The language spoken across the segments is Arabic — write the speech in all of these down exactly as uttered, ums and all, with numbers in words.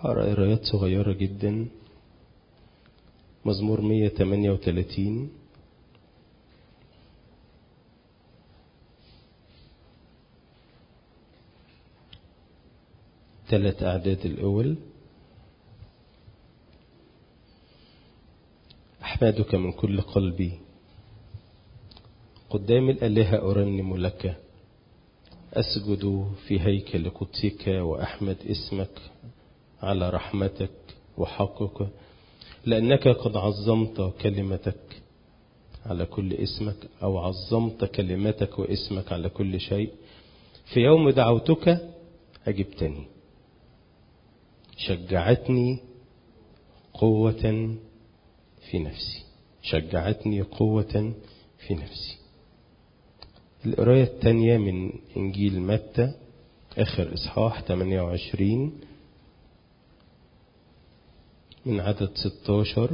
هقرأ قرايات صغيرة جدا. مزمور مية وتمانية وتلاتين. ثلاث أعداد الأول. أحمدك من كل قلبي، قدام الآلهة أرنم لك، أسجد في هيكل قدسك وأحمد اسمك على رحمتك وحقك، لأنك قد عظمت كلمتك على كل اسمك، أو عظمت كلمتك واسمك على كل شيء. في يوم دعوتك أجبتني، شجعتني قوة في نفسي، شجعتني قوة في نفسي. القراية الثانية من إنجيل متى آخر إصحاح ثمانية وعشرين من عدد ستاشر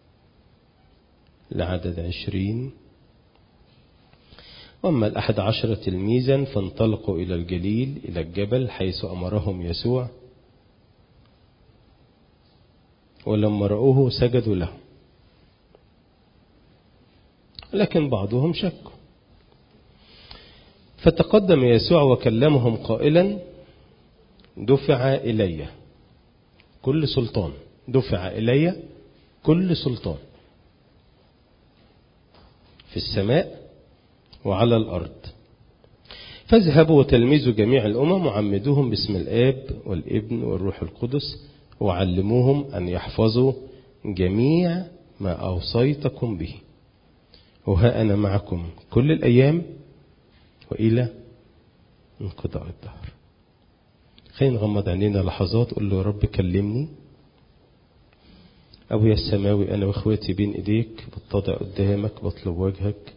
لعدد عشرين. وأما الأحد عشر تلميذا فانطلقوا إلى الجليل إلى الجبل حيث أمرهم يسوع، ولما رأوه سجدوا له، لكن بعضهم شكوا. فتقدم يسوع وكلمهم قائلا: دفع إلي كل سلطان، دفع إلي كل سلطان في السماء وعلى الأرض. فاذهبوا وتلمذوا جميع الأمم وعمدوهم باسم الآب والابن والروح القدس، وعلموهم أن يحفظوا جميع ما أوصيتكم به، وها أنا معكم كل الأيام وإلى انقضاء الدهر. خلينا نغمض عينينا لحظات، قول له: يا رب كلمني. أبويا السماوي، أنا وإخواتي بين إيديك بتضع قدامك، بطلب وجهك.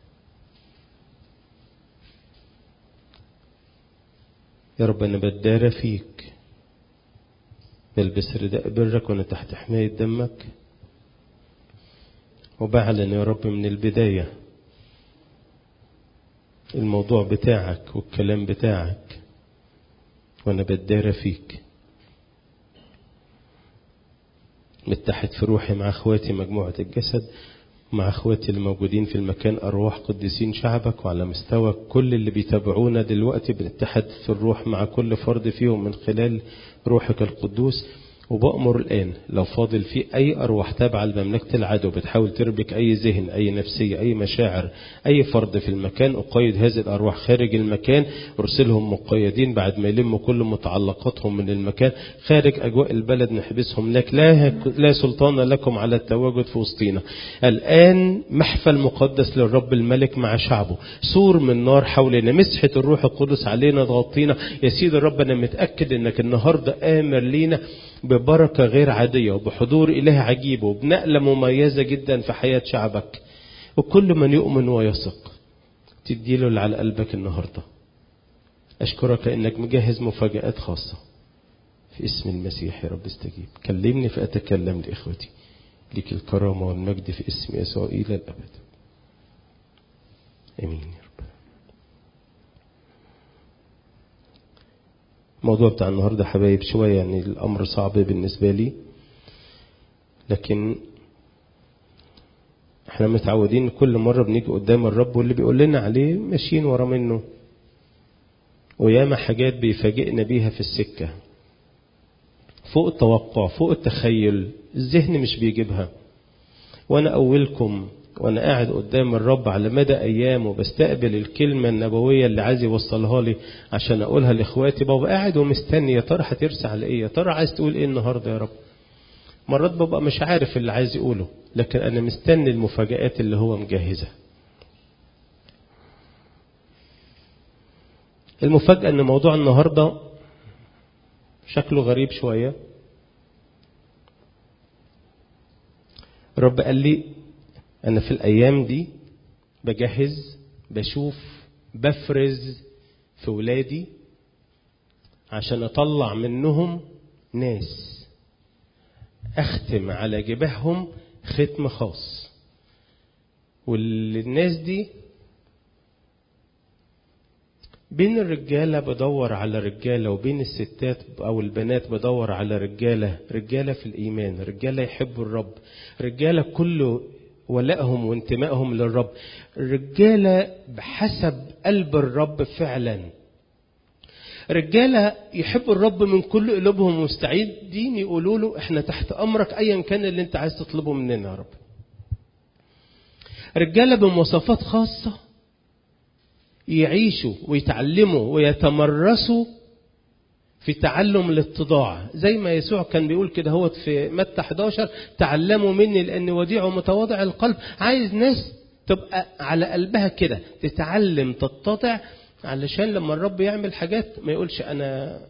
يا رب أنا بتدارى فيك، بلبس رداء برك وأنا تحت حماية دمك، وبعلن يا رب من البداية الموضوع بتاعك والكلام بتاعك، وأنا بتدارى فيك. متحد في روحي مع أخواتي مجموعة الجسد، مع أخواتي اللي موجودين في المكان، أرواح قديسين شعبك، وعلى مستوى كل اللي بيتابعونا دلوقتي بنتحد في الروح مع كل فرد فيهم من خلال روحك القدوس. وبأمر الآن لو فاضل في أي أرواح تابعة لمملكة العدو بتحاول تربك أي ذهن، أي نفسية، أي مشاعر، أي فرد في المكان، أقيد هذه الأرواح خارج المكان، أرسلهم مقيدين بعد ما يلموا كل متعلقاتهم من المكان خارج أجواء البلد، نحبسهم لك. لا, لا سلطان لكم على التواجد في وسطينا. الآن محفل مقدس للرب الملك مع شعبه، سور من نار حولنا، مسحة الروح القدس علينا تغطينا. يا سيد الرب أنا متأكد أنك النهاردة آمر لينا ببركة غير عادية، وبحضور إله عجيب، وبنقلة مميزة جدا في حياة شعبك. وكل من يؤمن ويثق تديله اللي على قلبك النهاردة. أشكرك إنك مجهز مفاجآت خاصة في اسم المسيح. يا رب استجيب، كلمني فأتكلم لإخوتي. لك الكرامة والمجد في اسم يسوع إلى الأبد، آمين يا رب. الموضوع بتاع النهاردة حبايب شوية يعني الأمر صعب بالنسبة لي، لكن احنا متعودين كل مرة بنيجي قدام الرب واللي بيقول لنا عليه ماشيين ورا منه، وياما حاجات بيفاجئنا بيها في السكة فوق التوقع، فوق التخيل، الذهن مش بيجيبها. وانا اولكم وانا قاعد قدام الرب على مدى ايام وبستقبل الكلمة النبوية اللي عايز يوصلها لي عشان اقولها لاخواتي، بابا قاعد ومستني يا ترى هترسى على ايه، يا ترى عايز تقول ايه النهاردة يا رب. مرات ببقى مش عارف اللي عايز يقوله، لكن انا مستني المفاجآت اللي هو مجهزها. المفاجأة ان موضوع النهاردة شكله غريب شوية. الرب قال لي أنا في الأيام دي بجهز، بشوف، بفرز في ولادي عشان أطلع منهم ناس أختم على جبههم ختم خاص. والناس دي بين الرجالة بدور على رجالة، وبين الستات أو البنات بدور على رجالة، رجالة في الإيمان، رجالة يحبوا الرب، رجالة كله ولائهم وانتمائهم للرب، رجالة بحسب قلب الرب فعلا، رجالة يحبوا الرب من كل قلوبهم مستعدين يقولوا له احنا تحت أمرك أيا كان اللي انت عايز تطلبه مننا يا رب. رجالة بمواصفات خاصة يعيشوا ويتعلموا ويتمرسوا في تعلم الاتضاع، زي ما يسوع كان بيقول كده هو في متى إحدى عشر تعلموا مني لأني وديع ومتواضع القلب. عايز ناس تبقى على قلبها كده تتعلم تتضع، علشان لما الرب يعمل حاجات ما يقولش أنا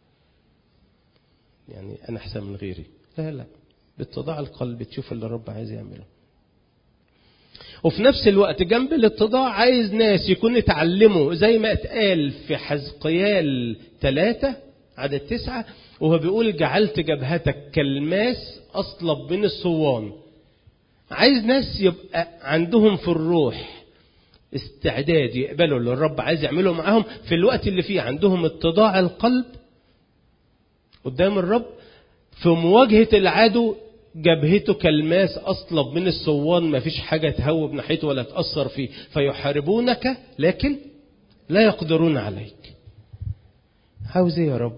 يعني أنا أحسن من غيري، لا لا، باتضاع القلب تشوف اللي الرب عايز يعمله. وفي نفس الوقت جنب الاتضاع عايز ناس يكونوا يتعلموا زي ما اتقال في حزقيال ثلاثة عدد تسعة، وهو بيقول جعلت جبهتك كالماس أصلب من الصوان. عايز ناس يبقى عندهم في الروح استعداد يقبلوا اللي الرب عايز يعمله معاهم في الوقت اللي فيه عندهم اتضاع القلب قدام الرب، في مواجهة العدو جبهته كالماس أصلب من الصوان، ما فيش حاجة تهوب ناحيته ولا تأثر فيه، فيحاربونك لكن لا يقدرون عليك. عاوز ايه يا رب؟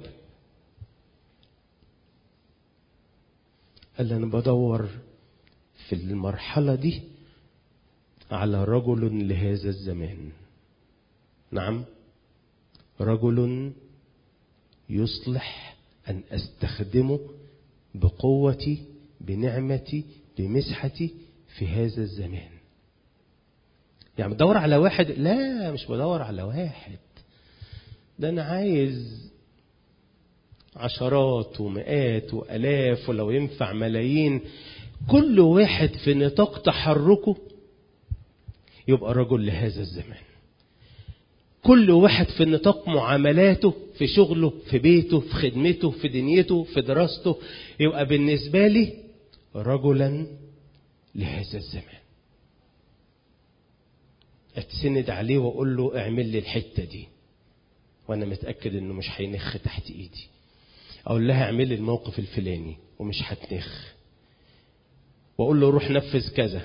قال أنا بدور في المرحلة دي على رجل لهذا الزمان. نعم، رجل يصلح أن أستخدمه بقوتي بنعمتي بمسحتي في هذا الزمان. يعني بدور على واحد؟ لا، مش بدور على واحد، ده أنا عايز عشرات ومئات وألاف ولو ينفع ملايين، كل واحد في نطاق تحركه يبقى رجل لهذا الزمان. كل واحد في نطاق معاملاته، في شغله، في بيته، في خدمته، في دنيته، في دراسته، يبقى بالنسبة لي رجلا لهذا الزمان. اتسند عليه واقول له اعمل لي الحتة دي وانا متأكد انه مش هينخ تحت ايدي. اقول لها اعمل لي الموقف الفلاني ومش هتنخ، واقول له روح نفذ كذا،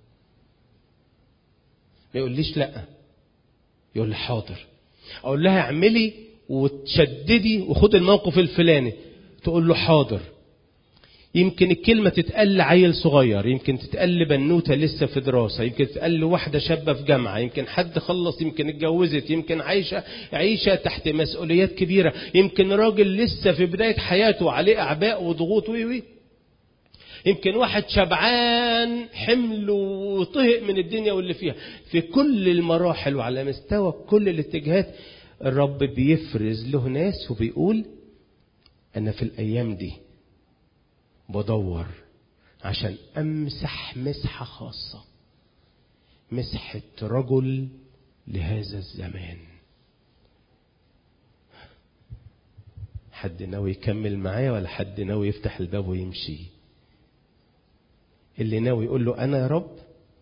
ما يقوليش لا، يقول لي حاضر. اقول لها اعملي وتشددي وخد الموقف الفلاني، تقول له حاضر. يمكن الكلمة تتقال لعيل صغير، يمكن تتقال لبنوتة لسه في دراسة، يمكن تتقال لواحدة شابة في جامعة، يمكن حد خلص، يمكن اتجوزت، يمكن عايشة عيشة تحت مسؤوليات كبيرة، يمكن راجل لسه في بداية حياته عليه أعباء وضغوط وي وي يمكن واحد شبعان حمل وطهق من الدنيا واللي فيها. في كل المراحل وعلى مستوى كل الاتجاهات الرب بيفرز له ناس وبيقول أنا في الأيام دي بدور عشان أمسح مسحة خاصة، مسحة رجل لهذا الزمان. حد ناوي يكمل معايا ولا حد ناوي يفتح الباب ويمشي؟ اللي ناوي يقول له أنا يا رب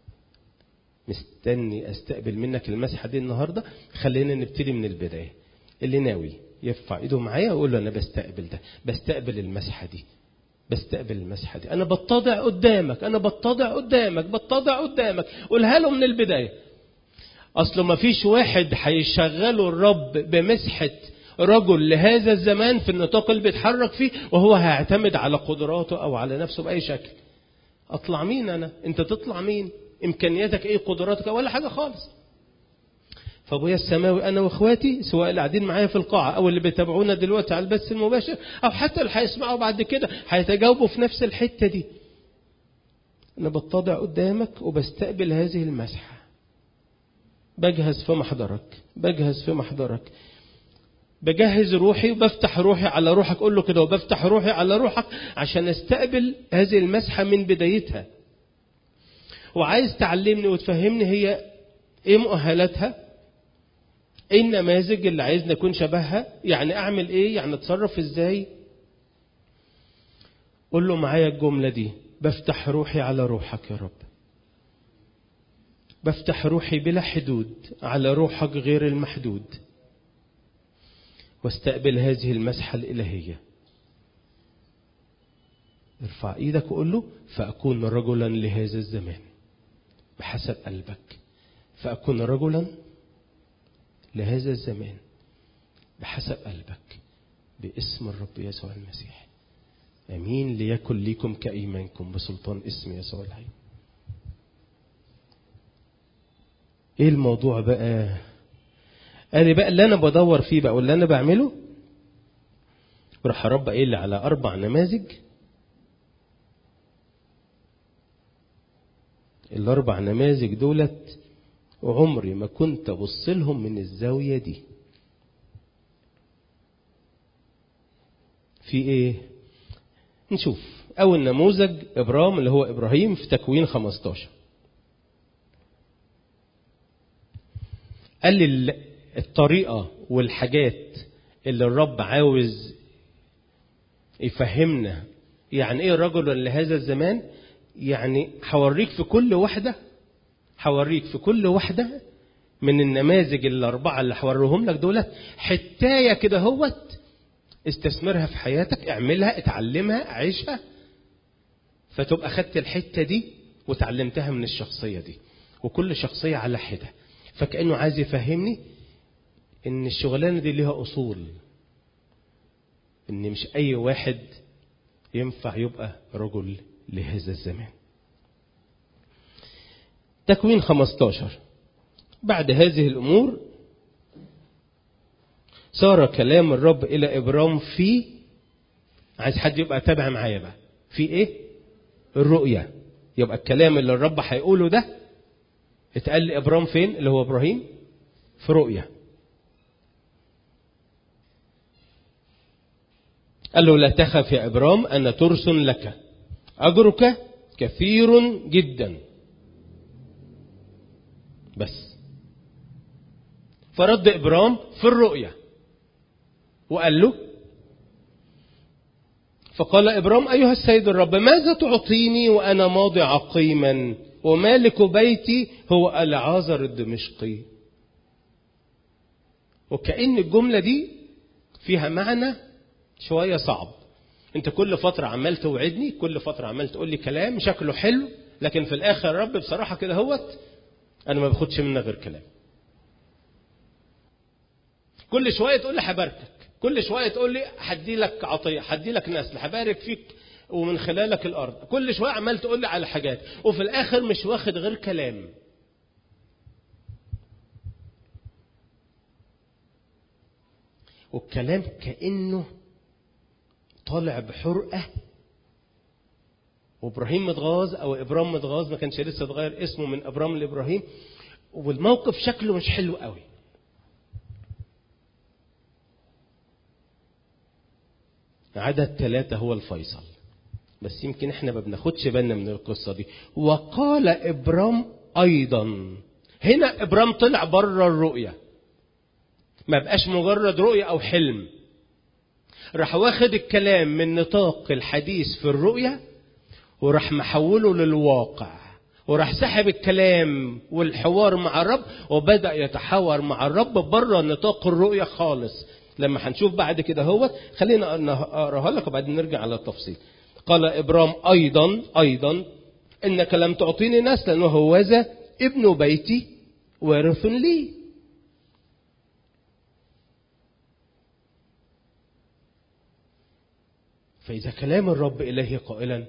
مستني أستقبل منك المسحة دي النهاردة، خلينا نبتدي من البداية. اللي ناوي يرفع إيده معايا ويقول له أنا بستقبل ده، بستقبل المسحة دي، بستقبل المسحة دي، أنا بتضع قدامك، أنا بتضع قدامك، بتضع قدامك. قولها له من البداية. أصله ما فيش واحد هيشغله الرب بمسحة رجل لهذا الزمان في النطاق اللي بيتحرك فيه وهو هيعتمد على قدراته أو على نفسه بأي شكل. أطلع مين أنا؟ أنت تطلع مين؟ إمكانياتك إيه؟ قدراتك؟ ولا حاجة خالص. فأبويا السماوي أنا وإخواتي سواء اللي قاعدين معايا في القاعة أو اللي بيتابعونا دلوقتي على البث المباشر أو حتى اللي هيسمعوا بعد كده هيتجاوبوا في نفس الحتة دي. أنا بتضع قدامك وبستقبل هذه المسحة، بجهز في محضرك، بجهز في محضرك، بجهز روحي وبفتح روحي على روحك. قول له كده، وبفتح روحي على روحك عشان استقبل هذه المسحة من بدايتها. وعايز تعلمني وتفهمني هي ايه مؤهلاتها، ايه النماذج اللي عايز نكون شبهها، يعني اعمل ايه، يعني اتصرف ازاي. قول له معايا الجملة دي، بفتح روحي على روحك يا رب، بفتح روحي بلا حدود على روحك غير المحدود. واستقبل هذه المسحة الإلهية. ارفع ايدك وقول له فأكون رجلا لهذا الزمان بحسب قلبك. فأكون رجلا لهذا الزمان بحسب قلبك باسم الرب يسوع المسيح. امين. ليكن ليكم كايمانكم بسلطان اسم يسوع الحي. ايه الموضوع بقى؟ قال بقى اللي انا بدور فيه بقى واللي انا بعمله، راح رب قايل لي على اربع نماذج. الاربع نماذج دولت وعمري ما كنت ابص لهم من الزاويه دي. في ايه؟ نشوف اول نموذج ابرام اللي هو ابراهيم في تكوين خمستاشر. قال لي الطريقه والحاجات اللي الرب عاوز يفهمنا يعني ايه رجل لهذا الزمان. يعني حوريك في كل واحده حوريك في كل واحده من النماذج الاربعه اللي حوريهم لك دولت حتايه كده هوت استثمرها في حياتك، اعملها، اتعلمها، عيشها، فتبقى خدت الحته دي وتعلمتها من الشخصيه دي. وكل شخصيه على حده. فكأنه عايز يفهمني ان الشغلانه دي ليها اصول، ان مش اي واحد ينفع يبقى رجل لهذا الزمان. تكوين خمستاشر. بعد هذه الامور صار كلام الرب الى ابرام في، عايز حد يبقى تابع معايا بقى، في ايه؟ الرؤيا. يبقى الكلام اللي الرب هيقوله ده اتقال لابرام فين؟ اللي هو ابراهيم في رؤيا. قال له لا تخف يا ابرام انا ترس لك اجرك كثير جدا. بس فرد ابرام في الرؤيا وقال له، فقال ابرام ايها السيد الرب ماذا تعطيني وانا ماضي عقيما ومالك بيتي هو العازر الدمشقي. وكأن الجملة دي فيها معنى شوية صعب. انت كل فترة عمال توعدني، كل فترة عمال تقول لي كلام شكله حلو، لكن في الاخر الرب بصراحة كده هوت انا ما باخدش منك غير كلام. كل شوية تقول لي هباركك، كل شوية تقول لي هدي لك عطية، هدي لك نسل، هبارك فيك ومن خلالك الارض. كل شوية عمال تقول لي على حاجات وفي الاخر مش واخد غير كلام. والكلام كأنه طالع بحرقة. وابراهيم متغاظ او ابرام متغاظ، ما كانش لسه اتغير اسمه من ابرام لابراهيم، والموقف شكله مش حلو قوي. عدد ثلاثة هو الفيصل، بس يمكن احنا ما بناخدش بالنا من القصة دي. وقال ابرام ايضا. هنا ابرام طلع بره الرؤية، ما بقاش مجرد رؤية او حلم، راح واخد الكلام من نطاق الحديث في الرؤية وراح محوله للواقع، وراح سحب الكلام والحوار مع الرب وبدأ يتحاور مع الرب بره نطاق الرؤية خالص. لما هنشوف بعد كده هو، خلينا نقراها لك وبعدين نرجع على التفصيل. قال ابرام ايضا ايضا انك لم تعطيني نسلا وهوذا ابن بيتي وارث لي. فاذا كلام الرب اليه قائلا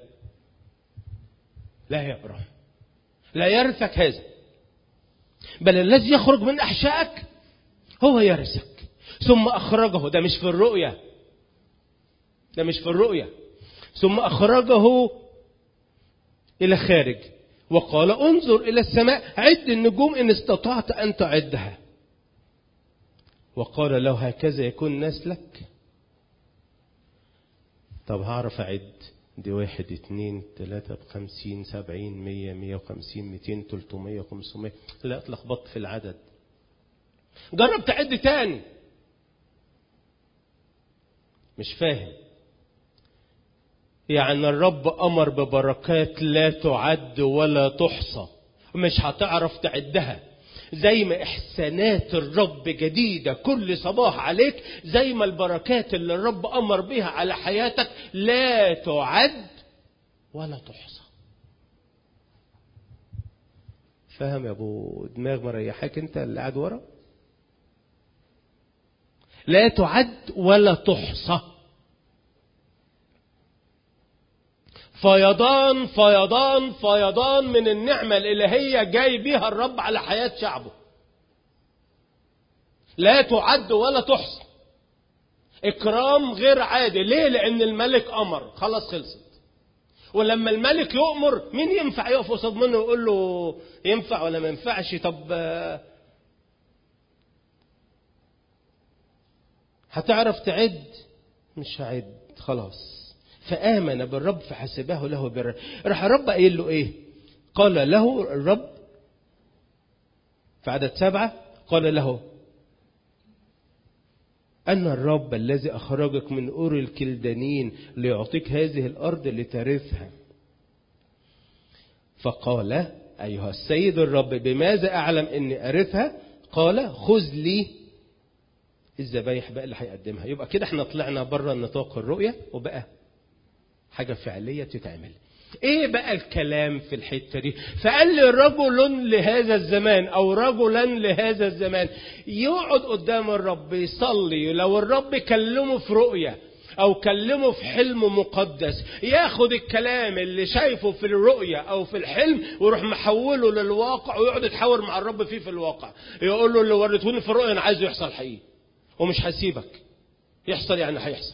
لا يا ابرام لا يرثك هذا، بل الذي يخرج من احشائك هو يرثك. ثم اخرجه، ده مش في الرؤية، ده مش في الرؤية. ثم اخرجه الى خارج وقال انظر الى السماء عد النجوم ان استطعت ان تعدها. وقال له هكذا يكون نسلك. طب هعرف اعد دي واحد اتنين تلاتة بخمسين سبعين مية مية وخمسين ميتين تلتمية خمسمية. لا اتلخبطت في العدد. جرب تعد تاني. مش فاهم. يعني الرب امر ببركات لا تعد ولا تحصى، مش هتعرف تعدها. زي ما إحسانات الرب جديدة كل صباح عليك، زي ما البركات اللي الرب أمر بها على حياتك لا تعد ولا تحصى. فاهم يا أبو دماغ مريحك أنت اللي قاعد ورا؟ لا تعد ولا تحصى. فيضان فيضان فيضان من النعمة الإلهية جاي بيها الرب على حياة شعبه. لا تعد ولا تحصى. إكرام غير عادي. ليه؟ لأن الملك أمر. خلاص خلصت. ولما الملك يؤمر مين ينفع يقف قصاد منه ويقول له ينفع ولا ما ينفعش؟ طب هتعرف تعد؟ مش هعد. خلاص. فآمن بالرب فحسبه له برا. راح الرب قايل له ايه؟ قال له الرب في عدد سبعة، قال له أن الرب الذي أخرجك من أور الكلدانيين ليعطيك هذه الأرض لترثها. فقال أيها السيد الرب بماذا أعلم أني أرثها؟ قال خذ لي الذبايح بقى اللي هيقدمها. يبقى كده احنا طلعنا بره نطاق الرؤية وبقى حاجة فعلية تتعمل. ايه بقى الكلام في الحتة دي؟ فقال لي رجل لهذا الزمان او رجلا لهذا الزمان يقعد قدام الرب يصلي. لو الرب كلمه في رؤية او كلمه في حلم مقدس، ياخد الكلام اللي شايفه في الرؤية او في الحلم ويروح محوله للواقع ويقعد يتحاور مع الرب فيه في الواقع. يقول له اللي وريتوني في الرؤية انا عايزه يحصل حقيقي ومش هسيبك. يحصل يعني هيحصل.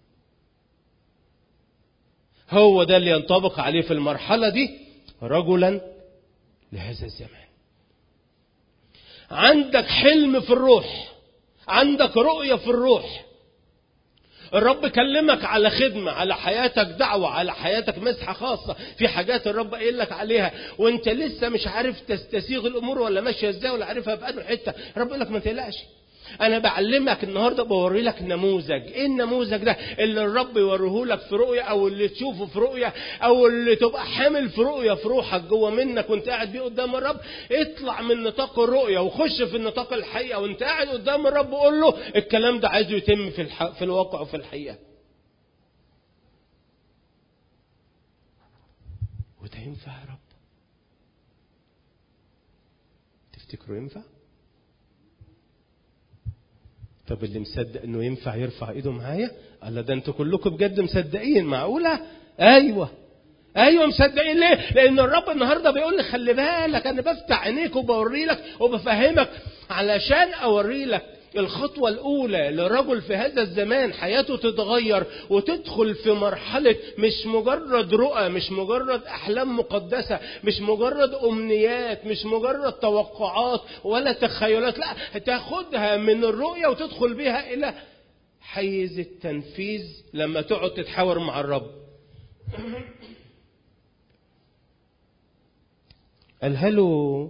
هو ده اللي ينطبق عليه في المرحلة دي رجلا لهذا الزمان. عندك حلم في الروح، عندك رؤية في الروح، الرب كلمك على خدمة، على حياتك دعوة، على حياتك مسحة خاصة، في حاجات الرب قايل لك عليها وانت لسه مش عارف تستسيغ الامور ولا ماشية ازاي ولا عارفها في انه حتة. الرب يقول لك ما تقلقش، انا بعلمك النهارده، بوري لك نموذج. ايه النموذج ده؟ اللي الرب يوريه لك في رؤيه، او اللي تشوفه في رؤيه، او اللي تبقى حامل في رؤيه في روحك جوه منك وانت قاعد بيه قدام الرب. اطلع من نطاق الرؤيه وخش في النطاق الحقيقه وانت قاعد قدام الرب، وقول له الكلام ده عايزه يتم في الح... في الواقع وفي الحقيقه. وده ينفع يا رب؟ تفتكروا ينفع؟ طب اللي مصدق انه ينفع يرفع ايده معايا؟ قال ده انتوا كلكم بجد مصدقين؟ معقولة؟ ايوه ايوه مصدقين. ليه؟ لان الرب النهارده بيقول لي خلي بالك، انا بفتح عينيك وبوري لك وبفهمك علشان اوري لك الخطوة الأولى لرجل في هذا الزمان حياته تتغير وتدخل في مرحلة مش مجرد رؤى، مش مجرد أحلام مقدسة، مش مجرد أمنيات، مش مجرد توقعات ولا تخيلات. لا، تاخدها من الرؤية وتدخل بها إلى حيز التنفيذ لما تقعد تتحاور مع الرب. قالها له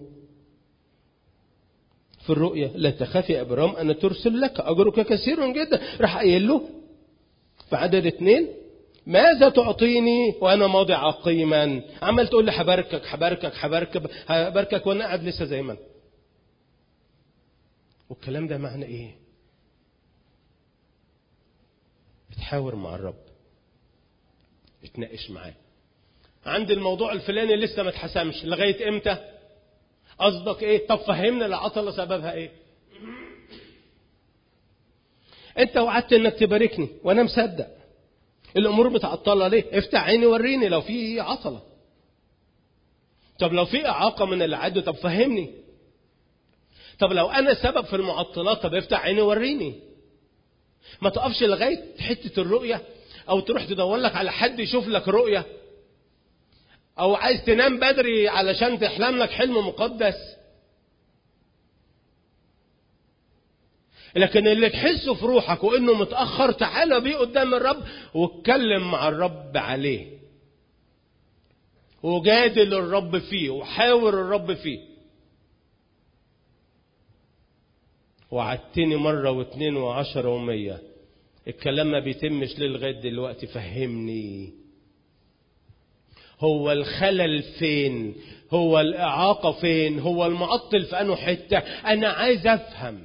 في الرؤية لا تخاف يا أبرام أنا ترسل لك أجرك كثير جدا. راح قايل له في عدد اثنين ماذا تعطيني وأنا ماضي عقيما؟ عمال تقول لي حباركك حباركك حباركك حباركك وأنا قاعد لسه زي ما أنا. والكلام ده معنى إيه؟ بتحاور مع الرب، بتناقش معاه. عند الموضوع الفلاني لسه ما اتحسمش، لغاية إمتى؟ قصدك ايه؟ طب فهمنا العطلة سببها ايه؟ انت وعدت انك تباركني وانا مصدق. الامور متعطلة ليه؟ افتح عيني وريني لو في عطلة. طب لو في اعاقة من اللي عده، طب فهمني. طب لو انا سبب في المعطلات، طب افتح عيني وريني. ما تقفش لغاية حتة الرؤية او تروح تدور لك على حد يشوف لك رؤية، او عايز تنام بدري علشان تحلم لك حلم مقدس. لكن اللي تحسه في روحك وانه متأخر، تعالى بيه قدام الرب واتكلم مع الرب عليه وجادل الرب فيه وحاور الرب فيه. وعدتني مرة واثنين وعشرة ومية، الكلام ما بيتمش ليه لغاية دلوقتي؟ فهمني. هو الخلل فين؟ هو الإعاقة فين؟ هو المعطل في أنه حتة؟ أنا عايز أفهم.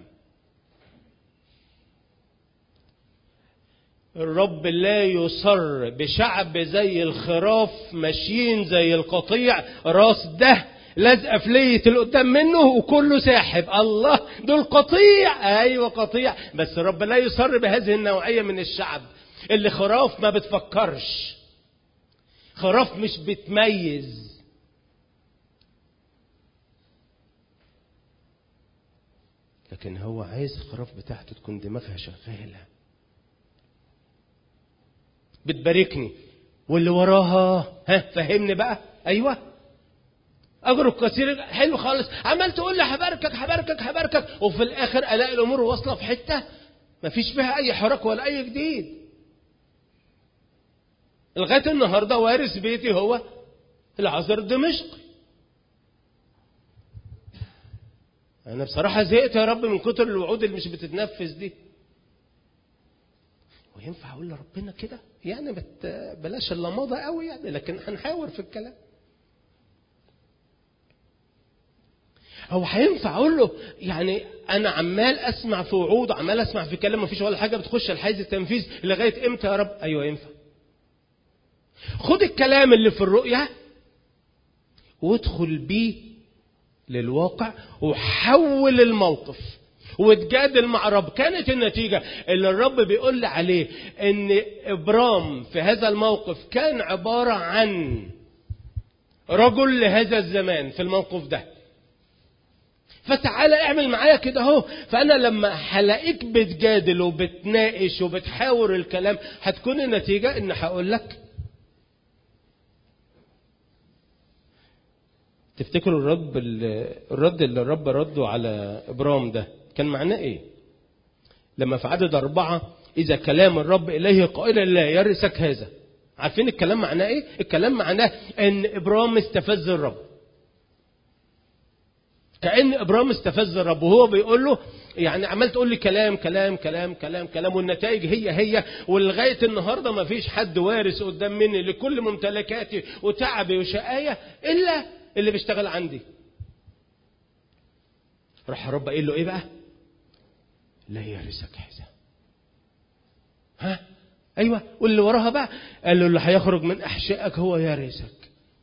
الرب لا يصر بشعب زي الخراف ماشيين زي القطيع، راس ده لازقه في لية اللي قدام منه وكله ساحب. الله، دول قطيع. ايوه قطيع، بس الرب لا يصر بهذه النوعية من الشعب اللي خراف ما بتفكرش، خراف مش بتميز. لكن هو عايز الخراف بتاعته تكون دماغها شغالة، بتباركني واللي وراها ها فهمني بقى. ايوه اجرك كثير، حلو خالص، عمال تقول لي هباركك هباركك هباركك، وفي الاخر الاقي الامور واصله في حته مفيش فيها اي حركه ولا اي جديد. لغايه النهارده وارث بيتي هو العذر الدمشقي. انا بصراحه زهقت يا رب من كتر الوعود اللي مش بتتنفذ دي. وينفع اقول لربنا كده؟ يعني بلاش اللمضه قوي يعني، لكن هنحاور في الكلام. هو هينفع اقول له يعني انا عمال اسمع في وعود، عمال اسمع في كلام مفيش ولا حاجه بتخش الحيز التنفيذ، لغايه امتى يا رب؟ ايوه ينفع. خد الكلام اللي في الرؤيا وادخل بيه للواقع وحول الموقف وتجادل مع رب. كانت النتيجة اللي الرب بيقول لي عليه ان ابرام في هذا الموقف كان عبارة عن رجل لهذا الزمان في الموقف ده. فتعالى اعمل معايا كده اهو. فانا لما هلاقيك بتجادل وبتناقش وبتحاور الكلام، هتكون النتيجة ان هقول لك. تفتكروا الرب الرد اللي الرب رده على ابرام ده كان معناه ايه؟ لما في عدد أربعة إذا كلام الرب إليه قائلا لا يرثك هذا. عارفين الكلام معناه ايه؟ الكلام معناه ان ابرام استفز الرب. كأن ابرام استفز الرب وهو بيقول له يعني عمال تقول لي كلام كلام كلام كلام كلام والنتائج هي هي، ولغايه النهارده ما فيش حد وارث قدام مني لكل ممتلكاتي وتعبي وشقاية الا اللي بيشتغل عندي. راح الرب قايل له ايه بقى؟ لا يرثك هذا. ها ايوه، واللي وراها بقى قال له اللي هيخرج من احشائك هو يرثك.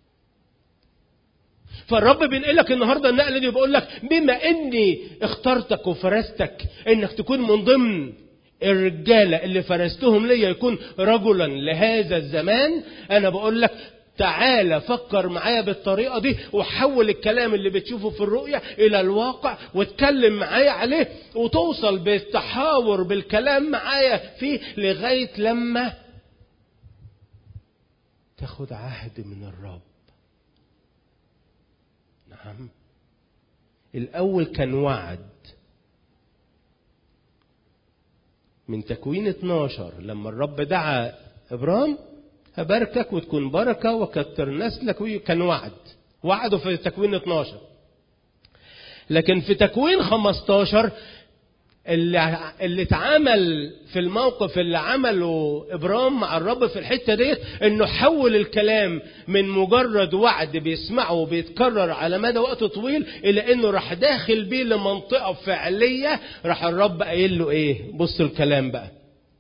فالرب بينقلك النهارده النقله دي بيقول لك بما اني اخترتك وفرستك انك تكون من ضمن الرجاله اللي فرستهم ليا يكون رجلا لهذا الزمان، انا بقول لك تعالى فكر معايا بالطريقة دي وحول الكلام اللي بتشوفه في الرؤية إلى الواقع واتكلم معايا عليه وتوصل بالتحاور بالكلام معايا فيه لغاية لما تاخد عهد من الرب. نعم، الأول كان وعد من تكوين اتناشر لما الرب دعا إبرام هباركك وتكون بركة وكتر نسلك، كان وعد وعده في تكوين اتناشر. لكن في تكوين خمستاشر اللي اللي اتعمل في الموقف اللي عمله إبرام مع الرب في الحتة ديت انه حول الكلام من مجرد وعد بيسمعه وبيتكرر على مدى وقت طويل الى انه راح داخل بيه لمنطقة فعلية. راح الرب قايل له ايه؟ بصوا الكلام بقى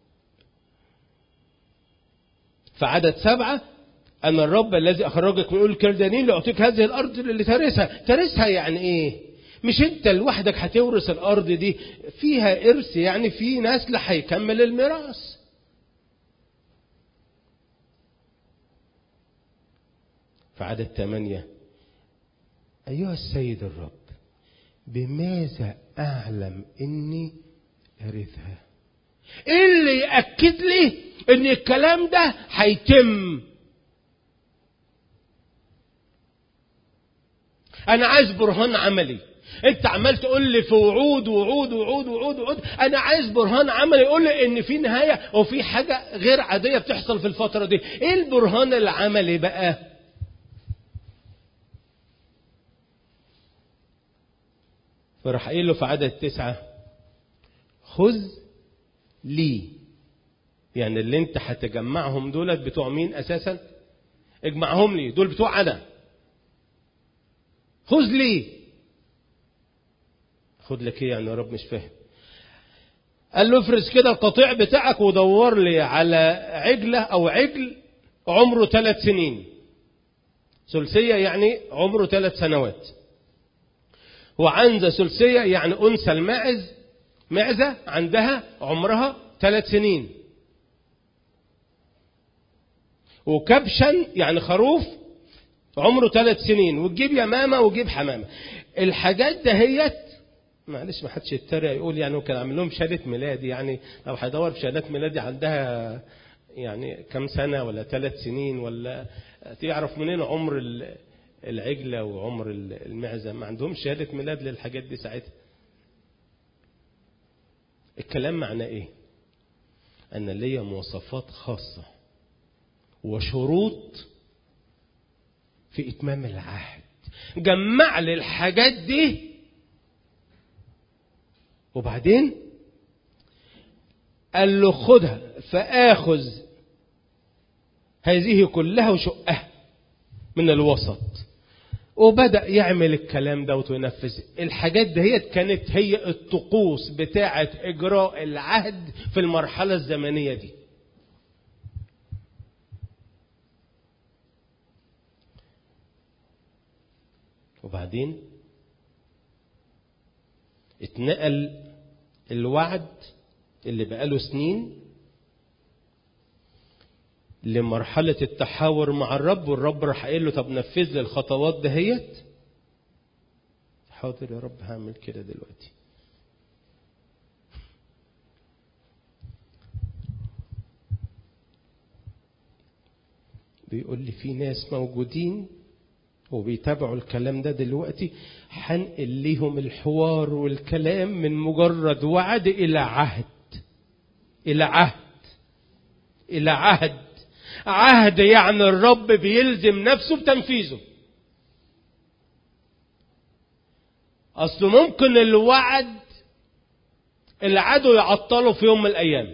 في عدد سبعة: أنا الرب الذي أخرجك من الكردانين لأعطيك هذه الأرض اللي ترثها. ترثها يعني إيه؟ مش أنت لوحدك هتورث الأرض دي، فيها إرث، يعني في نسل هيكمل الميراث. في عدد ثمانية: أيها السيد الرب بماذا أعلم إني أرثها؟ إيه اللي يأكد لي ان الكلام ده هيتم؟ انا عايز برهان عملي. انت عمال تقول لي في وعود وعود وعود وعود وعود، انا عايز برهان عملي يقول لي ان في نهاية وفي حاجة غير عادية بتحصل في الفترة دي. ايه البرهان العملي بقى؟ فراح قايل له في عدد تسعة: خذ لي. يعني اللي انت هتجمعهم دولت بتوع مين اساسا؟ اجمعهم لي، دول بتوع أنا. خذ لي. خذ لك ايه يعني يا رب؟ مش فاهم. قال له افرز كده القطيع بتاعك ودور لي على عجلة أو عجل عمره ثلاث سنين. ثلثية يعني عمره ثلاث سنوات. وعنزة ثلثية يعني أنثى الماعز، معزة عندها عمرها ثلاث سنين. وكبشا يعني خروف عمره ثلاث سنين. وتجيب يمامة وتجيب حمامة. الحاجات دهيت معلش ما حدش يتريق يقول يعني كان عامل لهم شهادة ميلادي، يعني لو هيدور في شهادات ميلادي عندها يعني كم سنة ولا ثلاث سنين ولا تعرف منين عمر العجلة وعمر المعزة؟ ما عندهم شهادة ميلاد للحاجات دي ساعتها. الكلام معناه ايه؟ أن ليا مواصفات خاصة وشروط في إتمام العهد. جمع لي الحاجات دي وبعدين قال له خدها فآخذ هذه كلها وشقها من الوسط. وبدأ يعمل الكلام ده وينفذ الحاجات دهيت. كانت هي الطقوس بتاعة إجراء العهد في المرحلة الزمنية دي. وبعدين اتنقل الوعد اللي بقاله سنين لمرحلة التحاور مع الرب. والرب راح قايل له طب نفذ لي الخطوات دهيت. حاضر يا رب هعمل كده دلوقتي. بيقول لي في ناس موجودين وبيتابعوا الكلام ده دلوقتي، هنقل ليهم الحوار والكلام من مجرد وعد إلى عهد، إلى عهد، إلى عهد. عهد يعني الرب بيلزم نفسه بتنفيذه. أصل ممكن الوعد العدو يعطله في يوم من الأيام.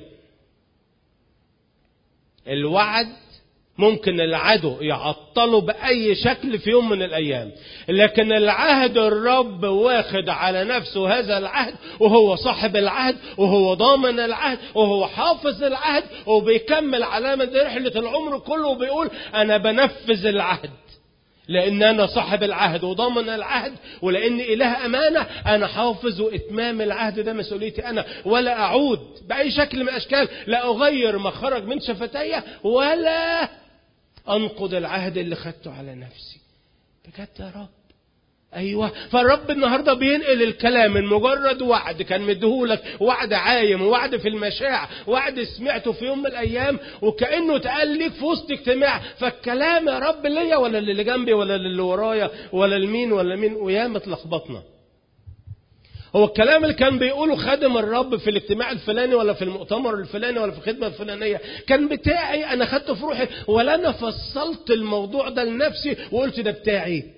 الوعد ممكن العدو يعطله بأي شكل في يوم من الأيام، لكن العهد الرب واخد على نفسه هذا العهد، وهو صاحب العهد، وهو ضامن العهد، وهو حافظ العهد، وبيكمل علامة رحلة العمر كله وبيقول أنا بنفذ العهد لأن أنا صاحب العهد وضامن العهد، ولأن إله أمانة أنا حافظ وإتمام العهد ده مسؤوليتي أنا، ولا أعود بأي شكل من الأشكال، لا أغير ما خرج من شفتي ولا أنقض العهد اللي خدته على نفسي. بجد يا رب؟ أيوة. فالرب النهاردة بينقل الكلام من مجرد وعد كان مديهولك، وعد عايم، ووعد في المشاع، وعد سمعته في يوم من الأيام وكأنه اتقال لك في وسط اجتماع. فالكلام يا رب ليا ولا اللي جنبي ولا اللي ورايا ولا المين ولا مين؟ وياما اتلخبطنا. هو الكلام اللي كان بيقوله خادم الرب في الاجتماع الفلاني ولا في المؤتمر الفلاني ولا في الخدمة الفلانية كان بتاعي أنا خدته في روحي، ولا أنا فصلت الموضوع ده لنفسي وقلت ده بتاعي؟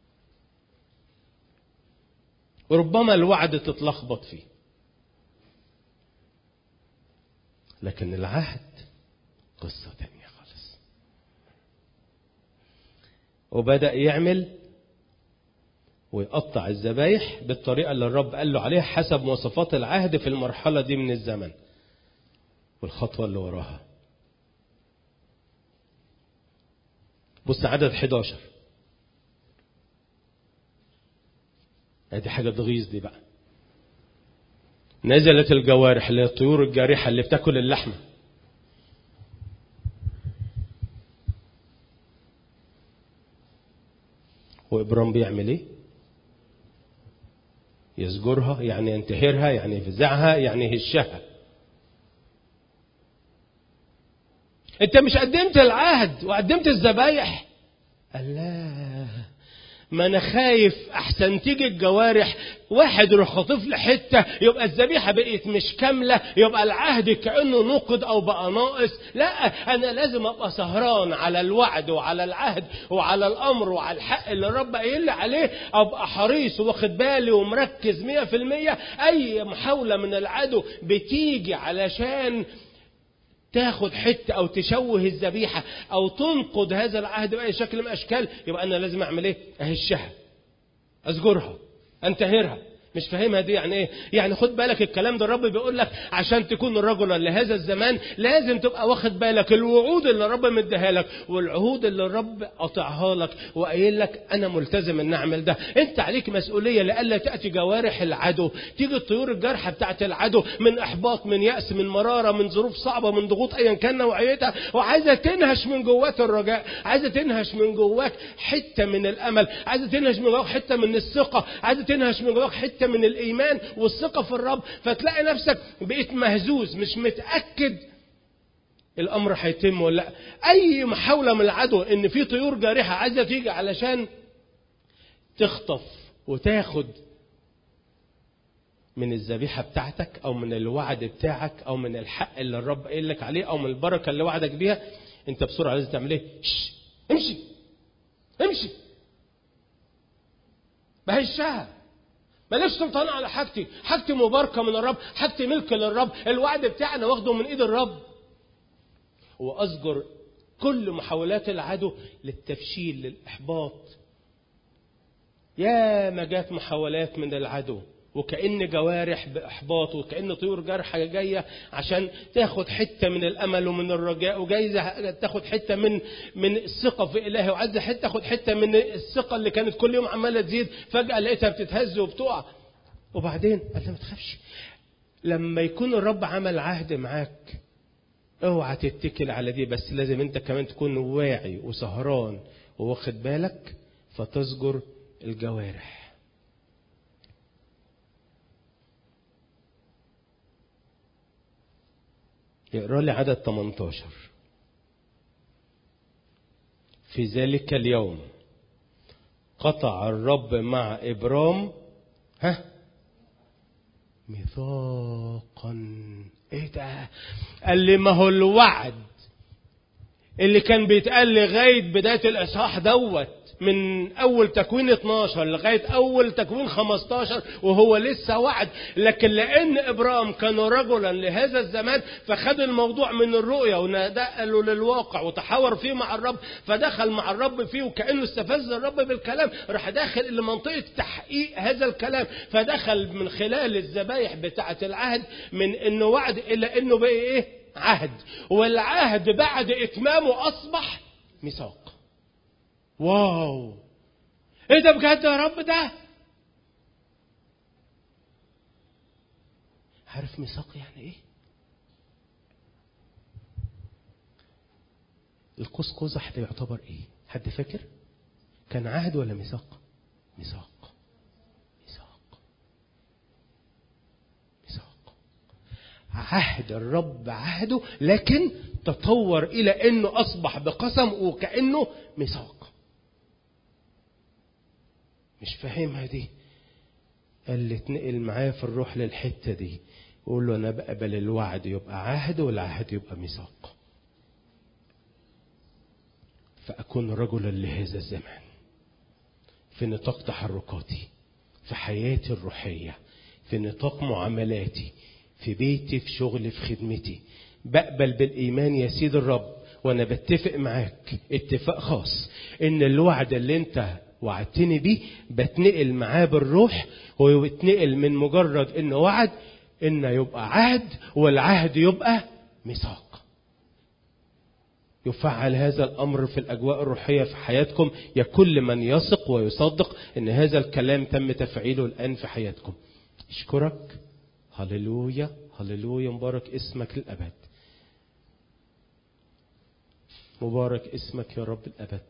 وربما الوعد تتلخبط فيه، لكن العهد قصة تانية خالص. وبدأ يعمل ويقطع الذبايح بالطريقة اللي الرب قال له عليها حسب مواصفات العهد في المرحلة دي من الزمن. والخطوة اللي وراها بص عدد حداشر. هذه حاجة تغيظ دي بقى. نزلت الجوارح اللي هي الطيور الجارحة اللي بتاكل اللحمة. وإبرام بيعمل ايه؟ يزجرها، يعني ينتهرها، يعني يفزعها، يعني يهشها. انت مش قدمت العهد وقدمت الذبايح؟ الله، ما انا خايف احسن تيجي الجوارح واحد يروح خاطف لي حته يبقى الذبيحه بقت مش كامله، يبقى العهد كانه نقض او بقى ناقص. لا، انا لازم ابقى سهران على الوعد وعلى العهد وعلى الامر وعلى الحق اللي الرب قايل لي عليه، ابقى حريص واخد بالي ومركز مية في المية. اي محاوله من العدو بتيجي علشان تاخد حتة أو تشوه الذبيحة أو تنقض هذا العهد بأي شكل من الأشكال، يبقى أنا لازم أعمل إيه؟ أهشها، أزجرها، أنتهرها. مش فاهمها دي يعني ايه؟ يعني خد بالك الكلام ده الرب بيقول لك عشان تكون رجلا لهذا الزمان لازم تبقى واخد بالك الوعود اللي الرب مديها لك والعهود اللي الرب قطعها لك وقايل لك انا ملتزم ان اعمل ده. انت عليك مسؤوليه لألا تاتي جوارح العدو، تيجي الطيور الجارحه بتاعت العدو من احباط، من يأس، من مراره، من ظروف صعبه، من ضغوط ايا كان نوعيتها، وعايزه تنهش من جواك الرجاء، عايزه تنهش من جواك حته من الامل، عايزه تنهش من جواك حته من الثقه، عايزه تنهش من جواك حته من الإيمان والثقة في الرب. فتلاقي نفسك بقيت مهزوز، مش متأكد الأمر هيتم ولا لا. أي محاولة من العدو إن في طيور جارحة عايزة تيجي علشان تخطف وتاخد من الذبيحة بتاعتك أو من الوعد بتاعك أو من الحق اللي الرب قال لك عليه أو من البركة اللي وعدك بيها، أنت بسرعة لازم تعمل إيه؟ امشي امشي بهشها. ماليش سلطان على حاجتي، حاجتي مباركة من الرب، حاجتي ملك للرب، الوعد بتاعنا واخده من ايد الرب. وأزجر كل محاولات العدو للتفشيل، للإحباط. يا ما جات محاولات من العدو وكأن جوارح بإحباط وكأن طيور جارحة جاية عشان تاخد حتة من الأمل ومن الرجاء، وجايزة تاخد حتة من من الثقة في إلهي، وعايزة حتة تاخد حتة من الثقة اللي كانت كل يوم عمالة تزيد، فجأة لقيتها بتتهز وبتقع. وبعدين قال لها ما تخافش، لما يكون الرب عمل عهد معاك اوعى تتكل على دي، بس لازم انت كمان تكون واعي وسهران وواخد بالك فتزجر الجوارح. يقرأ لي عدد ثمانية عشر. في ذلك اليوم قطع الرب مع إبرام ها ميثاقا. ايه ده؟ قال لي ما هو الوعد اللي كان بيتقال لغاية بداية الإصحاح دوت من أول تكوين اتناشر لغاية أول تكوين خمستاشر وهو لسه وعد، لكن لأن إبرام كان رجلا لهذا الزمان فخد الموضوع من الرؤية ونقله للواقع وتحاور فيه مع الرب، فدخل مع الرب فيه وكأنه استفز الرب بالكلام، راح داخل لمنطقة تحقيق هذا الكلام، فدخل من خلال الذبايح بتاعة العهد من إنه وعد إلى إنه بقى إيه؟ عهد. والعهد بعد إتمامه أصبح ميثاق. واو، ايه ده بجد يا رب؟ ده عارف ميثاق يعني ايه؟ القوس قزح ده يعتبر ايه؟ حد فاكر؟ كان عهد ولا ميثاق؟ ميثاق ميثاق ميثاق. عهد الرب عهده، لكن تطور الى انه اصبح بقسم وكأنه ميثاق. مش فاهمها دي؟ قال لي اتنقل معايا في الروح للحتة دي، قول له انا بقبل الوعد يبقى عهد والعهد يبقى ميثاق، فأكون رجلا لهذا الزمان في نطاق تحركاتي، في حياتي الروحية، في نطاق معاملاتي، في بيتي، في شغلي، في خدمتي. بقبل بالإيمان يا سيد الرب، وانا بتفق معاك اتفاق خاص ان الوعد اللي انت وعدتني بيه بتنقل معاه بالروح، ويتنقل من مجرد انه وعد انه يبقى عهد، والعهد يبقى ميثاق. يفعل هذا الامر في الاجواء الروحيه في حياتكم يا كل من يثق ويصدق ان هذا الكلام تم تفعيله الان في حياتكم. اشكرك، هللويا هللويا، مبارك اسمك للابد، مبارك اسمك يا رب الابد.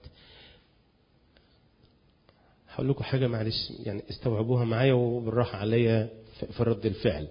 هقول لكم حاجة معلش يعني استوعبوها معايا وبالراحة عليا في رد الفعل.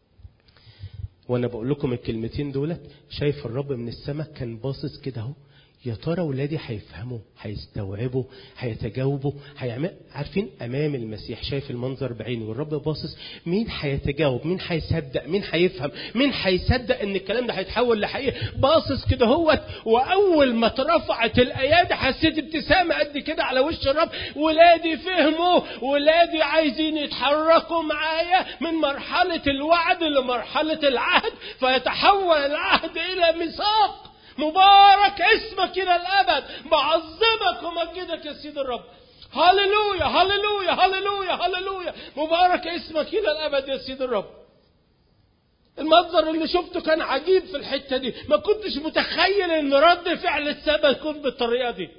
وانا بقول لكم الكلمتين دولت شايف الرب من السماء كان باصص كده اهو يا ترى ولادي هيفهموا، هيستوعبوا، هيتجاوبوا، هيعمل. عارفين امام المسيح شايف المنظر بعينه والرب باصص، مين هيتجاوب، مين هيصدق، مين هيفهم، مين هيصدق ان الكلام ده هيتحول لحقيقه. باصص كده هوت، واول ما اترفعت الايادي حسيت ابتسامه قد كده على وش الرب. ولادي فهموا، ولادي عايزين يتحركوا معايا من مرحله الوعد لمرحله العهد، فيتحول العهد الى ميثاق. مبارك اسمك إلى الأبد، بعظمك ومجدك يا سيد الرب. هللويا هللويا هللويا هللويا، مبارك اسمك إلى الأبد يا سيد الرب. المنظر اللي شفته كان عجيب في الحتة دي، ما كنتش متخيل ان رد فعل السماء يكون بالطريقة دي.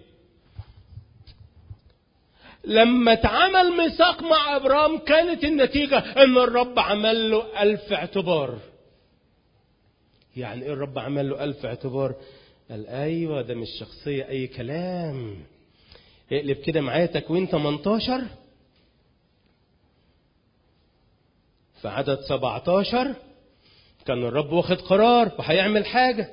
لما اتعمل ميثاق مع ابرام كانت النتيجة ان الرب عمل له ألف اعتبار. يعني ايه الرب عمل له ألف اعتبار؟ قال ايوه ده مش شخصية اي كلام. اقلب كده معايا تكوين ثمانية عشر في عدد سبعة عشر. كان الرب واخد قرار وهيعمل حاجة،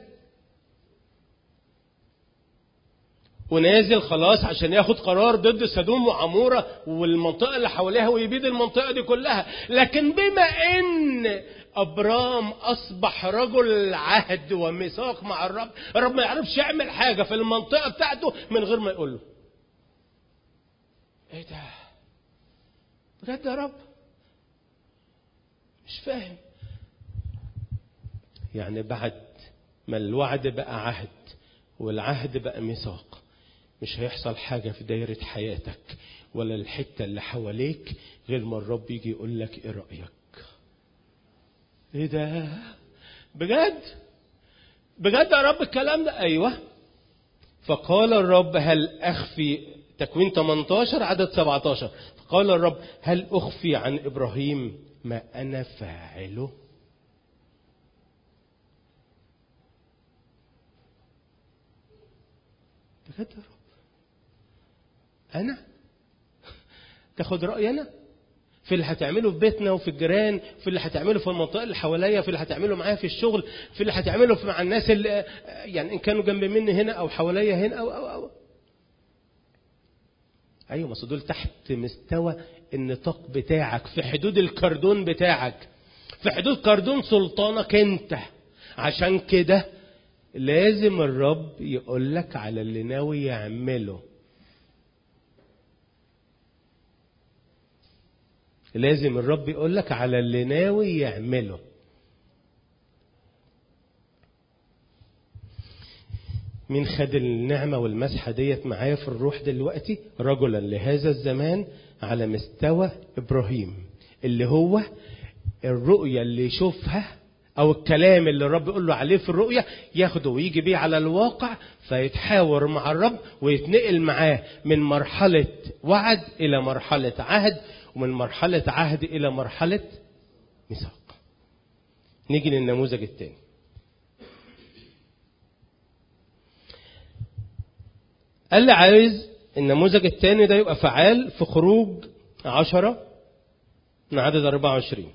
ونازل خلاص عشان ياخد قرار ضد سدوم وعمورة والمنطقة اللي حواليها ويبيد المنطقة دي كلها. لكن بما ان ابرام اصبح رجل عهد وميثاق مع الرب، الرب ما يعرفش يعمل حاجة في المنطقة بتاعته من غير ما يقول له. ايه ده بجد يا رب؟ مش فاهم. يعني بعد ما الوعد بقى عهد والعهد بقى ميثاق، مش هيحصل حاجة في دايرة حياتك ولا الحتة اللي حواليك غير ما الرب يجي يقول لك ايه رأيك. ايه ده بجد بجد يا رب الكلام ده؟ ايوه. فقال الرب هل اخفي، تكوين ثمانية عشر عدد سبعة عشر. فقال الرب هل اخفي عن ابراهيم ما انا فاعله؟ بجد يا رب أنا تاخد رأيي أنا في اللي هتعمله في بيتنا وفي الجيران، في اللي هتعمله في المنطقة اللي حواليا، في اللي هتعمله معايا في الشغل، في اللي هتعمله مع الناس اللي يعني إن كانوا جنب مني هنا أو حواليا هنا أو أو أو أيوة، ما دول تحت مستوى النطاق بتاعك، في حدود الكردون بتاعك، في حدود كردون سلطانك أنت. عشان كده لازم الرب يقول لك على اللي ناوي يعمله. لازم الرب يقول لك على اللي ناوي يعمله. مين خد النعمة والمسحة ديت معايا في الروح دلوقتي؟ رجلا لهذا الزمان على مستوى إبراهيم، اللي هو الرؤية اللي يشوفها أو الكلام اللي الرب يقول له عليه في الرؤية ياخده ويجي بيه على الواقع، فيتحاور مع الرب ويتنقل معاه من مرحلة وعد إلى مرحلة عهد، ومن مرحلة عهد إلى مرحلة ميثاق. نيجي للنموذج الثاني. قال لي عايز النموذج الثاني ده يبقى فعال في خروج عشرة من عدد أربعة وعشرين.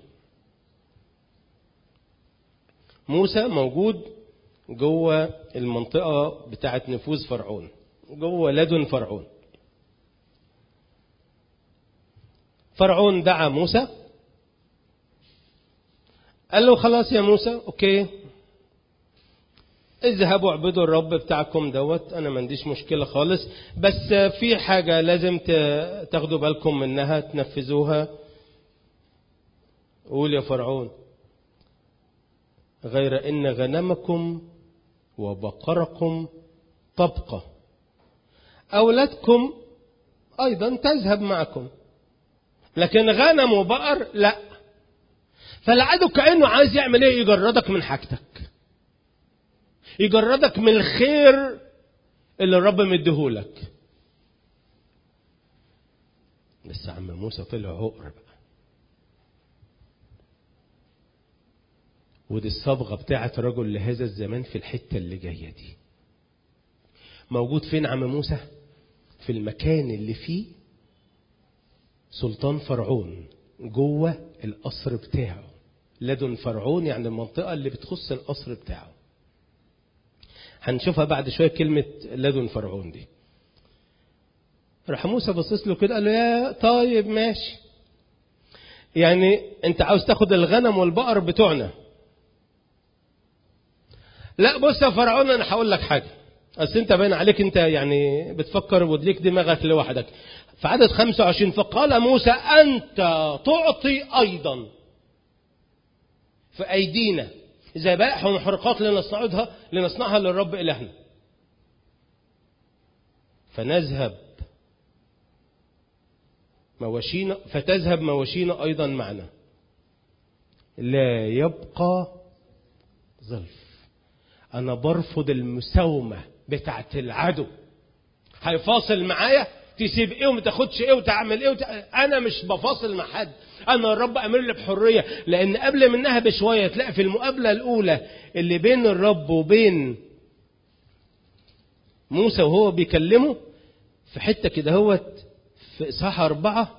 موسى موجود جوه المنطقة بتاعت نفوذ فرعون، جوه لدن فرعون. فرعون دعا موسى، قال له خلاص يا موسى اوكي، اذهبوا اعبدوا الرب بتاعكم دوت، انا ما عنديش مشكلة خالص، بس في حاجة لازم تاخدوا بالكم منها تنفذوها. قول يا فرعون غير ان غنمكم وبقركم تبقى، اولادكم ايضا تذهب معكم، لكن غنم وبقر لا. فالعدو كأنه عايز يعمل ايه؟ يجردك من حاجتك، يجردك من الخير اللي الرب مديهولك. بس عم موسى طلع عقر بقى، ودي الصبغة بتاعت رجل لهذا الزمان في الحتة اللي جاية دي. موجود فين عم موسى؟ في المكان اللي فيه سلطان فرعون، جوه القصر بتاعه. لدن فرعون يعني المنطقة اللي بتخص القصر بتاعه. هنشوفها بعد شوية كلمة لدن فرعون دي. راح موسى بصص له كده قال له يا طيب ماشي، يعني انت عاوز تاخد الغنم والبقر بتوعنا؟ لا بص يا فرعون انا هقول لك حاجة، اصل انت باين عليك انت يعني بتفكر ودليك دماغك لوحدك. في عدد خمسة وعشرين فقال موسى انت تعطي ايضا في ايدينا ذبائح ومحرقات لنصنعها لنصنعها للرب الهنا، فنذهب مواشينا فتذهب مواشينا ايضا معنا، لا يبقى ظلف. انا برفض المساومة بتاعت العدو. هيفاصل معايا تسيب ايه وما تاخدش ايه وتعمل ايه وت... انا مش بفاصل مع حد. انا الرب امر لي بحريه، لان قبل منها بشويه تلاقي في المقابله الاولى اللي بين الرب وبين موسى وهو بيكلمه في حته كده هوت في اصحاح أربعة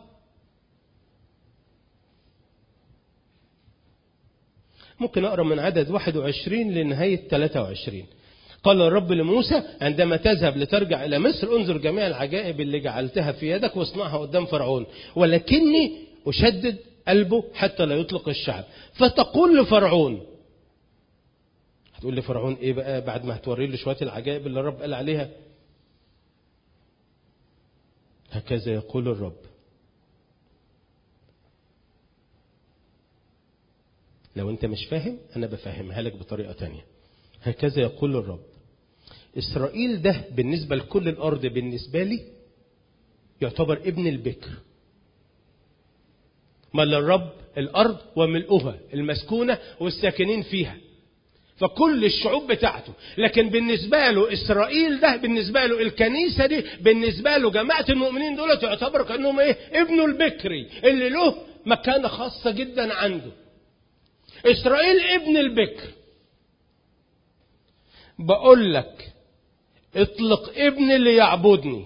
ممكن اقرا من عدد واحد وعشرين لنهايه ثلاثة وعشرين. قال الرب لموسى عندما تذهب لترجع إلى مصر انظر جميع العجائب اللي جعلتها في يدك واصنعها قدام فرعون، ولكني أشدد قلبه حتى لا يطلق الشعب. فتقول لفرعون، هتقول لفرعون إيه بقى بعد ما هتوري له شوية العجائب اللي الرب قال عليها؟ هكذا يقول الرب، لو أنت مش فاهم أنا بفهمها لك بطريقة تانية. هكذا يقول الرب، إسرائيل ده بالنسبة لكل الأرض بالنسبة لي يعتبر ابن البكر. ما للرب الأرض وملؤها المسكونة والساكنين فيها، فكل الشعوب بتاعته. لكن بالنسبة له إسرائيل ده، بالنسبة له الكنيسة دي، بالنسبة له جماعة المؤمنين دول تعتبر كأنهم إيه؟ ابنه البكري اللي له مكانة خاصة جدا عنده. إسرائيل ابن البكر. بقول لك اطلق ابن ليعبدني.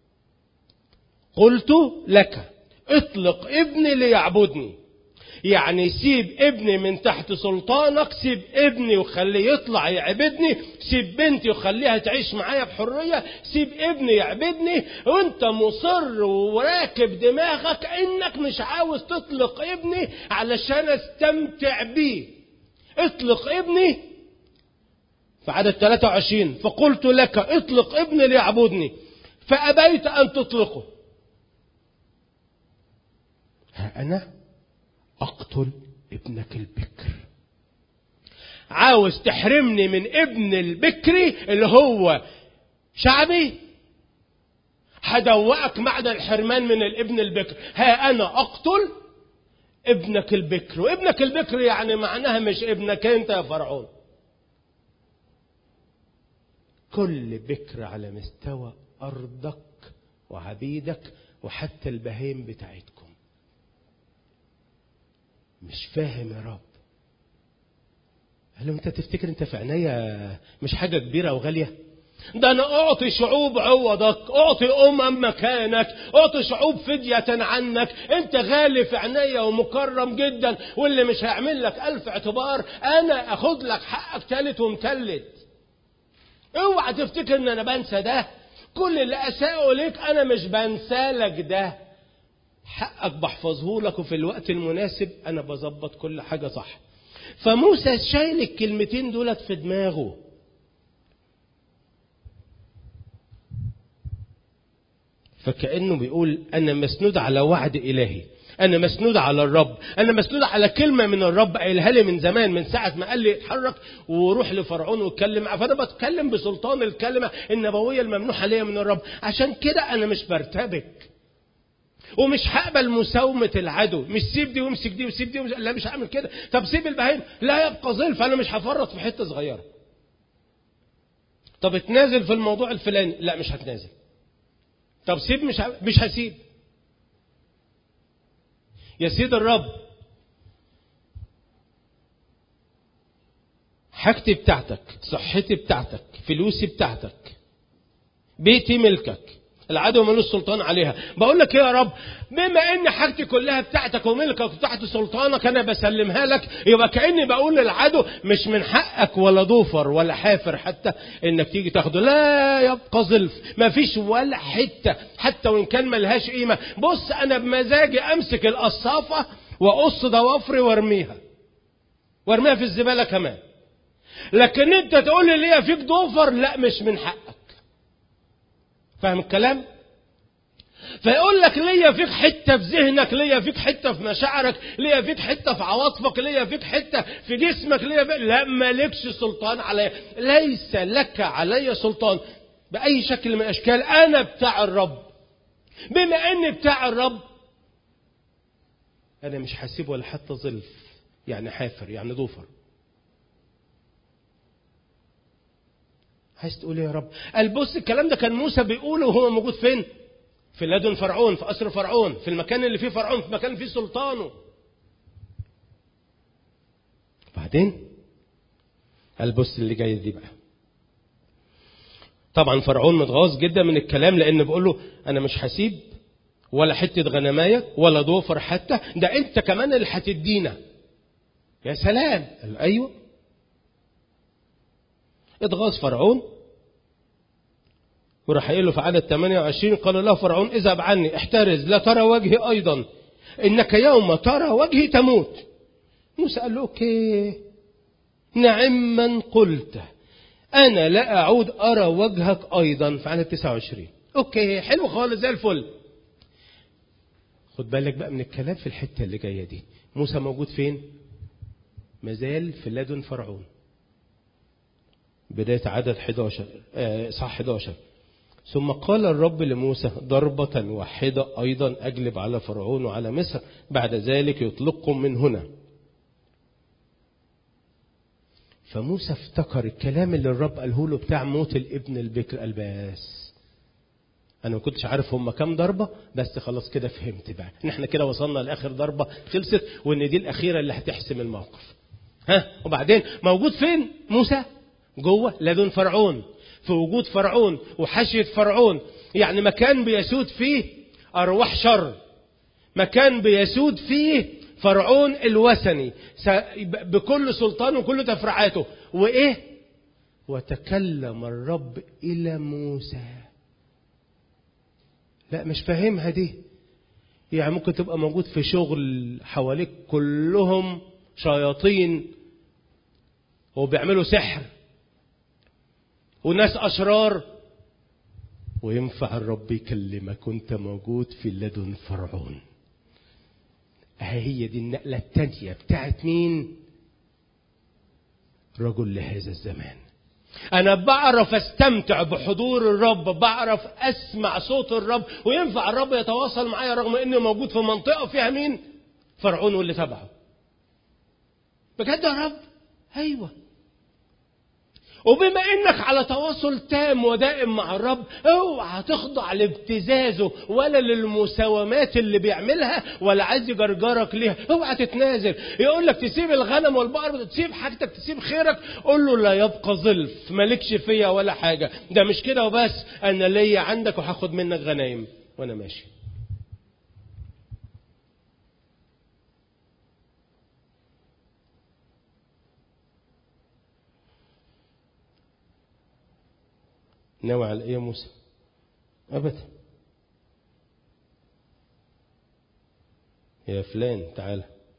قلت لك اطلق ابن ليعبدني، يعني سيب ابني من تحت سلطانك، سيب ابني وخليه يطلع يعبدني، سيب بنتي وخليها تعيش معايا بحرية، سيب ابني يعبدني. وانت مصر وراكب دماغك انك مش عاوز تطلق ابني علشان استمتع بيه. اطلق ابني. في عدد ثلاثة وعشرين فقلت لك اطلق ابني ليعبدني فأبيت أن تطلقه، ها أنا أقتل ابنك البكر. عاوز تحرمني من ابن البكري اللي هو شعبي؟ هدوقك معنى الحرمان من الابن البكر. ها أنا أقتل ابنك البكر. وابنك البكر يعني معناها مش ابنك أنت يا فرعون، كل بكر على مستوى أرضك وعبيدك وحتى البهائم بتاعتكم. مش فاهم يا رب؟ قال له انت تفتكر انت في عناية مش حاجة كبيرة وغالية؟ ده انا اعطي شعوب عوضك، اعطي امم مكانك، اعطي شعوب فدية عنك. انت غالي في عناية ومكرم جدا، واللي مش هيعمل لك الف اعتبار انا اخد لك حقك تالت ومتلت. اوعى تفتكر ان انا بنسى ده. كل اللي اساءه ليك انا مش بنسى لك ده، حقك بحفظه لك، وفي الوقت المناسب انا بظبط كل حاجة صح. فموسى شايل الكلمتين دولت في دماغه. فكأنه بيقول انا مسنود على وعد الهي، انا مسنود على الرب، انا مسنود على كلمة من الرب قايلها لي من زمان، من ساعة ما قال لي اتحرك وروح لفرعون واتكلم معه. فانا بتكلم بسلطان الكلمة النبوية الممنوحة لي من الرب. عشان كده انا مش برتبك ومش هقبل مساومة العدو. مش سيب دي وامسك دي وسيب دي ومسك... لا مش هعمل كده. طب سيب البهائم، لا يبقى ظلف، انا مش هفرط في حتة صغيرة. طب اتنازل في الموضوع الفلاني، لا مش هتنازل. طب سيب، مش ه... مش هسيب. يا سيد الرب حاجتي بتاعتك، صحتي بتاعتك، فلوسي بتاعتك، بيتي ملكك، العدو ملوش سلطان عليها. بقول لك ايه يا رب، بما ان حاجتي كلها بتاعتك وملكك وتحت سلطانك انا بسلمها لك، يبقى كأني بقول للعدو مش من حقك ولا ضوفر ولا حافر حتى انك تيجي تاخده. لا يبقى ظلف، ما فيش ولا حتة حتى وان كان ملهاش قيمة. بص انا بمزاجي امسك القصافة واقص ضوافري وارميها وارميها في الزبالة كمان، لكن انت تقول لي ليه فيك ضوفر؟ لا مش من حقك. فاهم الكلام؟ فيقول لك ليا فيك حتة في ذهنك، ليا فيك حتة في مشاعرك، ليا فيك حتة في عواطفك، ليا فيك حتة في جسمك، ليا فيك... لا مالكش سلطان علي، ليس لك علي سلطان بأي شكل من الأشكال. أنا بتاع الرب. بما أني بتاع الرب أنا مش حاسب ولا حتى ظلف، يعني حافر يعني ضوفر. عايز تقول يا رب؟ قال بص الكلام ده كان موسى بيقوله وهو موجود فين؟ في لدن فرعون، في قصر فرعون، في المكان اللي فيه فرعون، في مكان فيه سلطانه. بعدين قال بص اللي جاي دي بقى. طبعا فرعون متغاظ جدا من الكلام، لان بيقول له انا مش هسيب ولا حته غنمايه ولا ضوفر حتى، ده انت كمان اللي هتدينا. يا سلام. قال ايوه. اتغاظ فرعون وراح قايل له في عدد ثمانية وعشرين قال له فرعون اذهب عني احترز لا ترى وجهي ايضا، انك يوم ترى وجهي تموت. موسى قال له اوكي نعم من قلت انا لا اعود ارى وجهك ايضا. في عدد تسعة وعشرين اوكي حلو خالص زي الفل. خد بالك بقى من الكلام في الحته اللي جايه دي. موسى موجود فين؟ مازال في لدن فرعون. بدايه عدد احد عشر آه صح احد عشر. ثم قال الرب لموسى ضربة واحدة أيضا أجلب على فرعون وعلى مصر، بعد ذلك يطلقكم من هنا. فموسى افتكر الكلام اللي الرب قاله له بتاع موت الابن البكر. قال بس أنا ما كنتش عارف هم كام ضربة، بس خلاص كده فهمت بقى إن احنا كده وصلنا لآخر ضربة خلصت، وإن دي الأخيرة اللي هتحسم الموقف. ها وبعدين موجود فين موسى؟ جوه لدن فرعون، في وجود فرعون وحشية فرعون، يعني مكان بيسود فيه أرواح شر، مكان بيسود فيه فرعون الوثني بكل سلطانه وكل تفرعاته. وإيه؟ وتكلم الرب إلى موسى. لا مش فاهمها دي. يعني ممكن تبقى موجود في شغل حواليك كلهم شياطين وبيعملوا سحر وناس أشرار، وينفع الرب يكلمك وانت موجود في لدن فرعون. هي دي النقلة التانية بتاعت مين؟ رجل لهذا الزمان. أنا بعرف أستمتع بحضور الرب، بعرف أسمع صوت الرب، وينفع الرب يتواصل معايا رغم أنه موجود في منطقة فيها مين؟ فرعون واللي تبعه. بجد يا رب؟ أيوة. وبما انك على تواصل تام ودائم مع الرب، اوعى تخضع لابتزازه ولا للمساومات اللي بيعملها ولا عايز يجرجرك ليها. اوعى تتنازل. يقول لك تسيب الغنم والبقر، تسيب حاجتك، تسيب خيرك، قول له لا يبقى ظلف، مالكش فيا ولا حاجة. ده مش كده وبس، انا ليا عندك وهاخد منك غنايم وانا ماشي. ناوي على ايه يا موسى؟ ابدا. يا فلان تعالى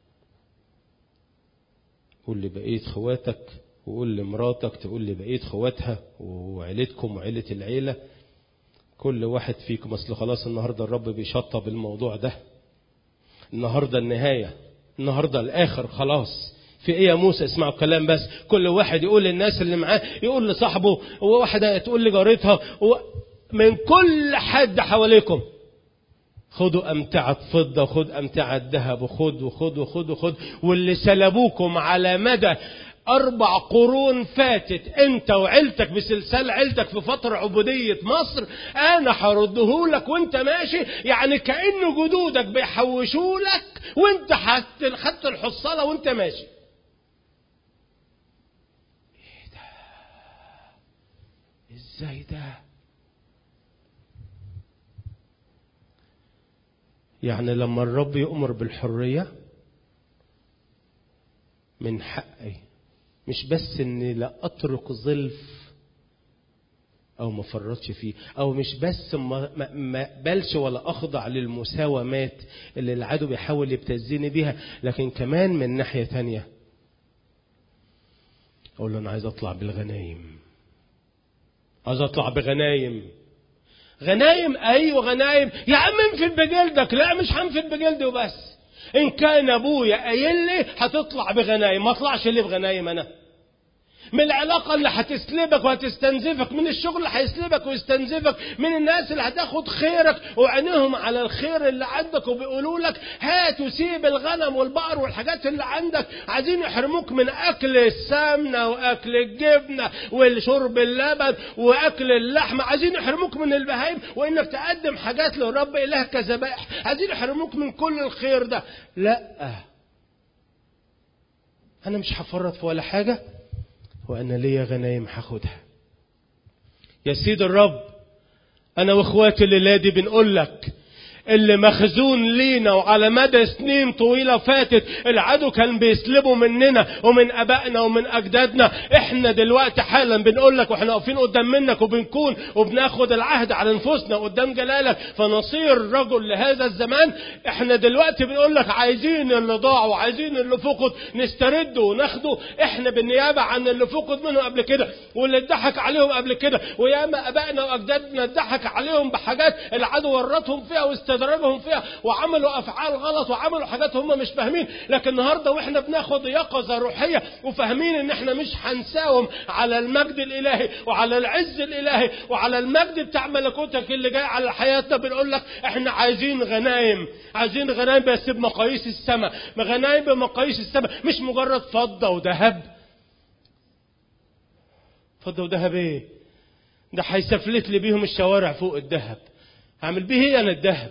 قول لي بقية خواتك، وقول لمراتك تقول لي بقية خواتها، وعيلتكم وعيلة العيلة، كل واحد فيكم. اصل خلاص النهاردة الرب بيشطب الموضوع ده، النهاردة النهاية، النهاردة الاخر خلاص. في ايه يا موسى؟ اسمعوا الكلام بس. كل واحد يقول للناس اللي معاه، يقول لصاحبه، وواحدة تقول لجارتها، من كل حد حواليكم خدوا أمتعة فضة وخد أمتعة ذهب وخد وخد وخد وخد. واللي سلبوكم على مدى أربع قرون فاتت أنت وعيلتك بسلسال عيلتك في فترة عبودية مصر، أنا هرده لك وأنت ماشي. يعني كأنه جدودك بيحوشوا لك وأنت خدت الحصالة وأنت ماشي. إيه ده؟ إزاي ده؟ يعني لما الرب يؤمر بالحرية من حقي مش بس اني لا اترك ظلف او ما فرطش فيه، او مش بس ما اقبلش ولا اخضع للمساومات اللي العدو بيحاول يبتزني بيها، لكن كمان من ناحية تانية اقول له انا عايز اطلع بالغنايم، عايز اطلع بغنايم. غنايم ايوه غنايم يا عم، انفد بجلدك. لا مش هنفد بجلدي وبس، ان كان ابويا قايل لي هتطلع بغنايم ما اطلعش ليه بغنايم انا؟ من العلاقة اللي هتسلبك وهتستنزفك، من الشغل اللي هيسلبك ويستنزفك، من الناس اللي هتاخد خيرك وعينيهم على الخير اللي عندك وبيقولوا لك هات وسيب الغنم والبقر والحاجات اللي عندك، عايزين يحرموك من اكل السمنة واكل الجبنة والشرب اللبن واكل اللحمة، عايزين يحرموك من البهايم وانك تقدم حاجات للرب الهك كذبائح، عايزين يحرموك من كل الخير ده. لا انا مش هفرط في ولا حاجة، وأنا ليا غنايم هاخدها. يا سيد الرب أنا وإخواتي الليلة دي بنقول لك اللي مخزون لينا وعلى مدى سنين طويلة فاتت العدو كان بيسلبه مننا ومن أبائنا ومن أجدادنا، إحنا دلوقتي حالا بنقول لك وإحنا واقفين قدام منك وبنكون وبناخد العهد على نفوسنا قدام جلالك فنصير رجل لهذا الزمان. إحنا دلوقتي بنقول لك عايزين اللي ضاع وعايزين اللي فقد نسترده وناخده، إحنا بالنيابة عن اللي فقد منه قبل كده واللي اتضحك عليهم قبل كده، وياما أبائنا وأجدادنا اتضحك عليهم بحاجات العدو ورطهم فيها واست درجهم فيها وعملوا أفعال غلط وعملوا حاجات هم مش فاهمين. لكن النهاردة وإحنا بناخد يقظة روحية وفاهمين إن إحنا مش هنساوم على المجد الإلهي وعلى العز الإلهي وعلى المجد بتاع ملكوتك اللي جاي على حياتنا، بنقول لك إحنا عايزين غنايم، عايزين غنايم بس بمقاييس السماء، غنايم بمقاييس السماء، مش مجرد فضة وذهب. فضة وذهب إيه؟ ده هيسفلت لي بيهم الشوارع فوق الذهب، هعمل بيه إيه أنا الذهب؟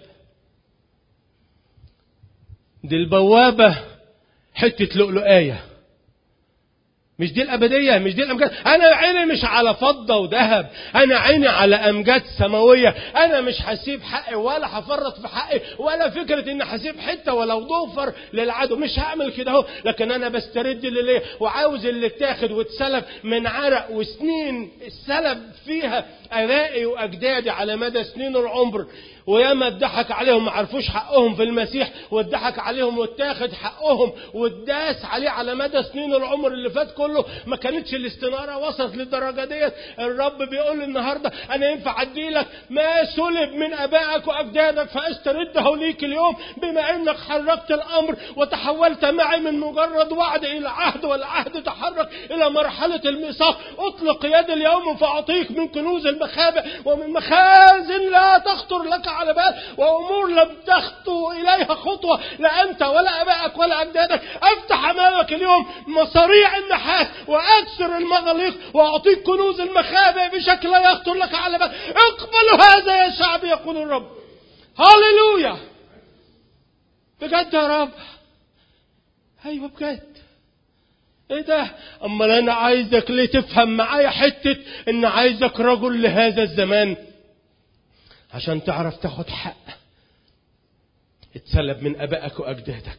دي البوابة حتة لؤلؤية، مش دي الأبدية، مش دي الأمجاد. أنا عيني مش على فضة وذهب، أنا عيني على أمجاد سماوية. أنا مش هسيب حقي ولا هفرط في حقي ولا فكرة إن هسيب حتة ولو ضفر للعدو، مش هعمل كده اهو. لكن أنا بسترد اللي ليه وعاوز اللي اتاخد واتسلب من عرق وسنين السلب فيها آبائي وأجدادي على مدى سنين العمر، وياما اتضحك عليهم ما عرفوش حقهم في المسيح، واتضحك عليهم واتاخد حقهم واتداس عليه على مدى سنين العمر اللي فات كله. ما كانتش الاستنارة وصلت للدرجة ديت. الرب بيقول النهاردة أنا ينفع أديلك ما سلب من أبائك وأجدادك فأسترده ليك اليوم، بما أنك حركت الأمر وتحولت معي من مجرد وعد إلى عهد، والعهد تحرك إلى مرحلة الميثاق. أطلق يد اليوم فأعطيك من كنوز المخابئ ومن مخازن لا تخطر لك على بال، وأمور لم تخطو إليها خطوة لا أنت ولا أبائك ولا أجدادك. أفتح أمامك اليوم مصاريع النحاس وأكسر المغاليق وأعطيك كنوز المخابئ بشكل لا يخطر لك على بال. اقبلوا هذا يا شعب يقول الرب. هاليلويا. بجد يا رب؟ أيوة بجد. ايه ده؟ اما انا عايزك ليه تفهم معايا حتة ان عايزك رجل لهذا الزمان عشان تعرف تاخد حق اتسلب من ابائك واجدادك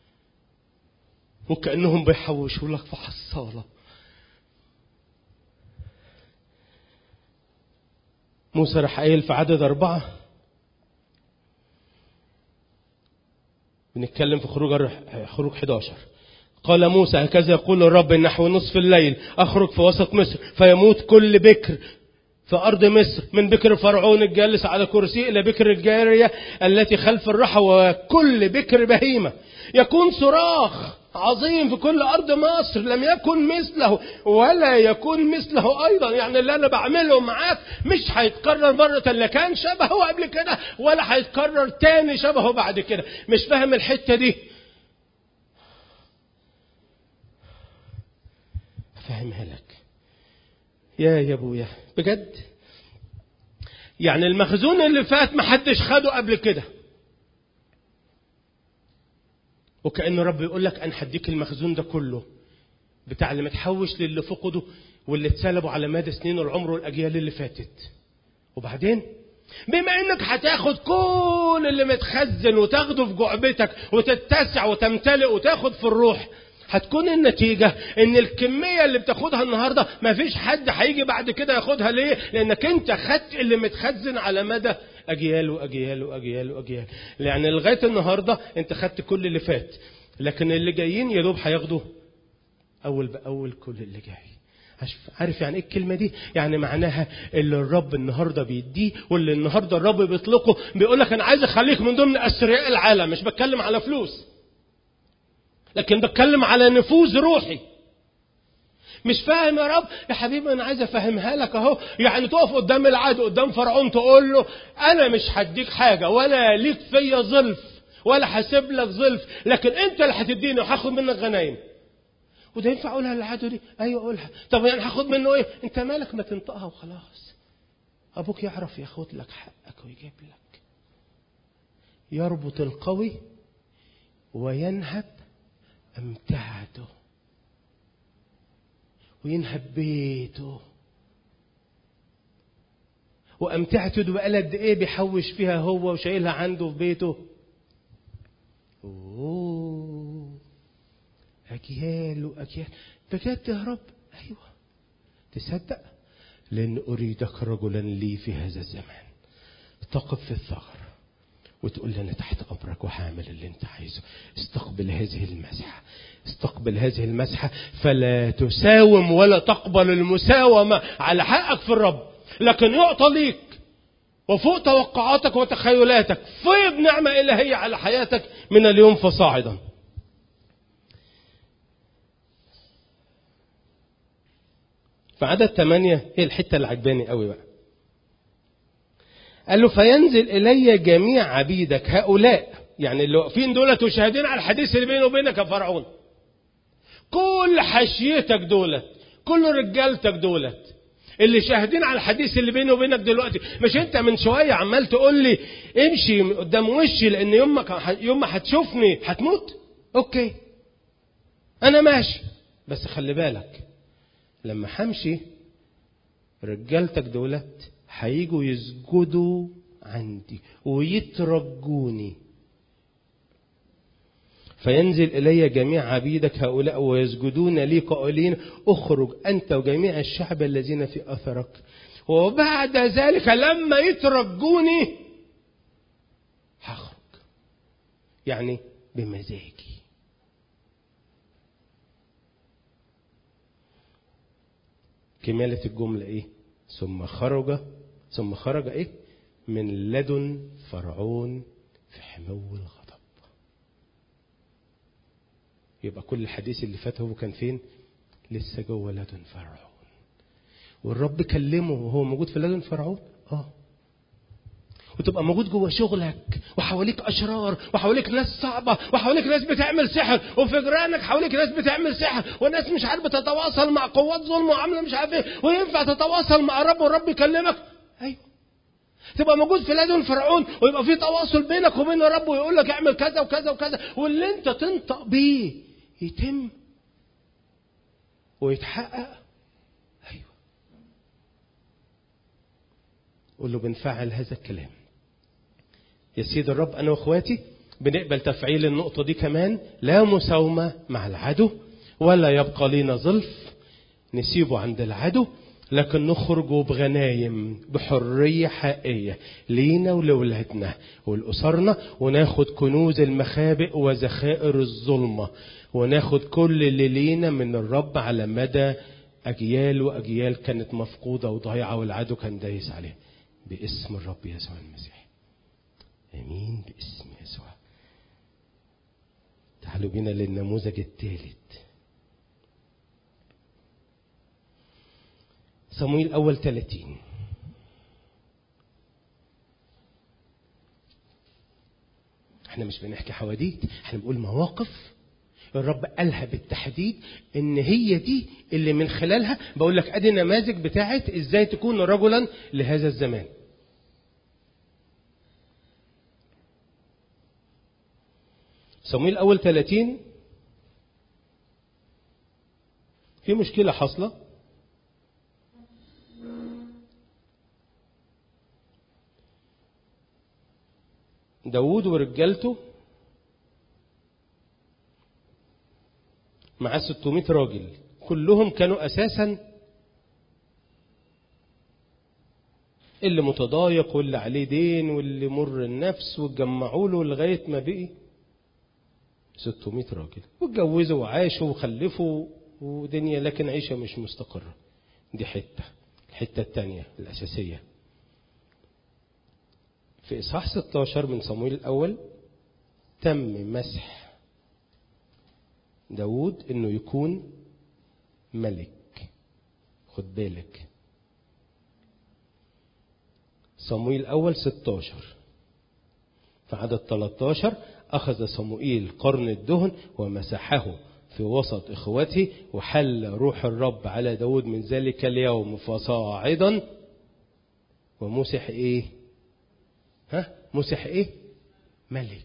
وكأنهم بيحوشوا لك في حصالة. موسى راح قايل في عدد أربعة، بنتكلم في خروج خروج حداشر، قال موسى هكذا يقول الرب نحو نصف الليل أخرج في وسط مصر فيموت كل بكر في أرض مصر، من بكر فرعون الجالس على كرسي إلى بكر الجارية التي خلف الرحى وكل بكر بهيمة. يكون صراخ عظيم في كل أرض مصر لم يكن مثله ولا يكون مثله أيضا. يعني اللي أنا بعمله معاك مش هيتكرر مرة اللي كان شبهه قبل كده ولا هيتكرر تاني شبهه بعد كده. مش فاهم الحتة دي؟ فهمها لك يا يا ابويا بجد. يعني المخزون اللي فات ما حدش خده قبل كده، وكأن رب يقول لك أنا هديك المخزون ده كله بتاع اللي متحوش للي فقده واللي اتسلبوا على مدى سنين العمر والأجيال اللي فاتت. وبعدين بما انك هتاخد كل اللي متخزن وتاخده في جعبتك وتتسع وتمتلئ وتاخد في الروح، هتكون النتيجة ان الكمية اللي بتاخدها النهاردة مفيش حد هيجي بعد كده ياخدها. ليه؟ لانك انت خدت اللي متخزن على مدى اجيال واجيال واجيال واجيال. يعني لغاية النهاردة انت خدت كل اللي فات، لكن اللي جايين يدوب هياخدوا اول باول كل اللي جاي. عارف يعني ايه الكلمة دي؟ يعني معناها اللي الرب النهاردة بيديه واللي النهاردة الرب بيطلقه، بيقولك انا عايز اخليك من ضمن اثرياء العالم. مش بتكلم على فلوس، لكن بتكلم على نفوذ روحي. مش فاهم يا رب؟ يا حبيبي انا عايز افهمها لك اهو. يعني تقف قدام العدو قدام فرعون تقول له انا مش هديك حاجة ولا ليك فيا ظلف ولا حاسب لك ظلف، لكن انت اللي هتديني وهاخد منك غنايم. وده ينفع اقولها للعدو دي؟ ايوه اقولها. طب يعني هاخد منه ايه؟ انت مالك، ما تنطقها وخلاص. ابوك يعرف ياخد لك حقك ويجيب لك. يربط القوي وينهب امتعته وينهب بيته. وامتعته دي بقى قد ايه بيحوش فيها هو وشايلها عنده في بيته. اوه اجيال واجيال. بجد يا رب؟ ايوه. تصدق؟ لان اريدك رجلا لي في هذا الزمان تقف في الثغر وتقول لي انا تحت امرك وهعمل اللي انت عايزه. استقبل هذه المسحه، استقبل هذه المسحه، فلا تساوم ولا تقبل المساومه على حقك في الرب، لكن يعطى ليك وفوق توقعاتك وتخيلاتك فيض نعمه الهيه على حياتك من اليوم فصاعدا. فعدد ثمانية هي الحته اللي عجباني قوي بقى. قال له فينزل إلي جميع عبيدك هؤلاء، يعني اللي واقفين دولت وشاهدين على الحديث اللي بينه وبينك يا فرعون. كل حشيتك دولت، كل رجالتك دولت اللي شاهدين على الحديث اللي بينه وبينك دلوقتي. مش انت من شوية عمال تقول لي امشي قدام وشي لان يوم ما يوم ما هتشوفني هتموت؟ اوكي انا ماشي، بس خلي بالك لما همشي رجالتك دولت هيجوا يسجدوا عندي ويترجوني. فينزل إلي جميع عبيدك هؤلاء ويسجدون لي قائلين اخرج أنت وجميع الشعب الذين في أثرك. وبعد ذلك لما يترجوني هخرج، يعني بمزاجي. كمالة الجملة ايه؟ ثم خرج ثم خرج ايه؟ من لدن فرعون في حمو الغضب. يبقى كل الحديث اللي فات هو كان فين؟ لسه جوه لدن فرعون. والرب كلمه وهو موجود في لدن فرعون. اه وتبقى موجود جوه شغلك وحواليك اشرار وحواليك ناس صعبه وحواليك ناس بتعمل سحر وفي جيرانك حواليك ناس بتعمل سحر وناس مش عارفه تتواصل مع قوات ظلم وعامله مش عارف ايه، وينفع تتواصل مع الرب والرب يكلمك. ايوه تبقى موجود في لدن فرعون ويبقى في تواصل بينك وبين الرب ويقول لك اعمل كذا وكذا وكذا، واللي انت تنطق بيه يتم ويتحقق. ايوه قول له بنفعل هذا الكلام يا سيد الرب. أنا وأخواتي بنقبل تفعيل النقطة دي كمان. لا مساومة مع العدو ولا يبقى لينا ظلف نسيبه عند العدو، لكن نخرج بغنايم بحرية حقيقية لينا ولولادنا ولأسرنا، وناخد كنوز المخابئ وذخائر الظلمة، وناخد كل اللي لينا من الرب على مدى أجيال وأجيال كانت مفقودة وضيعة والعدو كان دايس عليها. باسم الرب يسوع المسيح امين. باسم يسوع. تعالوا بينا للنموذج الثالث. صموئيل اول ثلاثين. احنا مش بنحكي حواديت، احنا بنقول مواقف الرب قالها بالتحديد ان هي دي اللي من خلالها بقول لك ادي نماذج بتاعت ازاي تكون رجلا لهذا الزمان. صموئيل أول ثلاثين. في مشكلة حاصلة. داود ورجالته معاه ستمائة راجل، كلهم كانوا أساسا اللي متضايق واللي عليه دين واللي مر النفس، واتجمعوا له لغاية ما بقي ستمائة راجل، واتجوزوا وعاشوا وخلفوا ودنيا، لكن عيشة مش مستقرة. دي حتة. الحتة التانية الأساسية في إصحاح ستة عشر من صموئيل الأول، تم مسح داود إنه يكون ملك. خد بالك، صموئيل الأول ستة عشر في عدد ثلاثة عشر، أخذ صموئيل قرن الدهن ومسحه في وسط إخوته، وحل روح الرب على داود من ذلك اليوم فصاعدا، ومسح إيه؟ ها؟ مسح إيه؟ ملك.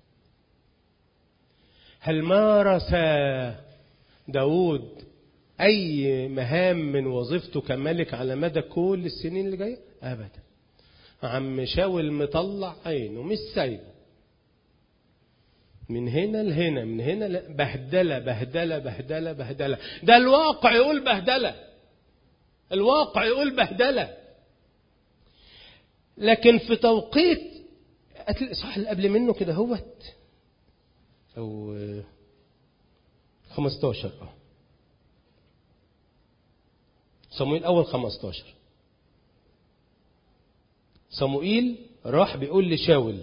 هل مارس داود أي مهام من وظيفته كملك على مدى كل السنين اللي جاية؟ أبدا. عم شاول مطلع عينه مش سايبه، من هنا لهنا، من هنا ل... بهدلة بهدلة بهدلة بهدلة. ده الواقع يقول بهدلة، الواقع يقول بهدلة. لكن في توقيت الإصحاح اللي قبل منه كده هوت أو خمسة عشر اه صموئيل أول خمسة عشر، صموئيل راح بيقول لشاول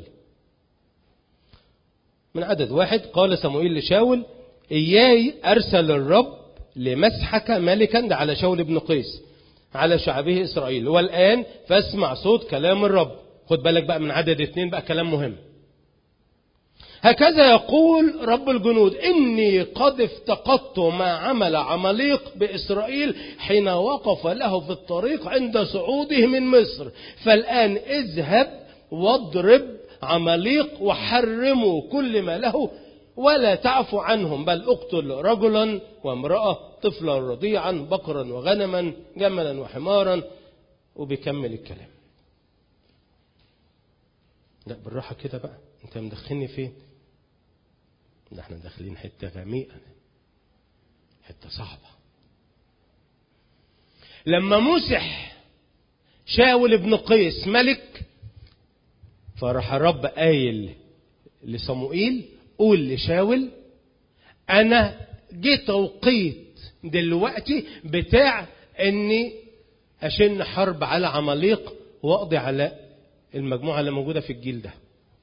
من عدد واحد، قال صموئيل لشاول: إياي أرسل الرب لمسحك ملكا، ده على شاول بن قيس، على شعبه إسرائيل، والآن فاسمع صوت كلام الرب. خد بالك بقى من عدد اثنين بقى كلام مهم. هكذا يقول رب الجنود: إني قد افتقدت ما عمل عماليق بإسرائيل حين وقف له في الطريق عند صعوده من مصر، فالآن اذهب واضرب عماليق وحرموا كل ما له ولا تعفو عنهم، بل اقتل رجلا وامرأة، طفلا رضيعا، بقرا وغنما، جملا وحمارا. وبيكمل الكلام. لا بالراحة كده بقى، انت مدخلني فين؟ ده احنا داخلين حتة غميقة، حتة صعبة. لما مسح شاول بن قيس ملك، فراح الرب قايل لصموئيل: قول لشاول انا جه توقيت دلوقتي بتاع اني اشن حرب على عماليق واقضي على المجموعة اللي موجودة في الجيل ده.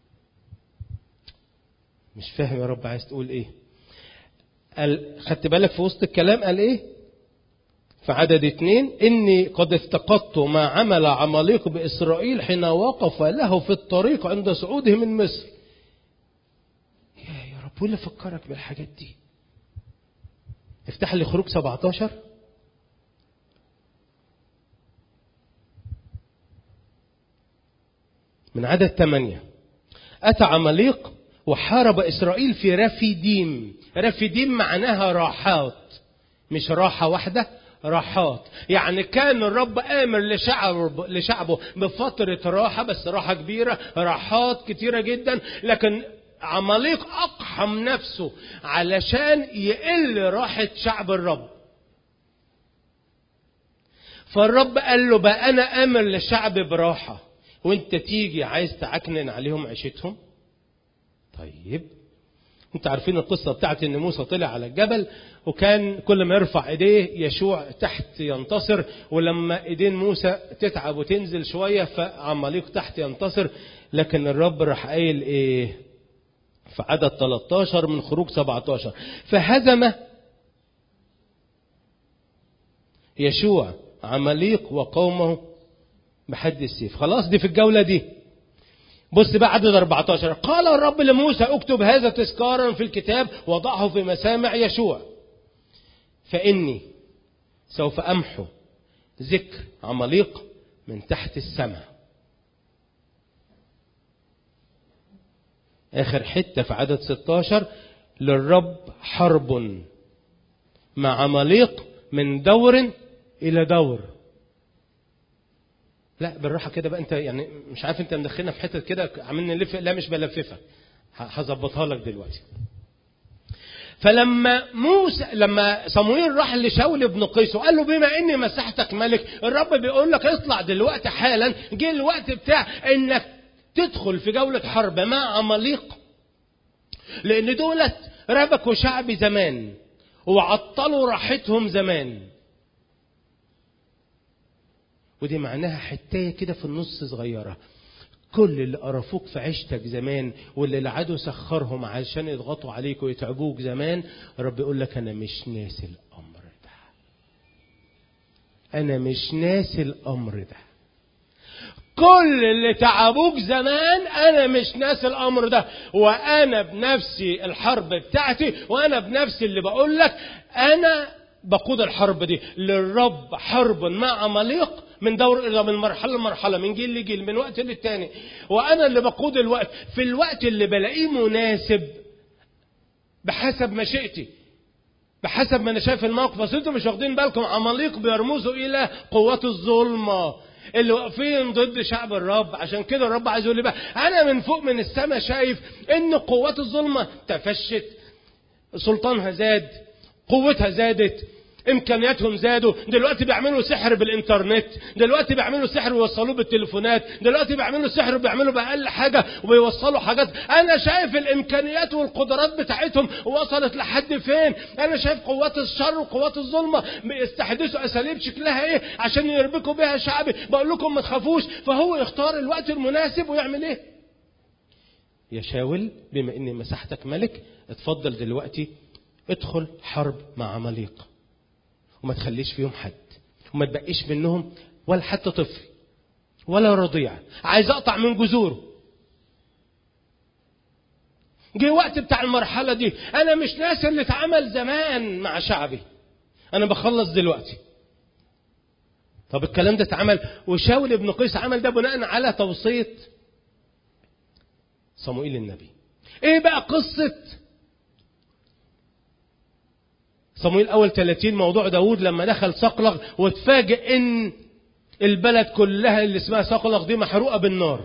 مش فاهم يا رب عايز تقول ايه؟ قال خدت بالك في وسط الكلام قال ايه في عدد اتنين؟ اني قد افتقدت ما عمل عماليق باسرائيل حين وقف له في الطريق عند صعوده من مصر. يا يا رب ولا فكرك بالحاجات دي. افتح لي خروج سبعة عشر من عدد ثمانية. أتى عماليق وحارب إسرائيل في رفيديم. رفيديم معناها راحات، مش راحة واحدة، راحات. يعني كان الرب آمر لشعب لشعبه بفترة راحة، بس راحة كبيرة، راحات كتيرة جدا. لكن عماليق أقحم نفسه علشان يقل راحة شعب الرب. فالرب قال له بقى أنا آمر للشعب براحة، وانت تيجي عايز تعكنن عليهم عيشتهم. طيب انت عارفين القصة بتاعت ان موسى طلع على الجبل، وكان كل ما يرفع ايديه يشوع تحت ينتصر، ولما ايدين موسى تتعب وتنزل شوية فعماليق تحت ينتصر. لكن الرب راح قايل ايه في عدد ثلاثة عشر من خروج سبعة عشر؟ فهزم يشوع عماليق وقومه بحد السيف. خلاص دي في الجولة دي. بص بقى عدد أربعة عشر. قال الرب لموسى: اكتب هذا تذكارا في الكتاب وضعه في مسامع يشوع، فإني سوف أمحو ذكر عماليق من تحت السماء. آخر حتة في عدد ستة عشر: للرب حرب مع عماليق من دور إلى دور. لا بالراحة كده بقى، انت يعني مش عارف انت مدخلنا في حتة كده عاملين نلف. لا مش بلففك، هظبطها لك دلوقتي. فلما موسى لما صموئيل راح لشاول بن قيس وقال له بما اني مسحتك ملك، الرب بيقول لك اطلع دلوقتي حالا، جه الوقت بتاع انك تدخل في جولة حرب مع عماليق، لان دولت ربكوا شعبي زمان وعطلوا راحتهم زمان. ودي معناها حتاية كده في النص صغيرة. كل اللي قرفوك في عيشتك زمان واللي العدو سخرهم عشان يضغطوا عليك ويتعبوك زمان، رب يقول لك أنا مش ناسي الأمر ده، أنا مش ناسي الأمر ده. كل اللي تعبوك زمان أنا مش ناسي الأمر ده، وأنا بنفسي الحرب بتاعتي، وأنا بنفسي اللي بقول لك أنا بقود الحرب دي. للرب حرب مع عماليق من دور إلى من مرحلة لمرحلة، من جيل لجيل، من وقت للتاني، وأنا اللي بقود الوقت في الوقت اللي بلاقيه مناسب بحسب مشيئتي، بحسب ما أنا شايف الموقف. بس أنتم مش واخدين بالكم عماليق بيرمزوا إلى قوات الظلمة اللي واقفين ضد شعب الرب. عشان كده الرب عايز يقول لي بقى أنا من فوق من السماء شايف إن قوات الظلمة تفشت، سلطانها زاد، قوتها زادت، امكانياتهم زادوا. دلوقتي بيعملوا سحر بالانترنت، دلوقتي بيعملوا سحر ويوصلوه بالتليفونات، دلوقتي بيعملوا سحر وبيعملوا باقل حاجه وبيوصلوا حاجات. انا شايف الامكانيات والقدرات بتاعتهم وصلت لحد فين. انا شايف قوات الشر وقوات الظلمه بيستحدثوا اساليب شكلها ايه عشان يربكوا بها شعبي. بقول لكم ما تخافوش. فهو يختار الوقت المناسب ويعمل ايه؟ يا شاول بما اني مسحتك ملك، اتفضل دلوقتي ادخل حرب مع عماليق، وما تخليش فيهم حد، وما تبقيش منهم ولا حتى طفل ولا رضيع. عايز اقطع من جذوره. جه وقت بتاع المرحلة دي، انا مش ناسي اللي اتعمل زمان مع شعبي، انا بخلص دلوقتي. طب الكلام ده اتعمل، وشاول بن قيس عمل ده بناء على توصية صموئيل النبي. ايه بقى قصة صموئيل أول ثلاثين؟ موضوع داود لما دخل صقلغ واتفاجئ إن البلد كلها اللي اسمها صقلغ دي محروقة بالنار.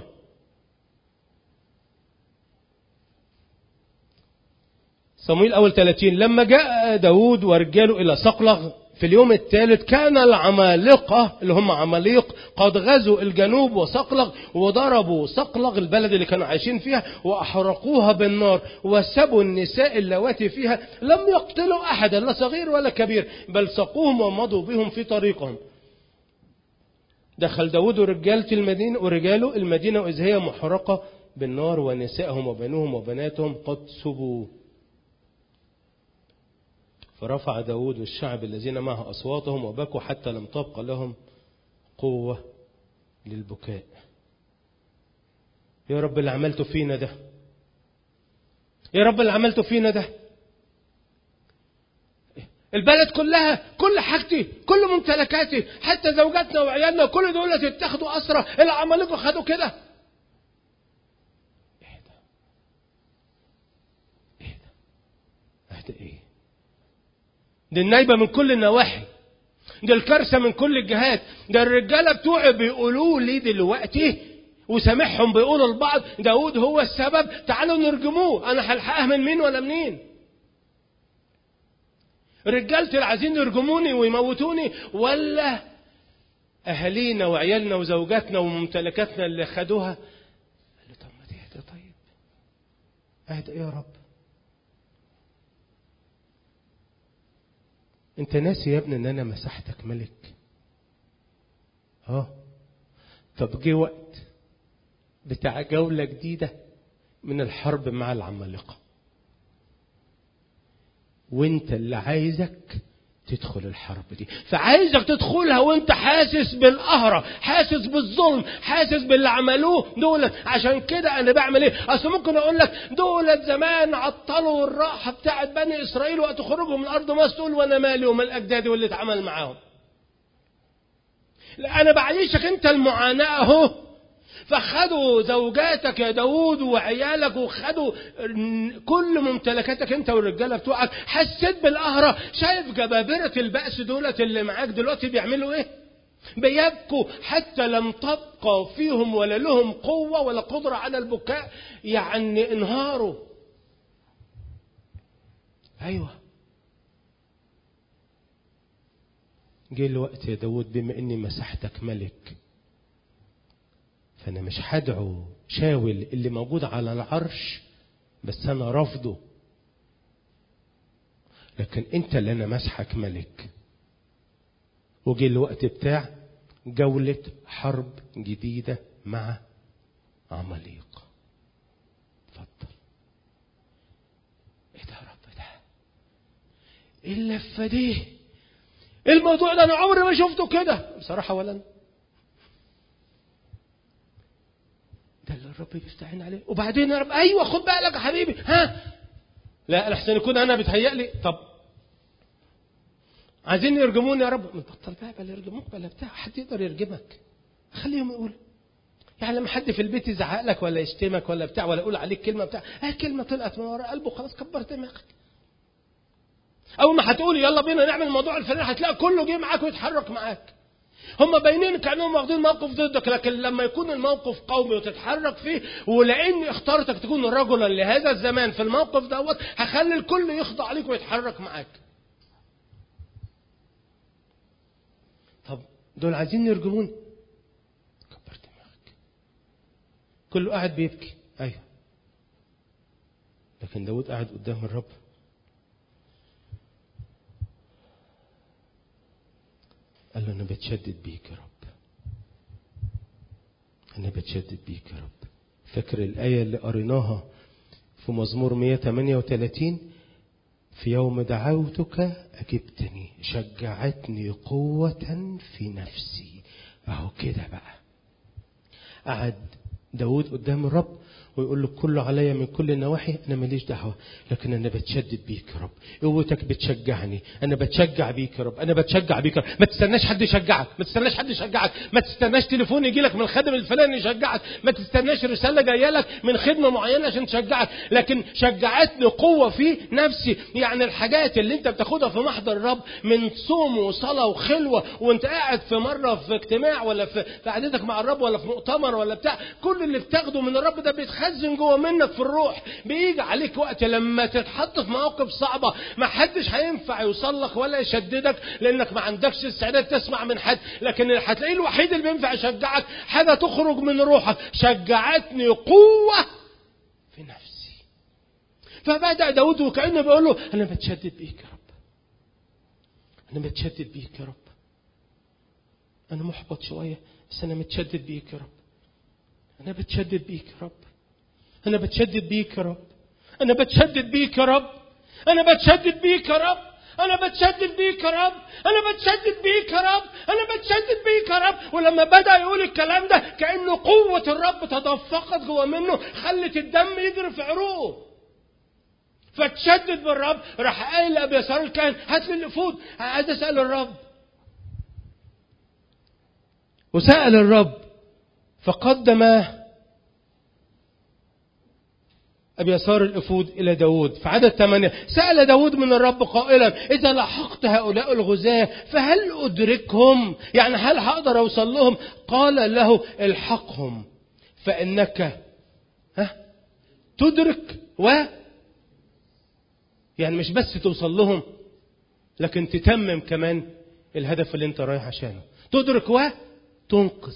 صموئيل أول ثلاثين لما جاء داود ورجاله إلى صقلغ في اليوم الثالث، كان العمالقة اللي هم عماليق قد غزوا الجنوب وصقلغ وضربوا صقلغ البلد اللي كانوا عايشين فيها وأحرقوها بالنار، وسبوا النساء اللواتي فيها، لم يقتلوا أحدا لا صغير ولا كبير، بل سقوهم ومضوا بهم في طريقهم. دخل داود ورجالة المدينة ورجاله المدينة وإذ هي محرقة بالنار، ونسائهم وبنوهم وبناتهم قد سبوا. فرفع داود والشعب الذين معه أصواتهم وبكوا حتى لم تبقى لهم قوة للبكاء. يا رب اللي عملته فينا ده، يا رب اللي عملته فينا ده. البلد كلها، كل حاجتي، كل ممتلكاتي، حتى زوجاتنا وعيالنا، كل دول اتخذوا أسرى. العمالقة خدوا كده. اهدى اهدى اهدى ايه؟ دي النايبة من كل النواحي، دي الكارثة من كل الجهات. ده الرجالة بتوعي بيقولوا لي دلوقتي وسامحهم بيقولوا البعض داود هو السبب، تعالوا نرجموه. أنا هلحقها من مين ولا منين؟ رجالتي اللي عايزين يرجموني ويموتوني، ولا أهالينا وعيالنا وزوجاتنا وممتلكاتنا اللي خدوها؟ قال له طب ما تهدى. طيب اهدى يا رب. انت ناسي يا ابني ان انا مسحتك ملك؟ اه. طب جه وقت بتاع جولة جديدة من الحرب مع العمالقة، وانت اللي عايزك تدخل الحرب دي. فعايزك تدخلها وانت حاسس بالقهرة، حاسس بالظلم، حاسس باللي عملوه دولت. عشان كده انا بعمل ايه؟ اصل ممكن اقول لك دولت زمان عطلوا الراحة بتاعت بني اسرائيل وقت خروجهم من ارض مصر، تقول وانا مالي ومال اجدادي واللي اتعمل معاهم. لا، انا بعيشك انت المعاناة اهو. فخدوا زوجاتك يا داود وعيالك، وخدوا كل ممتلكاتك انت والرجاله بتوعك. حسيت بالقهرة. شايف جبابرة البأس دولت اللي معاك دلوقتي بيعملوا ايه؟ بيبكوا حتى لم تبقى فيهم ولا لهم قوة ولا قدرة على البكاء، يعني انهاروا. أيوة، جه الوقت يا داود بما إني مسحتك ملك، فأنا مش هدعو شاول اللي موجود على العرش بس أنا رفضه، لكن أنت اللي أنا مسحك ملك. وجه الوقت بتاع جولة حرب جديدة مع عماليق. اتفضل. ايه ده يا رب ده؟ ايه اللفة دي؟ الموضوع ده انا عمري ما شفته كده بصراحة. ولا ده اللي الرب بيفتحين عليه. وبعدين يا رب ايوه خد بالك يا حبيبي، ها لا الاحسن يكون انا بتهيألي. طب عايزين يرجموني يا رب، بطل بقى بلا يرجموك بلا بتاع، حد يقدر يرجمك؟ خليهم يقولوا. يعني لما حد في البيت يزعق لك ولا يشتمك ولا بتاع ولا يقول عليك كلمه بتاع، اه كلمه طلعت من ورا قلبه خلاص كبرت دماغك. اول ما هتقول يلا بينا نعمل الموضوع الفلاني هتلاقي كله جه معاك ويتحرك معاك. هم باينين كانهم واخدين موقف ضدك، لكن لما يكون الموقف قومي وتتحرك فيه، ولاني اخترتك تكون رجلا لهذا الزمان في الموقف دوت، هخلي الكل يخضع عليك ويتحرك معاك. طب دول عايزين يرجموني، كبر دماغك. كله قاعد بيبكي، ايوه، لكن داود قاعد قدام الرب. قال له انا بتشدد بيك يا رب، انا بتشدد بيك يا رب. فاكر الايه اللي قريناها في مزمور مئة وثمانية وثلاثين؟ في يوم دعوتك أجبتني، شجعتني قوة في نفسي. أهو كده بقى قعد داود قدام الرب ويقول له كله عليا من كل النواحي، أنا ماليش دعوة، لكن أنا بتشدد بيك يا رب، قوتك بتشجعني، أنا بتشجع بيك يا رب، أنا بتشجع بيك يا رب. ما تستناش حد يشجعك، ما تستناش حد يشجعك، ما تستناش تليفون يجي لك من الخادم الفلاني يشجعك، ما تستناش رسالة جاية لك من خدمة معينة عشان تشجعك، لكن شجعتني قوة في نفسي. يعني الحاجات اللي أنت بتاخدها في محضر الرب من صوم وصلاة وخلوة، وأنت قاعد في مرة في اجتماع ولا في قعدتك مع الرب ولا في مؤتمر ولا بتاع، كل اللي بتاخده من الرب ده بيتخ خزن جوه منك في الروح. بيجي عليك وقت لما تتحط في مواقف صعبة ما حدش هينفع يوصل لك ولا يشددك، لانك ما عندكش استعداد تسمع من حد، لكن اللي هتلاقيه الوحيد اللي بينفع يشجعك حاجة تخرج من روحك. شجعتني قوة في نفسي. فبدأ داود وكأنه بيقول له انا بتشدد بيك يا رب، انا بتشدد بيك يا رب، انا محبط شوية بس انا متشدد بيك يا رب، انا بتشدد بيك يا رب، أنا بتشدد بيك يا رب، أنا بتشدد بيك يا رب، أنا بتشدد بيك يا رب، أنا بتشدد بيك يا رب، أنا بتشدد بيك يا رب، أنا بتشدد بيك يا رب. ولما بدأ يقول الكلام ده كأنه قوة الرب تدفقت جوه منه، خلت الدم يجري في عروقه، فتشدد بالرب. راح قايل لأبي يسار الكاهن هات لي الأفود، عايز أسأل الرب. وسأل الرب فقدم أبي يسار الأفود إلى داود. في عدد ثمانية سأل داود من الرب قائلا إذا لحقت هؤلاء الغزاة فهل أدركهم؟ يعني هل هقدر أوصل لهم؟ قال له الحقهم فإنك ها تدرك و يعني مش بس توصل لهم لكن تتمم كمان الهدف اللي انت رايح عشانه، تدرك وتنقذ.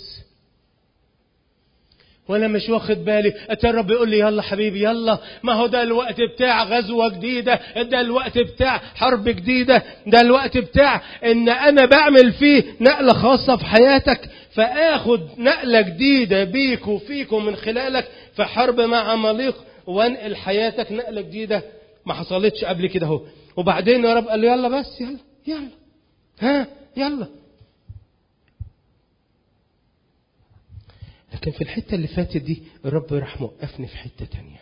وانا مش واخد بالي، اتى الرب يقول لي يلا حبيبي يلا، ما هو ده الوقت بتاع غزوة جديدة، ده الوقت بتاع حرب جديدة، ده الوقت بتاع ان انا بعمل فيه نقلة خاصة في حياتك، فاخد نقلة جديدة بيك وفيك ومن خلالك في حرب مع عماليق، وانقل حياتك نقلة جديدة ما حصلتش قبل كده اهو. وبعدين يا رب قال له يلا بس يلا يلا ها يلا. لكن في الحتة اللي فاتت دي الرب راح موقفني في حتة تانية.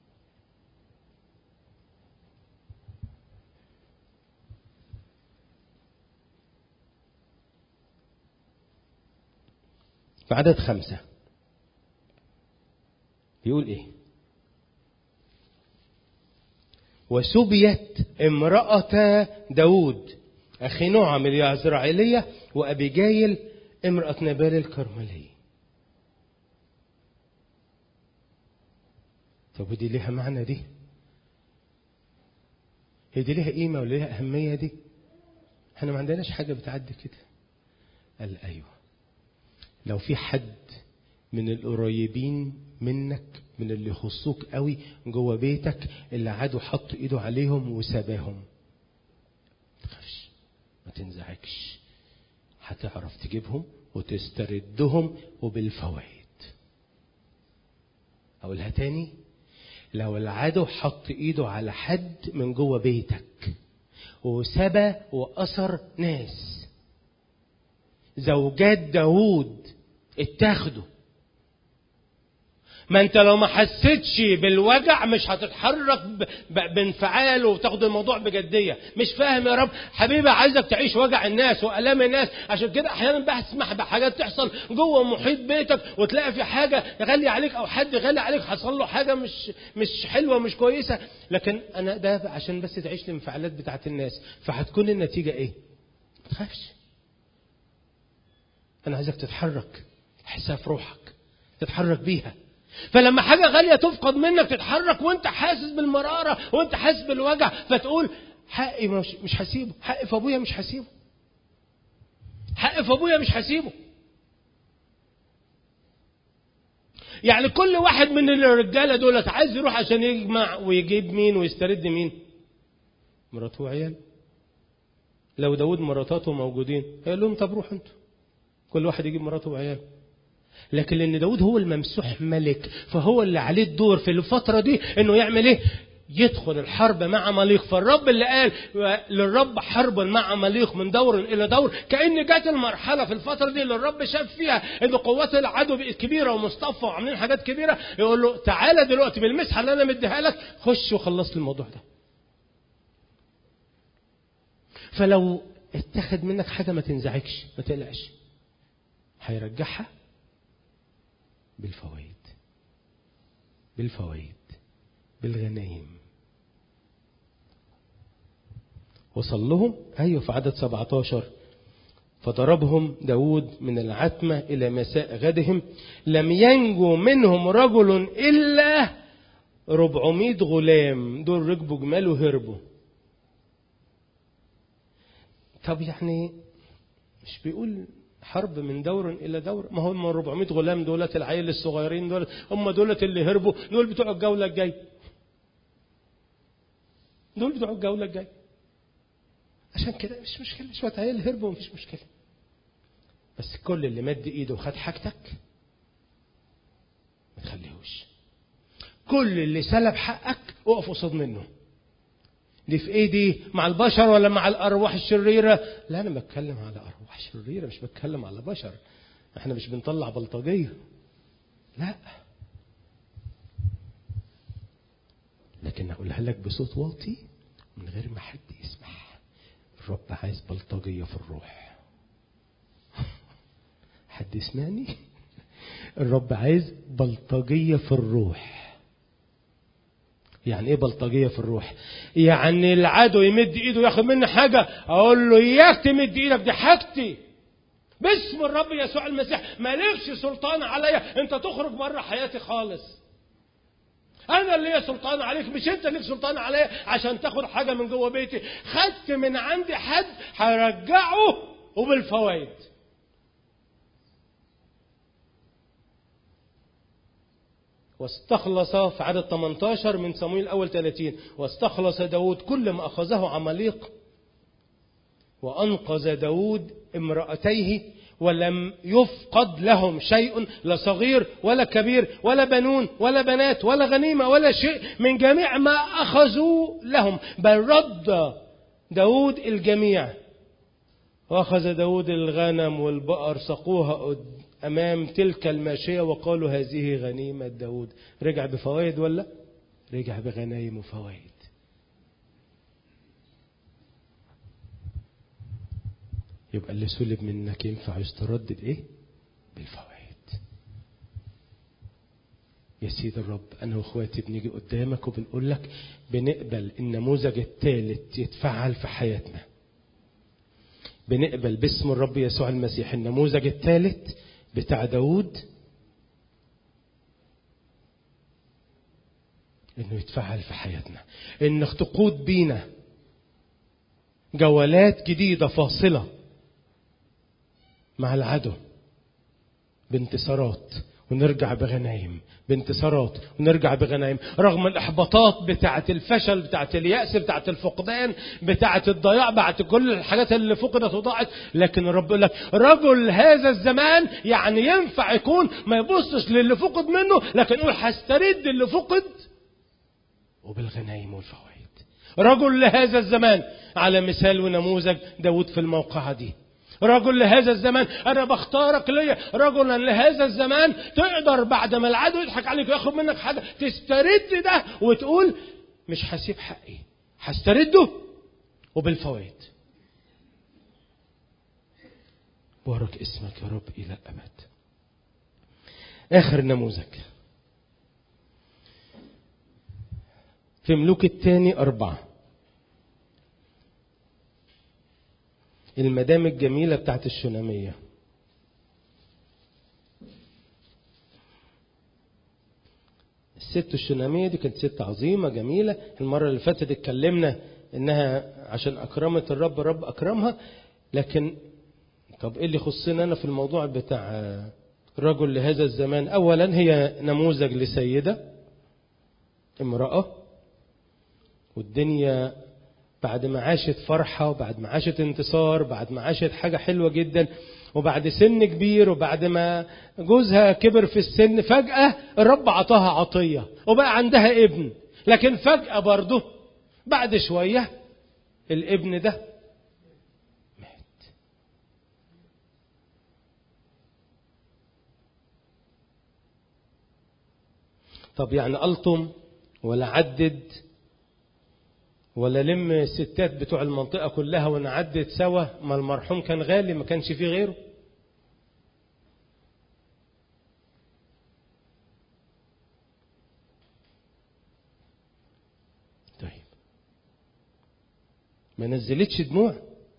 في عدد خمسة بيقول ايه؟ وسبيت امرأة داود أخي نعم اليعزرعيلية وأبيجايل امرأة نابال الكرملي. طب ودي ليها معنى؟ دي هي دي ليها قيمة وليها أهمية؟ دي احنا ما عندناش حاجة بتعدي كده. قال أيوة، لو في حد من القريبين منك من اللي يخصوك قوي جوه بيتك اللي عادوا حط ايده عليهم وسباهم، ما تخافش، ما تنزعجش، هتعرف تجيبهم وتستردهم وبالفوائد. اقولها تاني، لو العدو حط ايده على حد من جوه بيتك وسبى واثر ناس، زوجات داود اتاخدوا، ما انت لو ما حسيتش بالوجع مش هتتحرك بانفعال وتاخد الموضوع بجدية. مش فاهم يا رب حبيبي، عايزك تعيش وجع الناس وألام الناس. عشان كده احيانا بسمح بحاجات تحصل جوه محيط بيتك وتلاقي في حاجة غالية عليك او حد غالي عليك حصل له حاجة مش مش حلوة مش كويسة، لكن انا ده عشان بس تعيش الانفعالات بتاعت الناس. فهتكون النتيجة ايه؟ ما تخافش، انا عايزك تتحرك، حسها في روحك تتحرك بيها. فلما حاجة غالية تفقد منك تتحرك وانت حاسس بالمرارة وانت حاسس بالوجع، فتقول حقي مش, مش هسيبه، حقي في ابويا مش هسيبه، حقي في ابويا مش هسيبه. يعني كل واحد من الرجالة دولت عايز يروح عشان يجمع ويجيب مين ويسترد مين؟ مراته وعيال. لو داود مراتاته موجودين هيقول لهم طب روح انتوا، كل واحد يجيب مراته وعيال. لكن لأن داود هو الممسوح ملك، فهو اللي عليه الدور في الفترة دي انه يعمل ايه؟ يدخل الحرب مع عماليق. فالرب اللي قال للرب حرب مع عماليق من دور الى دور، كأن جات المرحلة في الفترة دي اللي الرب شاف فيها ان قوات العدو بقت كبيرة ومصطفى وعاملين حاجات كبيرة، يقول له تعالى دلوقتي بالمسحة اللي انا مديها لك خش وخلص لي الموضوع ده. فلو اتخذ منك حاجة ما تنزعجش، ما تقلقش، هيرجعها بالفوائد، بالفوائد، بالغنايم. وصل لهم أيوة في عدد سبعة عشر، فضربهم داود من العتمة إلى مساء غدهم، لم ينجو منهم رجل إلا ربعمائة غلام. دول ركبوا جمال وهربوا. طب يعني مش بيقول حرب من دور إلى دور؟ ما هم أربعمائة غلام دولت العيال الصغيرين دولت هم دولت اللي هربوا، دول بتوع الجولة الجاي، دول بتوع الجولة الجاي. عشان كده مش مشكلة، شوية عيال هربوا مفيش مشكلة، بس كل اللي مد إيده وخد حاجتك ما تخليهوش. كل اللي سلب حقك وقف قصاد منه. دي في ايه دي؟ مع البشر ولا مع الارواح الشريره؟ لا انا بتكلم على ارواح شريره، مش بتكلم على بشر. احنا مش بنطلع بلطجيه، لا. لكن اقولها لك بصوت واطي من غير ما حد يسمع. الرب عايز بلطجيه في الروح. حد يسمعني؟ الرب عايز بلطجيه في الروح. يعني ايه بلطجيه في الروح؟ يعني العدو يمد ايده ياخد مني حاجه، اقول له اياك تمد ايدك، دي حاجتي باسم الرب يسوع المسيح، مالكش سلطان عليا، انت تخرج بره حياتي خالص. انا اللي ليا سلطان عليك، مش انت ليك سلطان عليا عشان تاخد حاجه من جوه بيتي. خدت من عندي حد هرجعه وبالفوائد. واستخلص في عدد ثمانية عشر من صموئيل الأول ثلاثين، واستخلص داود كل ما أخذه عماليق، وأنقذ داود امرأتيه، ولم يفقد لهم شيء، لا صغير ولا كبير ولا بنون ولا بنات ولا غنيمة ولا شيء من جميع ما أخذوا لهم، بل رد داود الجميع. وأخذ داود الغنم والبقر سقوها أمام تلك الماشية وقالوا هذه غنيمة داود. رجع بفوائد ولا؟ رجع بغنايم وفوائد. يبقى اللي سلب منك ينفع يسترد بإيه؟ بالفوائد. يا سيد الرب، أنا وأخواتي بنيجي قدامك وبنقول لك بنقبل النموذج الثالث يتفعل في حياتنا. بنقبل باسم الرب يسوع المسيح النموذج الثالث بتاع داود انه يتفعل في حياتنا، انك تقود بينا جولات جديدة فاصلة مع العدو بانتصارات ونرجع بغنايم، بانتصارات ونرجع بغنايم رغم الإحباطات بتاعة الفشل، بتاعة اليأس، بتاعة الفقدان، بتاعة الضياع، بتاعة كل الحاجات اللي فقدت وضاعت. لكن الرب يقول لك رجل هذا الزمان، يعني ينفع يكون ما يبصش للي فقد منه، لكن يقول هسترد اللي فقد وبالغنايم والفوائد. رجل لهذا الزمان على مثال ونموذج داود في الموقعة دي. رجل لهذا الزمان، أنا بختارك ليا رجلا لهذا الزمان تقدر بعد ما العدو يضحك عليك وياخد منك حاجة تسترد ده وتقول مش هسيب حقي، هسترده وبالفوائد. بارك اسمك يا رب إلى الأبد. آخر نموذج في ملوك الثاني أربعة، المدام الجميلة بتاعت الشنامية. الست الشنامية دي كانت ست عظيمة جميلة. المرة اللي فاتت اتكلمنا انها عشان اكرمت الرب الرب اكرمها. لكن طب ايه اللي يخصنا انا في الموضوع بتاع رجل لهذا الزمان؟ اولا هي نموذج لسيدة امرأة، والدنيا بعد ما عاشت فرحة وبعد ما عاشت انتصار، بعد ما عاشت حاجة حلوة جدا، وبعد سن كبير، وبعد ما جوزها كبر في السن، فجأة الرب عطاها عطية وبقى عندها ابن. لكن فجأة برضه بعد شوية الابن ده مات. طب يعني ألطم ولا عدد ولا لم الستات بتوع المنطقة كلها ونعدد سوا؟ ما المرحوم كان غالي، ما كانش فيه غيره. طيب ما نزلتش دموع؟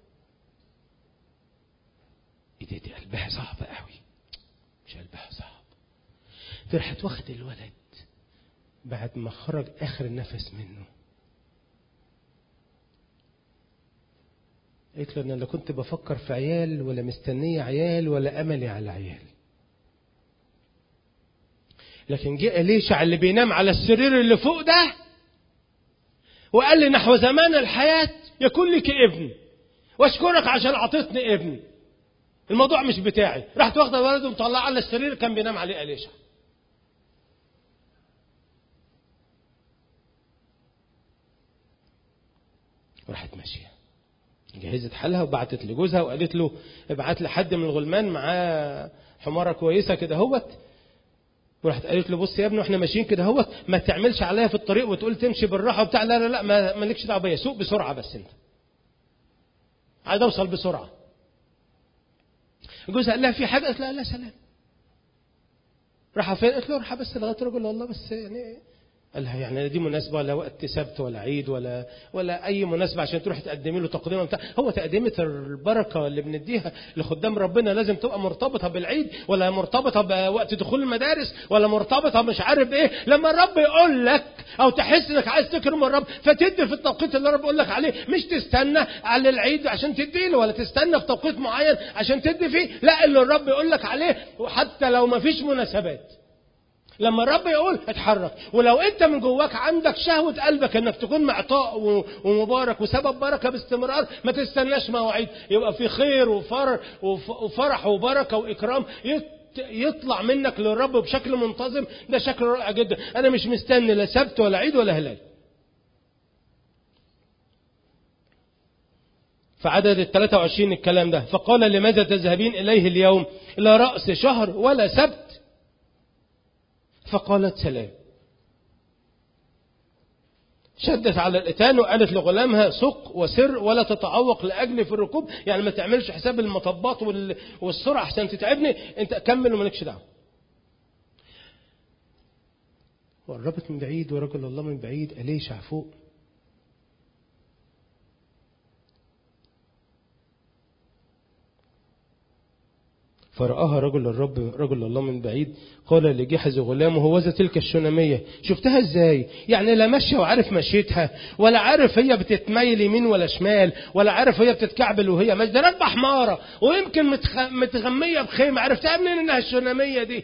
ايه دي, دي قلبها صعب قوي. مش قلبها صعب، فرحت واخد الولد بعد ما خرج اخر النفس منه. قلت له أنا لا كنت بفكر في عيال ولا مستنية عيال ولا أملي على عيال. لكن جاء إليشع اللي بينام على السرير اللي فوق ده وقال لي نحو زمان الحياة يكون لك ابن، واشكرك عشان عطيتني ابن، الموضوع مش بتاعي. رحت واخده ولده ومطلعه على السرير كان بينام عليه إليشع. وراحت ماشيه جهزت حالها وبعتت لجوزها وقالت له ابعت لي حد من الغلمان معاه حمارة كويسة كده هوت. وراحت قالت له بص يا ابني احنا ماشيين كده هوت، ما تعملش عليا في الطريق وتقول تمشي بالراحة وبتاع، لا لا لا ما مالكش دعوه بيا، سوق بسرعة بس انت، عايز اوصل بسرعة. جوزها قال لها في حاجة؟ قالت لا لا سلام. راح فين؟ قالت له راح بس لغاية رجل والله بس يعني. قال لها يعني دي مناسبة ولا وقت سبت ولا عيد ولا ولا أي مناسبة عشان تروح تقدمي له تقديمه بتاع؟ هو تقديمة البركة اللي بنديها لخدام ربنا لازم تبقى مرتبطة بالعيد ولا مرتبطة بوقت دخول المدارس ولا مرتبطة مش عارف إيه؟ لما الرب يقول لك أو تحس إنك عايز تكرم الرب فتدي في التوقيت اللي الرب يقول لك عليه، مش تستنى على العيد عشان تدي له ولا تستنى في توقيت معين عشان تدي فيه. لا، اللي الرب يقول لك عليه وحتى لو ما فيش مناسبات، لما الرب يقول اتحرك. ولو انت من جواك عندك شهوة قلبك انك تكون معطاء ومبارك وسبب بركة باستمرار، ما تستناش مواعيد. يبقى في خير وفرح وبركة واكرام يطلع منك للرب بشكل منتظم. ده شكل رائع جدا. انا مش مستني لا سبت ولا عيد ولا هلال. فعدد الثلاثة وعشرين الكلام ده، فقال لماذا تذهبين اليه اليوم؟ لا رأس شهر ولا سبت. فقالت سلام. شدت على الاتان وقالت لغلامها سق وسر ولا تتعوق لأجلي في الركوب، يعني ما تعملش حساب المطبات والسرعة عشان تتعبني، انت كمل ومالكش دعوه. وقربت من بعيد ورجل الله من بعيد إليشع فوق. فرآها رجل الرب رجل الله من بعيد، قال لجحز غلامه هوذا تلك الشنامية. شفتها ازاي؟ يعني لا ماشية وعارف مشيتها، ولا عارف هي بتتميل يمين ولا شمال، ولا عارف هي بتتكعبل وهي ماشية. ده راكبة حمارة ويمكن متخ... متغمية بخيمة، عرفتها منين انها الشنامية دي؟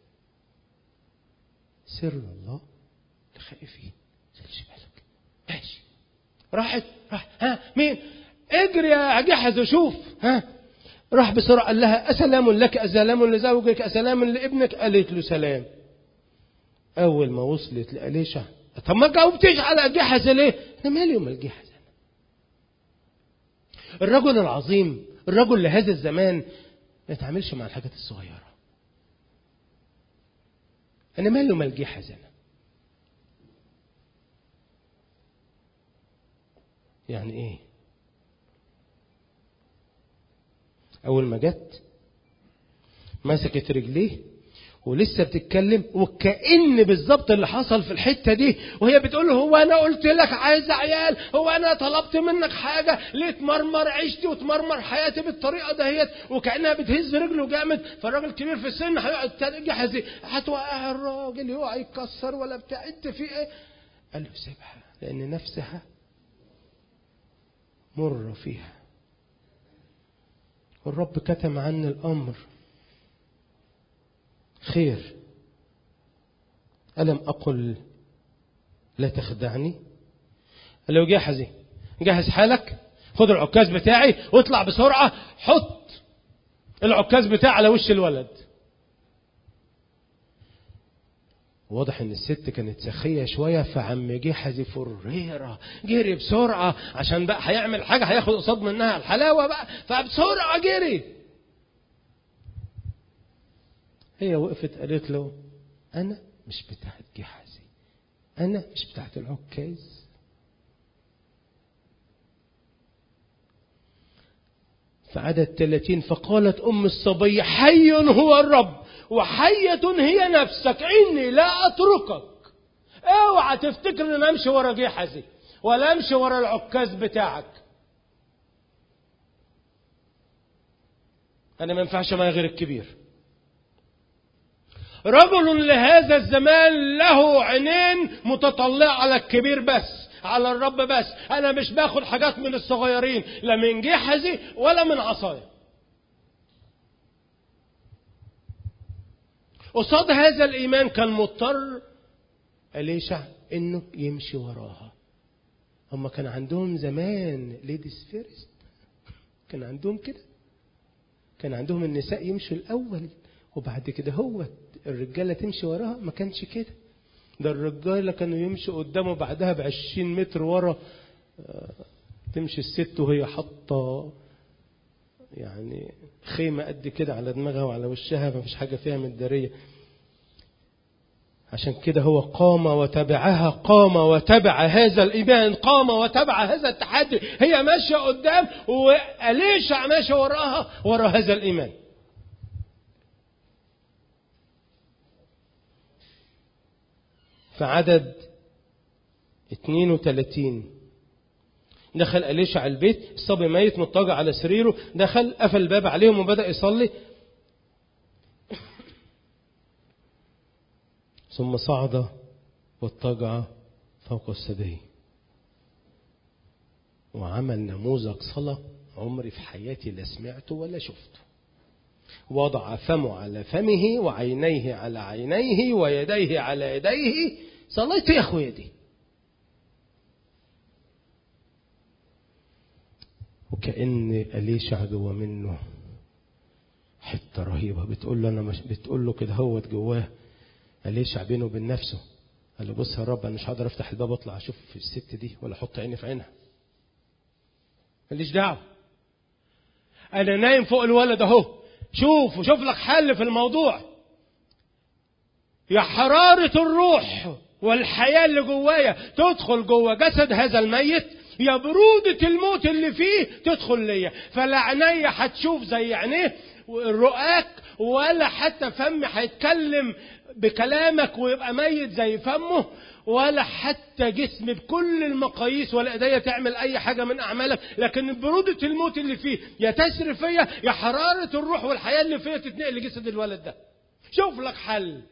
سر الله لخائفين. سلش بالك. ماشي. راحت راح ها مين؟ اجري يا جحز وشوف. ها راح بسرعة قال لها أسلام لك أسلام لزوجك أسلام لابنك؟ قالت له سلام. أول ما وصلت لأليشع، طب ما جاوبتيش على جحز ليه؟ أنا مالي ومال جحز. الرجل العظيم، الرجل لهذا الزمان ما يتعاملش مع الحاجات الصغيرة. أنا مالي ومال جحز. أنا يعني إيه؟ أول ما جت مسكت رجليه ولسه بتتكلم، وكأن بالظبط اللي حصل في الحتة دي، وهي بتقول له هو أنا قلت لك عايز عيال؟ هو أنا طلبت منك حاجة؟ ليه تمرمر عيشتي وتمرمر حياتي بالطريقة دهيت؟ وكأنها بتهز رجله جامد. فالراجل كبير في السن هيقعد جحزي، هتوقع الراجل يقع يتكسر ولا بتاع، انت في ايه؟ قال له سيبها لأن نفسها مر فيها، والرب كتم عني الأمر خير. ألم أقل لا تخدعني؟ قال له جهزي، جهز حالك، خد العكاز بتاعي واطلع بسرعة، حط العكاز بتاعي على وش الولد. واضح ان الست كانت سخية شوية، فعم جحزي فريرة جري بسرعة عشان بقى هيعمل حاجة هياخد قصاد منها الحلاوة بقى، فبسرعة جري. هي وقفت قالت له أنا مش بتاعت جحزي، أنا مش بتاعت العكاز. فعدد ثلاثين فقالت أم الصبي حي هو الرب وحية هي نفسك، إني لا أتركك. اوعى تفتكر ان امشي ورا جحزي ولا امشي ورا العكاز بتاعك. انا ما ينفعش معايا غير الكبير. رجل لهذا الزمان له عينين متطلع على الكبير بس، على الرب بس. انا مش باخد حاجات من الصغيرين، لا من جحزي ولا من عصايا. قصاد هذا الايمان كان مضطر أليشع انه يمشي وراها. هم كان عندهم زمان ليديز فيرست، كان عندهم كده، كان عندهم النساء يمشوا الاول وبعد كده هو الرجاله تمشي وراها. ما كانش كده، ده الرجاله كانوا يمشوا قدامه بعدها بعشرين متر ورا تمشي الست وهي حاطه يعني خيمه قد كده على دماغها وعلى وشها، ما فيش حاجه فيها متداريه. عشان كده هو قام وتبعها، قام وتبع هذا الإيمان، قام وتبع هذا التحدي. هي ماشية قدام وأليشع ماشي وراها ورا هذا الإيمان. فعدد اثنين وثلاثين دخل أليشع البيت، الصبي ميت مضطجع على سريره، دخل قفل الباب عليهم وبدأ يصلي. ثم صعد واضطجع فوق السبي وعمل نموذج صلاة عمري في حياتي لا سمعته ولا شفته. وضع فمه على فمه وعينيه على عينيه ويديه على يديه. صليت يا أخويا دي. وكأن أليشع جوا منه حتة رهيبة بتقول له أنا مش بتقول له كده هو جواه. أليشع بينه وبين نفسه قال له بص يا رب أنا مش هقدر أفتح الباب وأطلع أشوف في الست دي ولا أحط عيني في عينها، ماليش دعوة، أنا نايم فوق الولد أهو، شوف وشوف لك حل في الموضوع. يا حرارة الروح والحياة اللي جوايا تدخل جوا جسد هذا الميت، يا برودة الموت اللي فيه تدخل ليا. فلا عينيا هتشوف زي عينيه، والرؤاك ولا حتى فم هيتكلم بكلامك ويبقى ميت زي فمه، ولا حتى جسم بكل المقاييس ولا ايديا تعمل اي حاجة من اعمالك، لكن برودة الموت اللي فيه يا تسري فيا يا حرارة الروح والحياة اللي فيها تتنقل لجسد الولد ده. شوف لك حل.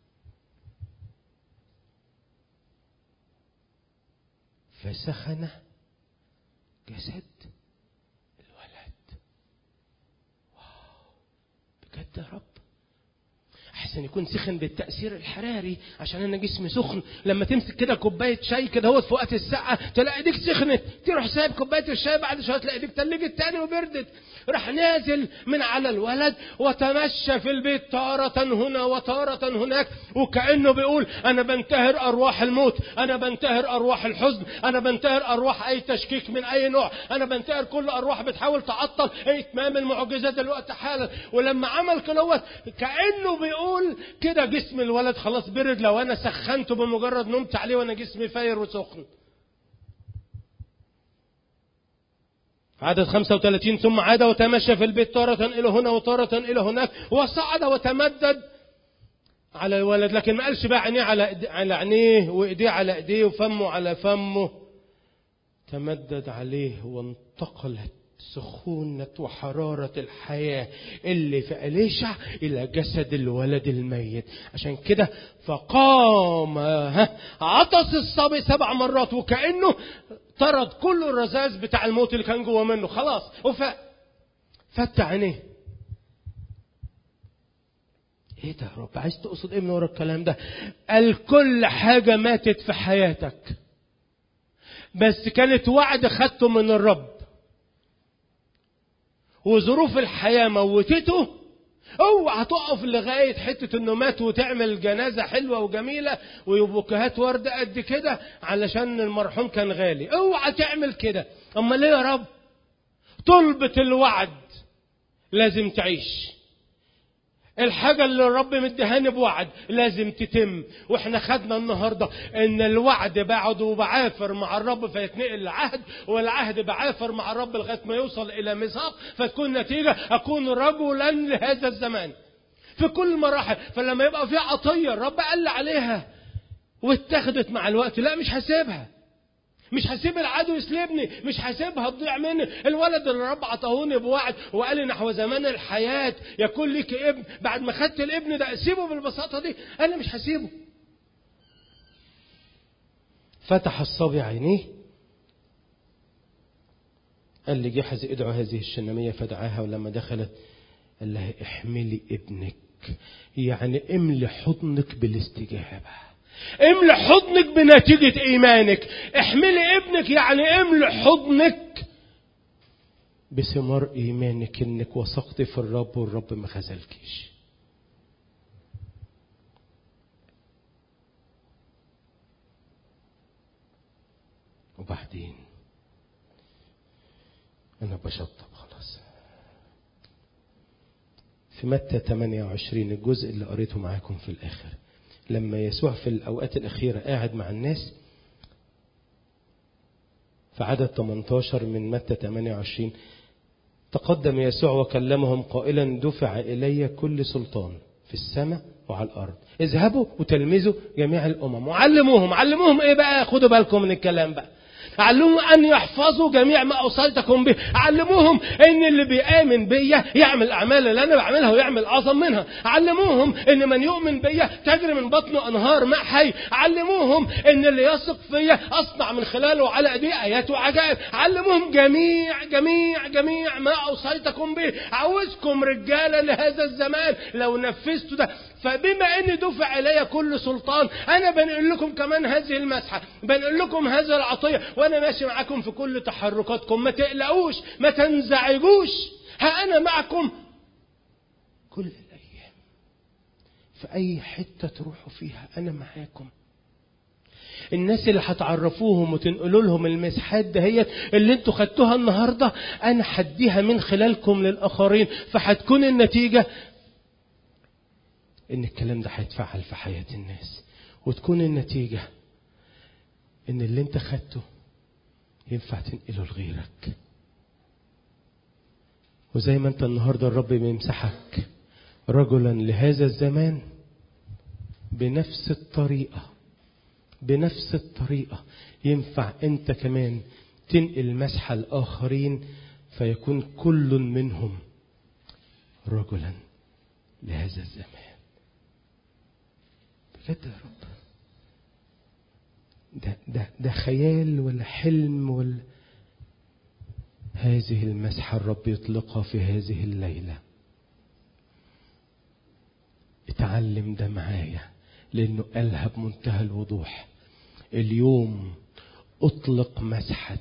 فسخن جسد الولد. واو، بجد يا رب. احسن يكون سخن بالتأثير الحراري عشان انا جسمي سخن. لما تمسك كده كوباية شاي كده هو في وقت الساعة تلاقي ايديك سخنت، تروح سايب كوباية الشاي بعد شوية تلاقي ايديك تلجت تاني وبردت. راح نازل من على الولد وتمشى في البيت تارة هنا وتارة هناك، وكأنه بيقول انا بنتهر ارواح الموت، انا بنتهر ارواح الحزن، انا بنتهر ارواح اي تشكيك من اي نوع، انا بنتهر كل ارواح بتحاول تعطل اتمام المعجزات دلوقتي حالا. ولما عمل كده كأنه بيقول كده جسم الولد خلاص برد، لو انا سخنته بمجرد نمت عليه وانا جسمي فاير وسخن. عدد خمسة وثلاثين ثم عاد وتمشى في البيت تارة إلى هنا وتارة إلى هناك، وصعد وتمدد على الولد. لكن ما قالش بقى عينيه على على عينيه وإيديه على إيديه وفمه على فمه، تمدد عليه وانتقلت سخونة وحرارة الحياة اللي في أليشع إلى جسد الولد الميت. عشان كده فقام عطس الصبي سبع مرات، وكأنه طرد كل الرذاذ بتاع الموت اللي كان جوه منه خلاص، وفاق فتح عينيه. ايه ده يا رب؟ عايز تقصد ايه من ورا الكلام ده؟ قال كل حاجة ماتت في حياتك، بس كانت وعد خدته من الرب، وظروف الحياة موتته. اوعى تقف لغاية حتة انه مات وتعمل جنازة حلوة وجميلة وبوكهات ورد قد كده علشان المرحوم كان غالي. اوعى تعمل كده. اما ليه يا رب؟ طلبة الوعد لازم تعيش. الحاجة اللي الرب مدهاني بوعد لازم تتم. واحنا خدنا النهاردة ان الوعد بعد وبعافر مع الرب فيتنقل العهد، والعهد بعافر مع الرب لغاية ما يوصل الى ميثاق، فتكون نتيجة اكون رجلا لهذا الزمان في كل مراحل. فلما يبقى في عطية الرب قال عليها واتخذت مع الوقت، لا مش هسيبها، مش هسيب العدو يسلبني، مش هسيبها تضيع مني. الولد اللي الرب عطاهوني بوعد وقال لي نحو زمان الحياة يكون لك ابن، بعد ما خدت الابن ده اسيبه بالبساطة دي؟ انا مش هسيبه. فتح الصبي عينيه، قال لي جحز ادعو هذه الشنامية فدعاها، ولما دخلت قال لها احملي ابنك، يعني املي حضنك بالاستجابة، املي حضنك بنتيجة ايمانك. احملي ابنك يعني املي حضنك بثمار ايمانك، انك وثقت في الرب والرب ما خذلكيش. وبعدين انا بشطب خلاص. في متى ثمانية وعشرين الجزء اللي قريته معاكم في الاخر، لما يسوع في الأوقات الأخيرة قاعد مع الناس، في عدد ثمانية عشر من متى ثمانية وعشرين، تقدم يسوع وكلمهم قائلا دفع إلي كل سلطان في السماء وعلى الأرض، اذهبوا وتلمذوا جميع الأمم وعلموهم. علموهم إيه بقى؟ خدوا بالكم من الكلام بقى. علموهم أن يحفظوا جميع ما أوصيتكم به. علموهم أن اللي بيآمن بيا يعمل أعمال اللي أنا بعملها ويعمل أعظم منها. علموهم أن من يؤمن بيا تجري من بطنه أنهار ماء حي. علموهم أن اللي يثق فيا أصنع من خلاله على أيديه آيات وعجائب. علموهم جميع جميع جميع ما أوصيتكم به. عاوزكم رجالة لهذا الزمان لو نفذتوا ده. فبما أن دفع إلي كل سلطان، أنا بنقل لكم كمان هذه المسحة، بنقل لكم هذه العطية، وأنا ماشي معكم في كل تحركاتكم. ما تقلقوش، ما تنزعجوش، ها أنا معكم كل الأيام. في أي حتة تروحوا فيها أنا معاكم. الناس اللي هتعرفوهم وتنقلوا لهم المسحات دهيت اللي انتوا خدتوها النهاردة، أنا هديها من خلالكم للآخرين. فهتكون النتيجة ان الكلام ده هيتفعل في حياة الناس، وتكون النتيجة ان اللي انت خدته ينفع تنقله لغيرك. وزي ما انت النهاردة الرب بيمسحك رجلا لهذا الزمان بنفس الطريقة بنفس الطريقة ينفع أنت كمان تنقل مسحة الآخرين فيكون كل منهم رجلا لهذا الزمان. بجد يا رب، ده, ده, ده خيال ولا حلم ولا هذه المسحة الرب يطلقها في هذه الليلة. اتعلم ده معايا لأنه قالها بمنتهى الوضوح. اليوم أطلق مسحة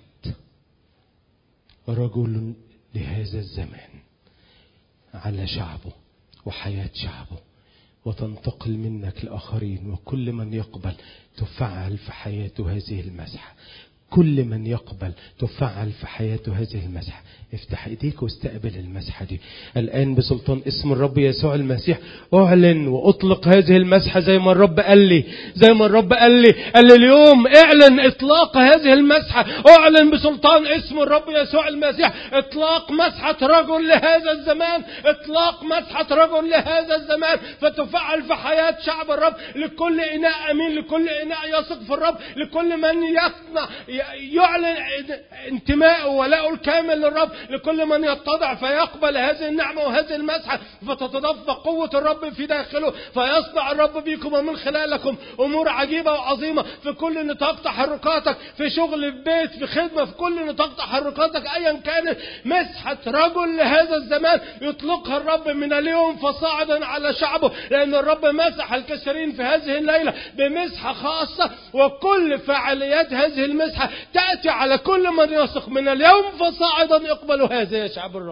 رجل لهذا الزمان على شعبه وحياة شعبه، وتنتقل منك لآخرين، وكل من يقبل تفعل في حياته هذه المسحة. كل من يقبل تفعل في حياته هذه المسحة. افتح ايديك واستقبل المسحة دي الآن بسلطان اسم الرب يسوع المسيح. اعلن واطلق هذه المسحة زي ما الرب قال لي زي ما الرب قال لي قال لي اليوم اعلن اطلاق هذه المسحة. اعلن بسلطان اسم الرب يسوع المسيح اطلاق مسحة رجل لهذا الزمان. اطلاق مسحة رجل لهذا الزمان فتفعل في حياة شعب الرب. لكل اناء امين، لكل اناء يثق في الرب، لكل من يصنع يعلن انتمائه ولاءه الكامل للرب، لكل من يتضع فيقبل هذه النعمة وهذه المسحة فتتدفق قوة الرب في داخله، فيصنع الرب بكم ومن خلالكم أمور عجيبة وعظيمة في كل نطاق تحركاتك، في شغل، في بيت، في خدمة، في كل نطاق تحركاتك أيا كانت. مسحة رجل لهذا الزمان يطلقها الرب من اليوم فصاعدا على شعبه، لأن الرب مسح الكثيرين في هذه الليلة بمسحة خاصة، وكل فعاليات هذه المسحة تأتي على كل من يثق من اليوم فصاعدا يقبل هذا يا شعب الرب.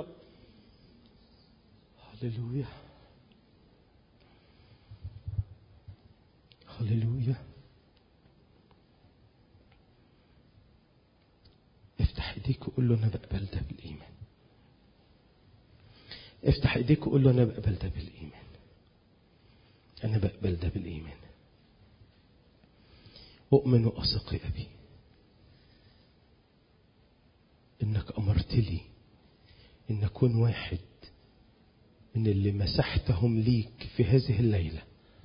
هللويا هللويا. افتح ايديك وقول له انا بقبل ده بالايمان. افتح ايديك وقول له انا بقبل ده بالايمان. انا بقبل ده بالايمان. اؤمن واثق يا ابي انك امرت لي ان اكون واحد من اللي مسحتهم ليك في هذه الليلة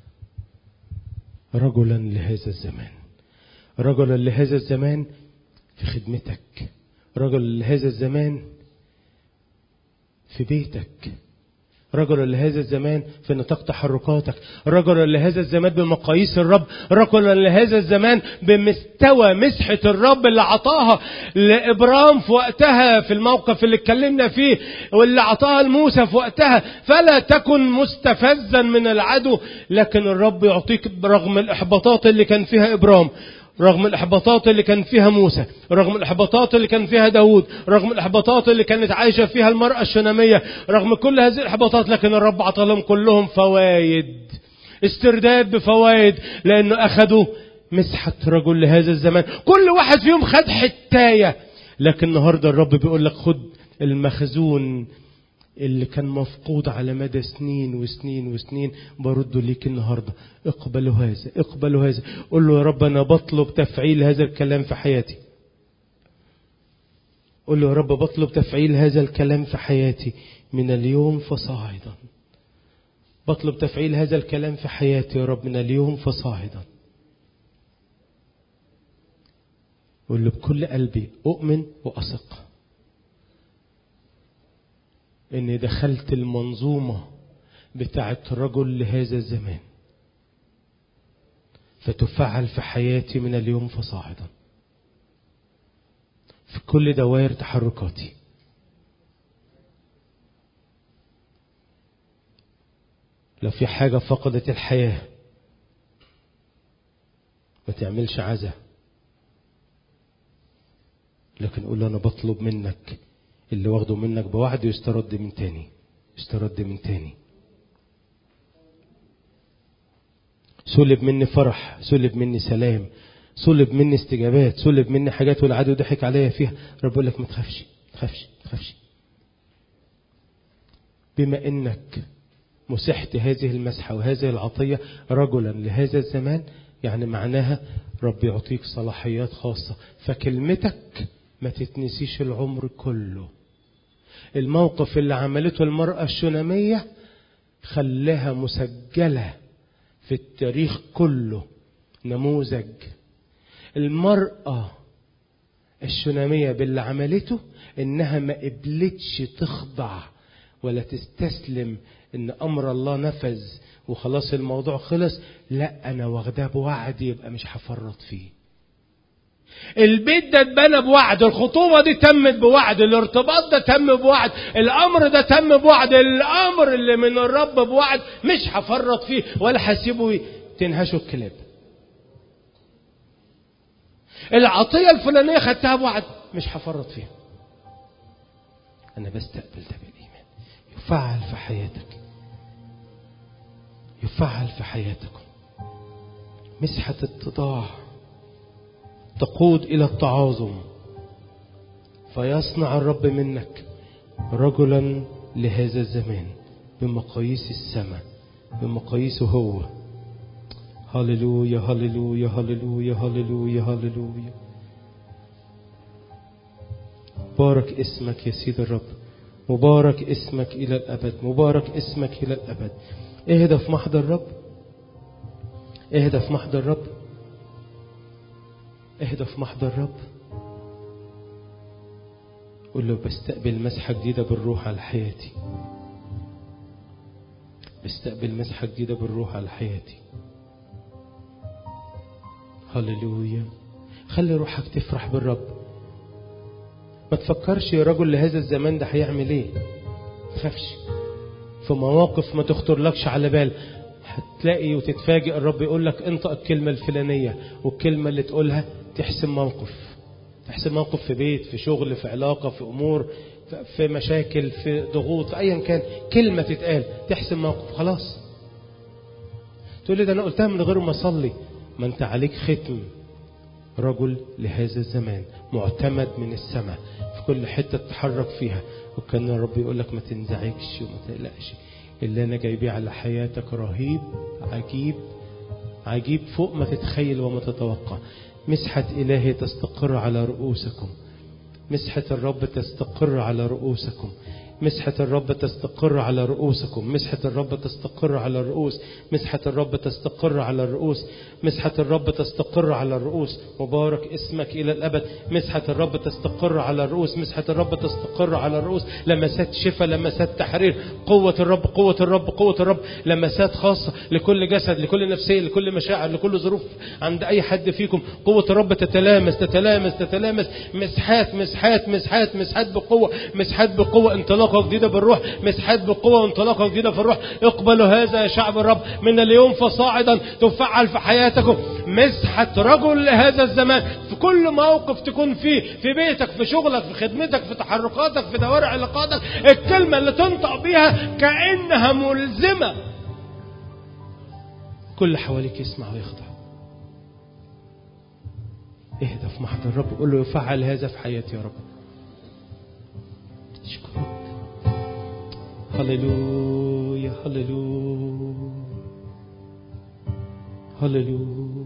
رجلا لهذا الزمان. رجلا لهذا الزمان في خدمتك، رجلا لهذا الزمان في بيتك، رجلا لهذا الزمان في نطاق تحركاتك، رجلا لهذا الزمان بمقاييس الرب، رجلا لهذا الزمان بمستوى مسحة الرب اللي عطاها لإبرام في وقتها في الموقف اللي اتكلمنا فيه، واللي عطاها لموسى في وقتها. فلا تكن مستفزا من العدو، لكن الرب يعطيك رغم الإحباطات اللي كان فيها إبرام، رغم الإحباطات اللي كان فيها موسى، رغم الإحباطات اللي كان فيها داود، رغم الإحباطات اللي كانت عايشة فيها المرأة الشنامية، رغم كل هذه الإحباطات لكن الرب عطى لهم كلهم فوائد، استرداد بفوائد، لأنه أخذوا مسحة رجل لهذا الزمان. كل واحد فيهم خد حتاية، لكن النهاردة الرب بيقول لك خد المخزون اللي كان مفقود على مدى سنين وسنين وسنين برده ليك النهاردة. اقبلوا هذا، اقبلوا هذا. قل له يا رب أنا بطلب تفعيل هذا الكلام في حياتي. قل له يا رب بطلب تفعيل هذا الكلام في حياتي من اليوم فصاعدا. بطلب تفعيل هذا الكلام في حياتي يا رب من اليوم فصاعدا. قل له بكل قلبي أؤمن وأثق إني دخلت المنظومة بتاعة رجل لهذا الزمان فتفعل في حياتي من اليوم فصاعدا في كل دوائر تحركاتي. لو في حاجة فقدت الحياة ما تعملش عزة، لكن قول له أنا بطلب منك اللي واخده منك بوعد يسترد من تاني، يسترد من تاني. سلب مني فرح، سلب مني سلام، سلب مني استجابات، سلب مني حاجات والعدو ضحك عليا فيها. رب يقول لك ما تخافش، ما تخافش، ما تخافش. بما انك مسحت هذه المسحة وهذه العطية رجلا لهذا الزمان، يعني معناها رب يعطيك صلاحيات خاصة، فكلمتك ما تتنسيش العمر كله. الموقف اللي عملته المرأة الشنامية خلاها مسجلة في التاريخ كله نموذج. المرأة الشونامية باللي عملته إنها ما قبلتش تخضع ولا تستسلم إن أمر الله نفذ وخلاص الموضوع خلص. لا، أنا واخداه بوعد يبقى مش هفرط فيه. البيت ده اتبنى بوعد، الخطوبة دي تمت بوعد، الارتباط ده تم بوعد، الأمر ده تم بوعد، الأمر اللي من الرب بوعد، مش هفرط فيه ولا هسيبه تنهشوا الكلاب. العطية الفلانية خدتها بوعد، مش هفرط فيها. أنا بستقبل ده بالإيمان. يفعل في حياتك، يفعل في حياتكم. مسحة التضاع تقود إلى التعاظم، فيصنع الرب منك رجلا لهذا الزمان بمقاييس السماء، بمقاييسه هو. هللويا هللويا هللويا هللويا هللويا. مبارك اسمك يا سيد الرب، مبارك اسمك إلى الأبد، مبارك اسمك إلى الأبد. اهدى في محضر الرب، اهدى في محضر الرب، اهدى في محضر الرب. قل له بستقبل مسحة جديدة بالروح على حياتي، بستقبل مسحة جديدة بالروح على حياتي. هللويا. خلي روحك تفرح بالرب. ما تفكرش يا رجل لهذا الزمان ده هيعمل ايه. ما تخافش في مواقف ما تخطر لكش على بال. هتلاقي وتتفاجئ الرب يقول لك انطق الكلمة الفلانية، والكلمة اللي تقولها تحسم موقف، تحسم موقف في بيت، في شغل، في علاقة، في أمور، في مشاكل، في ضغوط، في أيا كان. كلمة تتقال تحسم موقف. خلاص تقول لي ده أنا قلتها من غير ما أصلي. ما أنت عليك ختم رجل لهذا الزمان، معتمد من السماء في كل حتة تتحرك فيها. وكان الرب يقول لك ما تنزعجش وما تقلقش، اللي أنا جايبيه على حياتك رهيب عجيب عجيب فوق ما تتخيل وما تتوقع. مسحة إلهي تستقر على رؤوسكم، مسحة الرب تستقر على رؤوسكم، مسحة الرب تستقر على رؤوسكم، مسحة الرب تستقر على الرؤوس، مسحة الرب تستقر على الرؤوس، مسحة الرب تستقر على الرؤوس. مبارك اسمك إلى الأبد. مسحة الرب تستقر على الرؤوس، مسحة الرب تستقر على الرؤوس. لمسات شفاء، لمسات تحرير. قوة الرب، قوة الرب، قوة الرب. لمسات خاصة لكل جسد، لكل نفسية، لكل مشاعر، لكل ظروف عند أي حد فيكم. قوة الرب تتلامس تتلامس تتلامس. مسحات مسحات مسحات مسحات بقوة، مسحات بقوة. انطلاقة جديدة بالروح، مسحات بقوة وانطلاقة جديدة في الروح. اقبلوا هذا يا شعب الرب من اليوم فصاعدا تفعل في حياتكم مسحة رجل لهذا الزمان. في كل موقف تكون فيه، في بيتك، في شغلك، في خدمتك، في تحركاتك، في دوائر علاقاتك، الكلمة اللي تنطق بيها كأنها ملزمة. كل حواليك يسمع ويخضع. اهدى في محضر الرب، قل له يفعل هذا في حياتي يا رب. اشكرك. هللويا هللويا هللويا.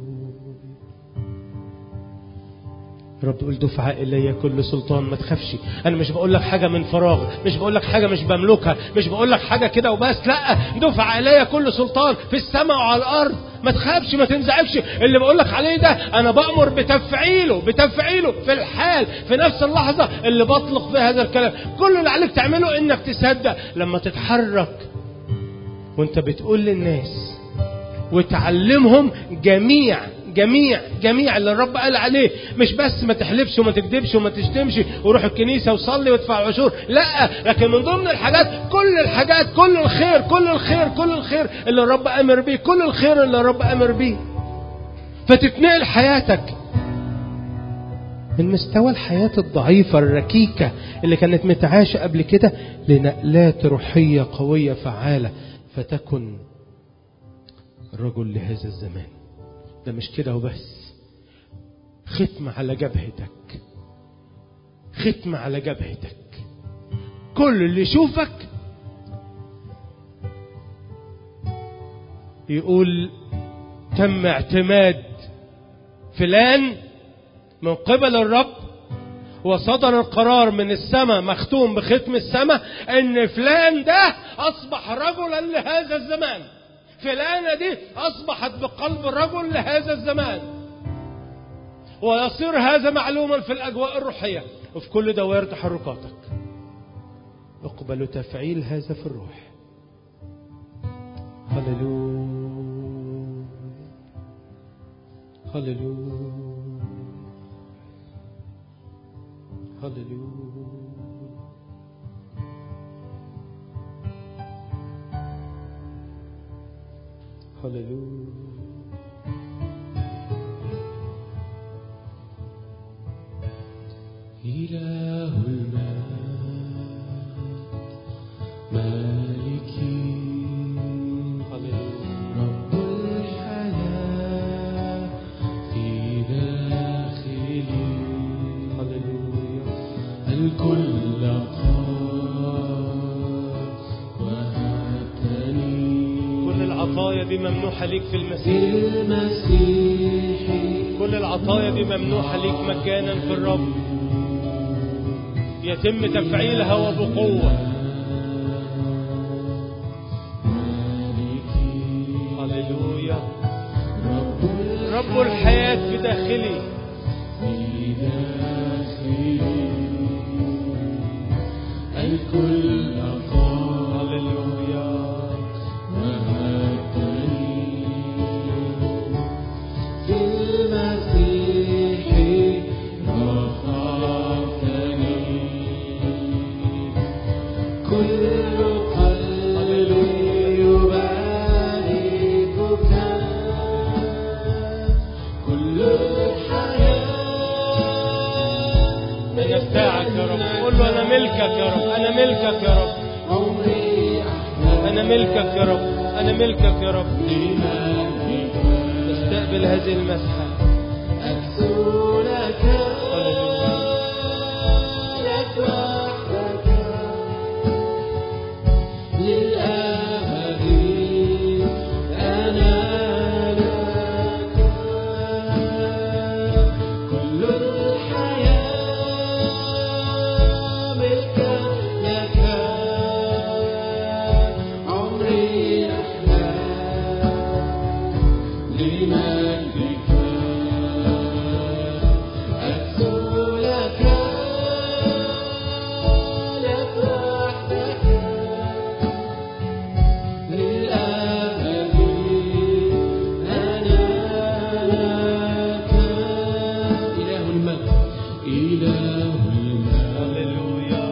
رب قل دفع إلي كل سلطان. ما تخافش، أنا مش بقول لك حاجة من فراغ، مش بقول لك حاجة مش بملكها، مش بقول لك حاجة كده وبس. لا، دفع إلي كل سلطان في السماء وعلى الأرض. ما تخافش، ما تنزعجش. اللي بقول لك عليه ده أنا بأمر بتفعيله، بتفعيله في الحال، في نفس اللحظة اللي بطلق فيها هذا الكلام. كل اللي عليك تعمله إنك تصدق. لما تتحرك وانت بتقول للناس وتعلمهم جميع جميع جميع اللي الرب قال عليه. مش بس ما تحلفش وما تكذبش وما تشتمش وروح الكنيسة وصلي وادفع عشور، لا، لكن من ضمن الحاجات كل الحاجات، كل الخير كل الخير كل الخير اللي الرب أمر بيه، كل الخير اللي الرب أمر بيه. فتتنقل حياتك من مستوى الحياة الضعيفة الركيكة اللي كانت متعاشة قبل كده لنقلات روحية قوية فعالة، فتكن رجل لهذا الزمان. ده مش كده وبس، ختم على جبهتك، ختم على جبهتك. كل اللي يشوفك يقول تم اعتماد فلان من قبل الرب، وصدر القرار من السماء مختوم بختم السماء ان فلان ده اصبح رجلا لهذا الزمان، فلانة دي اصبحت بقلب الرجل لهذا الزمان، ويصير هذا معلوما في الاجواء الروحية وفي كل دوائر تحركاتك. اقبلوا تفعيل هذا في الروح. هللويا هللويا هللويا. هللويا. إله المجد مالكي رب الحياة في داخلي. هللويا. الكل قاد وهبتني. كل العطايا دي ممنوحة ليك في المسيح. كل العطايا دي ممنوحة ليك مجانا في الرب، يتم تفعيلها وبقوة. هللويا. رب الحياة في داخلي. الكل قال. هللويا. في المسيح رفعتني. كل قلب يباركك. كل الحياة أنا بتاعك يا رب. قول له أنا ملكك يا رب. أنا ملكك يا رب. أنا ملكك يا رب. أنا ملكك يا رب. استقبل هذه المسحة. أكسو لك لك وحدك للأبد. أنا لك كل الحياة ملكا لك. عمري أحلى لمجدك. أكسو لك لك وحدك للأبد. أنا لك إله المجد. إله المجد. هللويا.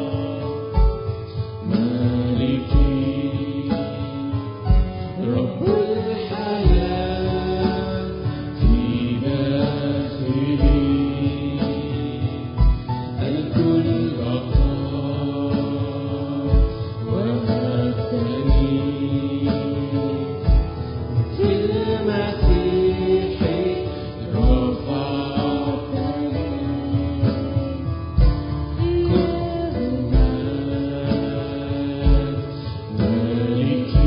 مالكي رب الحياة في داخلي. الكل أقام وهبتني. في المسيح رفعتني. كل مالكي.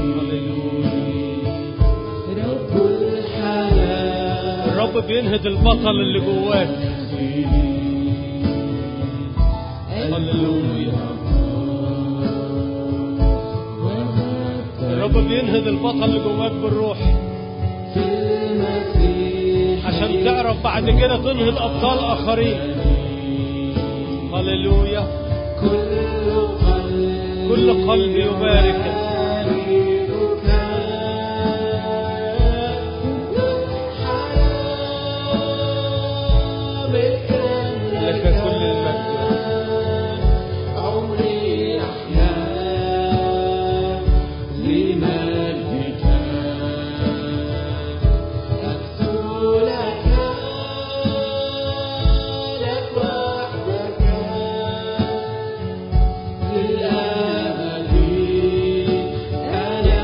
رب الحياة. الرب بينهض البطل اللي جواك. هللويا. الرب بينهض البطل اللي جواك بالروح عشان تعرف بعد كده تنهض أبطال آخرين. هللويا. كل قلب يبارك لك كل المجد. عمري أحيا لمجدك. أكسو لك لك وحدك للأبد. أنا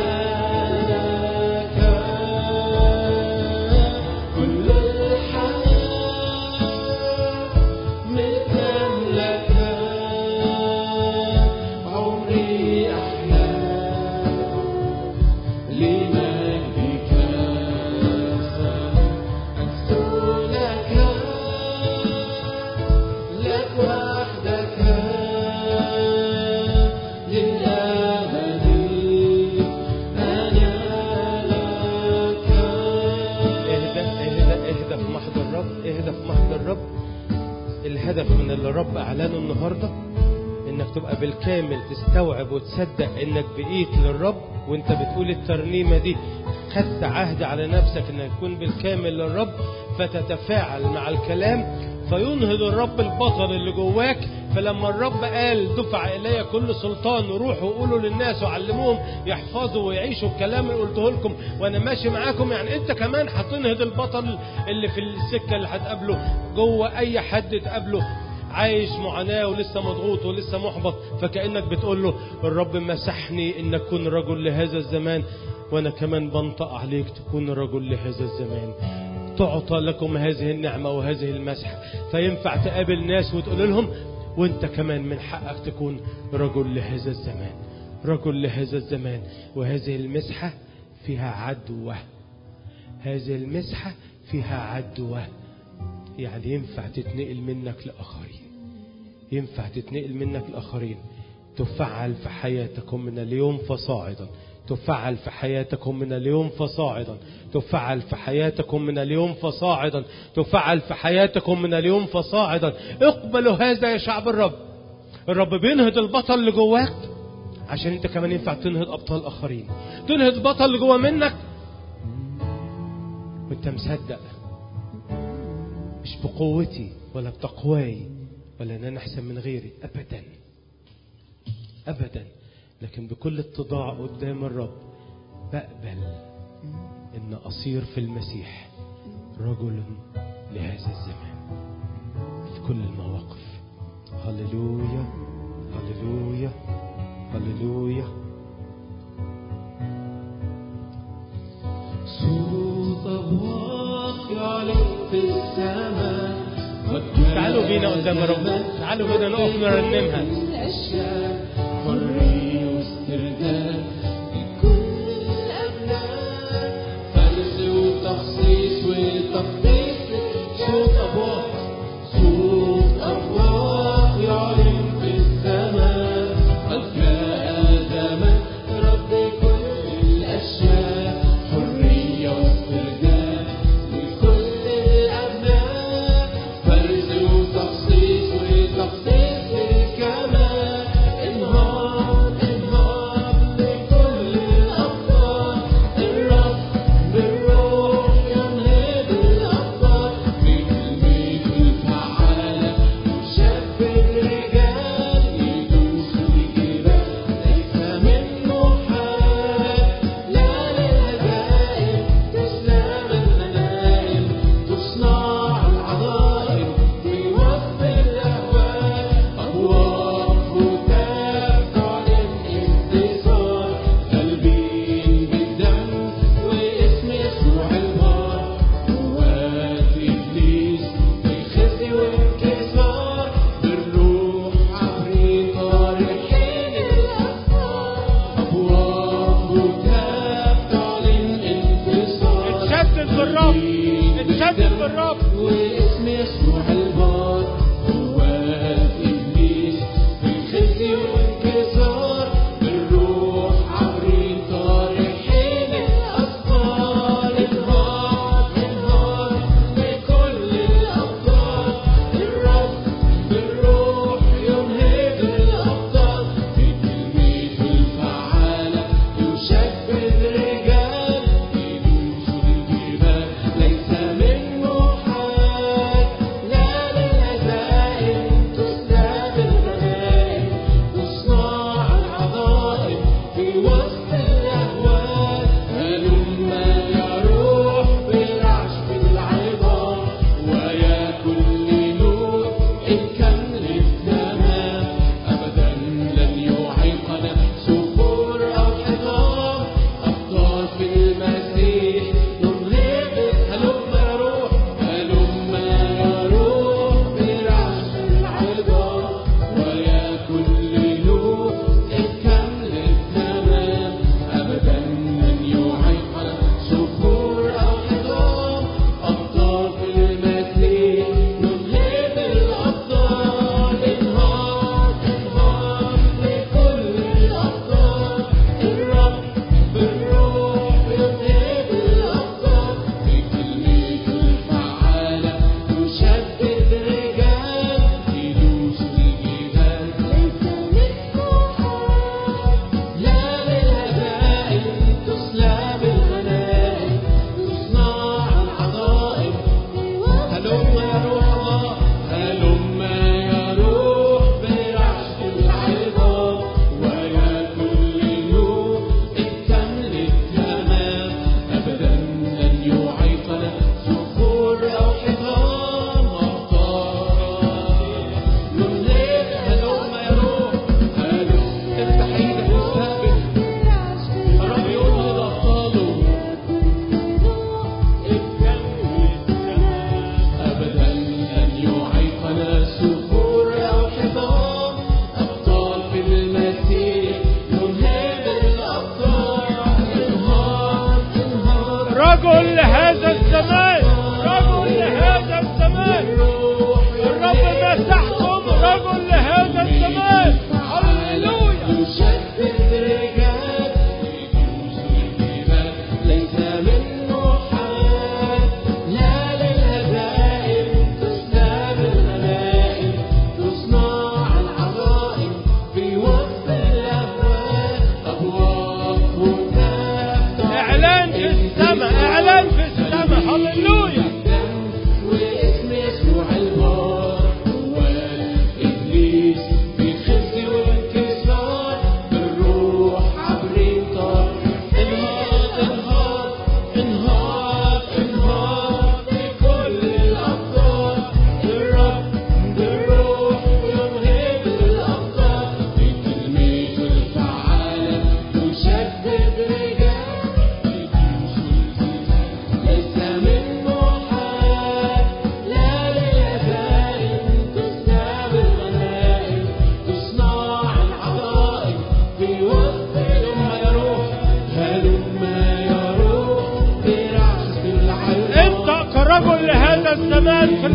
ايه هدف محضر الرب؟ الهدف من اللي الرب اعلانه النهارده انك تبقى بالكامل تستوعب وتصدق انك بقيت للرب. وانت بتقول الترنيمه دي خدت عهد على نفسك انك تكون بالكامل للرب، فتتفاعل مع الكلام فينهض الرب البطل اللي جواك. فلما الرب قال دفع إلي كل سلطان وروحوا وقولوا للناس وعلموهم يحفظوا ويعيشوا الكلام اللي قلته لكم وانا ماشي معاكم، يعني انت كمان هتنهض البطل اللي في السكة اللي هتقابله جوه. اي حد تقابله عايش معاناة ولسه مضغوط ولسه محبط، فكأنك بتقول له الرب مسحني ان اكون رجل لهذا الزمان، وانا كمان بنطق عليك تكون رجل لهذا الزمان. تعطى لكم هذه النعمة وهذه المسحة، فينفع تقابل ناس وتقول لهم وانت كمان من حقك تكون رجل لهذا الزمان، رجل لهذا الزمان. وهذه المسحة فيها عدوة، هذه المسحة فيها عدوة، يعني ينفع تتنقل منك لآخرين، ينفع تتنقل منك لآخرين. تفعل في حياتكم من اليوم فصاعدا، تفعل في حياتكم من اليوم فصاعدا، تفعل في حياتكم من اليوم فصاعدا، تفعل في حياتكم من اليوم فصاعدا. اقبلوا هذا يا شعب الرب. الرب بينهض البطل اللي جواك عشان انت كمان ينفع تنهض ابطال اخرين. تنهض البطل اللي جوا منك وانت مصدق مش بقوتي ولا بتقواي ولا ان انا احسن من غيري، ابدا ابدا، لكن بكل اتضاع قدام الرب بقبل ان اصير في المسيح رجل لهذا الزمان في كل المواقف. هللويا هللويا هللويا. صوت أبواق يعلن في السماء. تعالوا بينا قدام الرب، تعالوا بينا نقف نرنمها. حرية واسترداد لكل الأبناء، فرز وتخصيص وتقديس. صوت أبواق، صوت أبواق يعلن في السماء. قد جاء زمن رد كل الأشياء. حرية واسترداد لكل الأبناء، فرز وتخصيص وتقديس للكمال. انهار انهار لكل الأبطال. الرب بالروح ينهض الأبطال. بكلمته الفعالة يشبه الرجال. يدوس الجبال ليس منه حال. لا للهزائم تسلم المنائم. تصنع العظائم في وسط الأهوال. أبواب فتاة تعلن انتصار. قلبين بالدم واسم يسوع البار. قوات إبليس بالخزي وانكسار. بالروح عبرين طارحين الأسفار. أبواب فتاة تعلن انتصار. اتشدد بالرب، اتشدد بالرب. واسم يسوع البار. قوات إبليس بالخزي وانكسار. بالروح عبرين طارحين الأسفار. انهار انهار لكل الأبطال. الرب بالروح ينهض الأبطال. بكلمته الفعالة يشبه الرجال. يدوس الجبال ليس منه حال. لا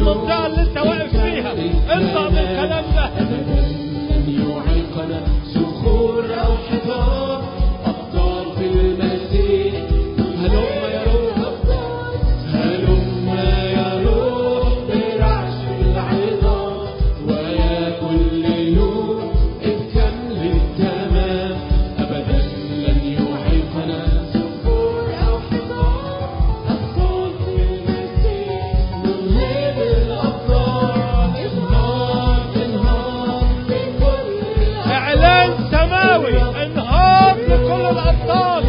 المنطقة اللي انت واقف فيها، انطق بالكلام ده. لن يعيقنا صخور أو حيطان، أبطال في المسيح. هلم يا روح، هلم يا روح برعش العظام، ويا كل نور اتكمل التمام. أبدا لن يعيقنا صخور أو حيطان، أبطال في المسيح. ننهب الأبطال، انهار انهار بكل اعلان سماوي، انهار لكل الابطال.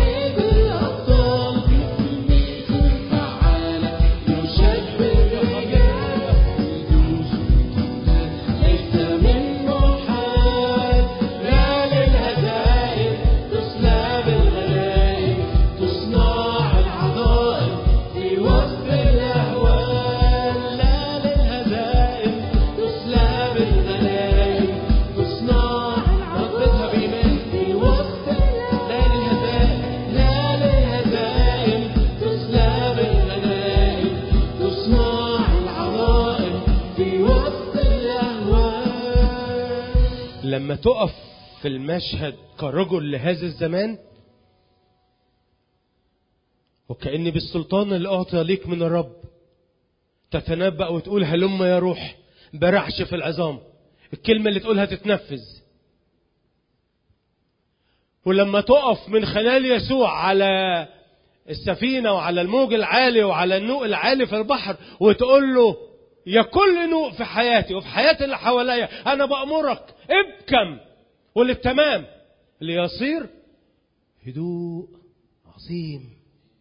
لما تقف في المشهد كرجل لهذا الزمان، وكأني بالسلطان اللي أعطي ليك من الرب تتنبأ وتقول هلم يا روح برعش في العظام، الكلمة اللي تقولها تتنفذ. ولما تقف من خلال يسوع على السفينة وعلى الموج العالي وعلى النوء العالي في البحر وتقول له يا كل نوء في حياتي وفي حياة اللي حواليا أنا بأمرك ابكم وللتمام ليصير هدوء عظيم.